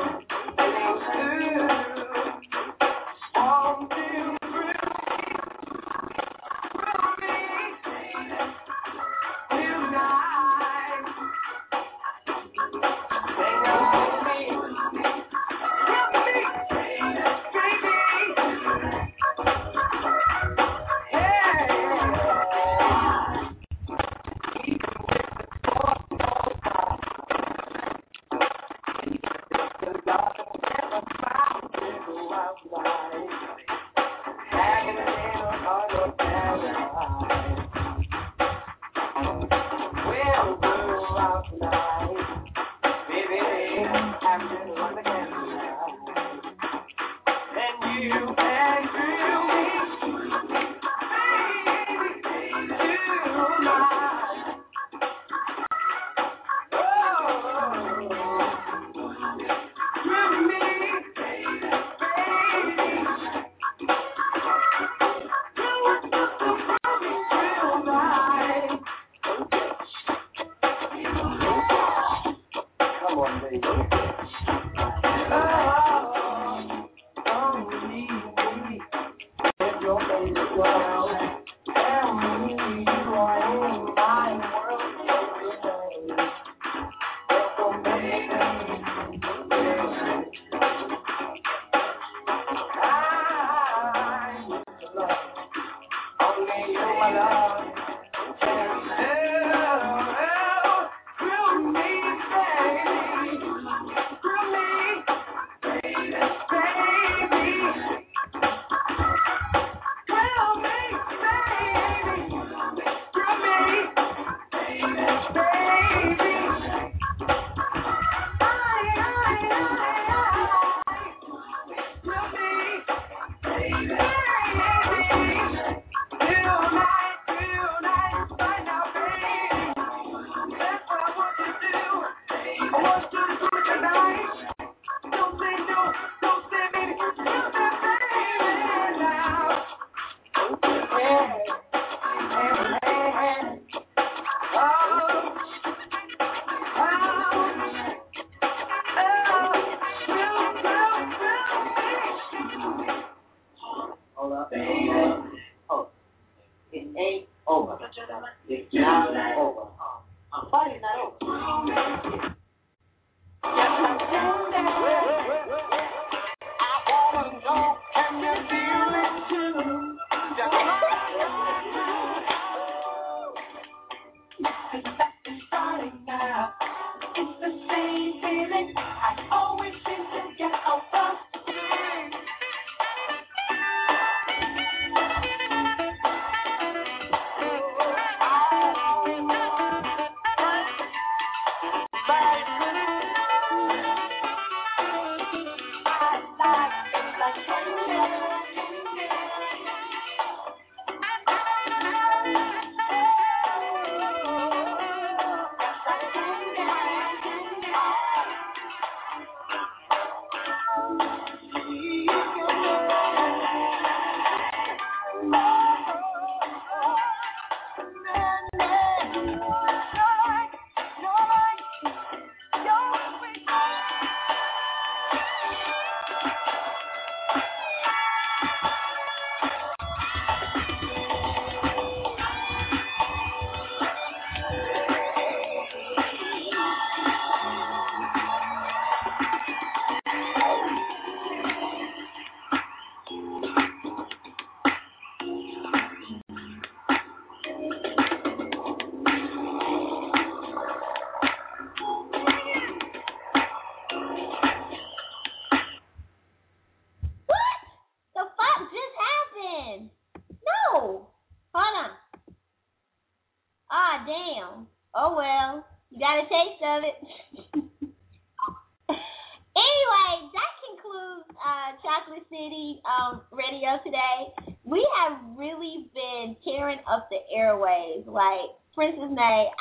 Chocolate City Radio today. We have really been tearing up the airwaves. Like, Princess May,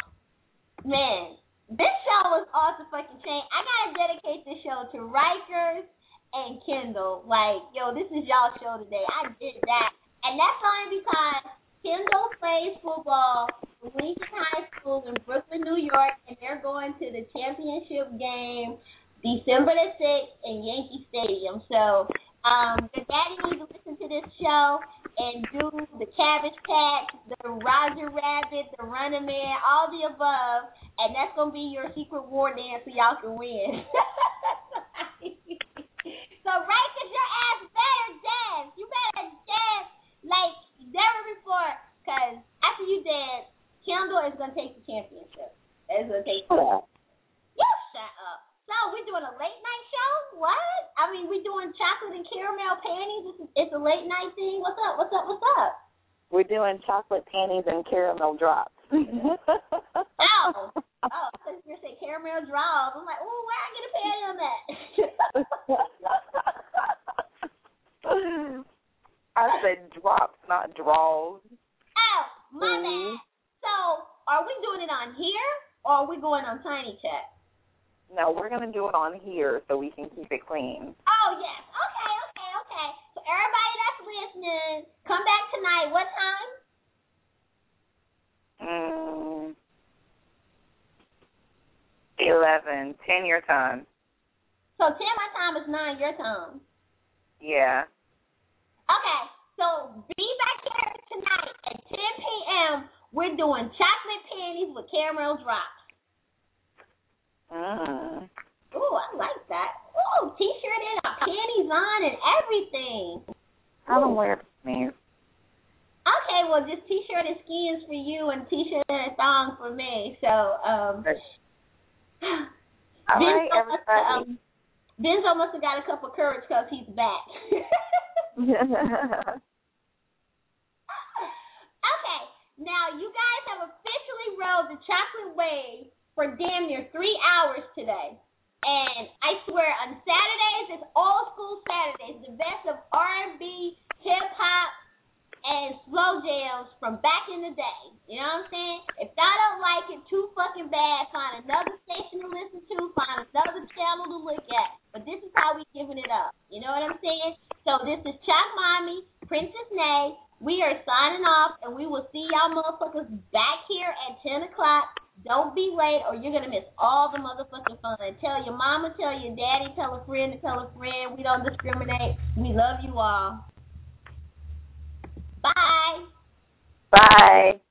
this show was off the fucking chain. I gotta dedicate this show to Rikers and Kendall. Like, yo, this is y'all's show today. I did that. And that's only because Kendall plays football at Lincoln High School in Brooklyn, New York, and they're going to the championship game December the 6th in Yankee Stadium. So, the daddy needs to listen to this show and do the Cabbage Patch, the Roger Rabbit, the Running Man, all the above, and that's going to be your secret war dance so y'all can win. So, right, because your ass better dance. You better dance like never before, because after you dance, Kendall is going to take the championship. It's going to take the championship. You shut up. So, we're doing a late night show? What? I mean, we're doing chocolate and caramel panties. It's a late night thing. What's up? What's up? What's up? We're doing chocolate panties and caramel drops. Oh, I thought you were going to say caramel draws. I'm like, oh, where I get a panty on that? I said drops, not draws. Oh, my bad. So, are we doing it on here, or are we going on Tiny Chat? No, we're going to do it on here so we can keep it clean. Oh, yes. Okay. So everybody that's listening, come back tonight. What time? 11, 10 your time. So 10 my time is 9 your time. Yeah. Okay, so be back here tonight at 10 p.m. We're doing chocolate panties with caramel drops. Ooh, I like that. Ooh, t-shirt and panties on and everything. I don't wear panties. Okay, well, just t-shirt and skins for you and t-shirt and thong for me. So, all right, everybody. Denzel must have got a cup of courage because he's back. Okay, now you guys have officially rode the chocolate wave for damn near 3 hours today. And I swear, on Saturdays, it's old school Saturdays, the best of R&B, hip-hop, and slow jams from back in the day. You know what I'm saying? If y'all don't like it too fucking bad, find another station to listen to, find another channel to look at. But this is how we giving it up. You know what I'm saying? So this is Choc Mommy, Princess Nay. We are signing off, and we will see y'all motherfuckers back here at 10 o'clock. Don't be late, or you're going to miss all the motherfucking fun. Tell your mama, tell your daddy, tell a friend to tell a friend. We don't discriminate. We love you all. Bye. Bye.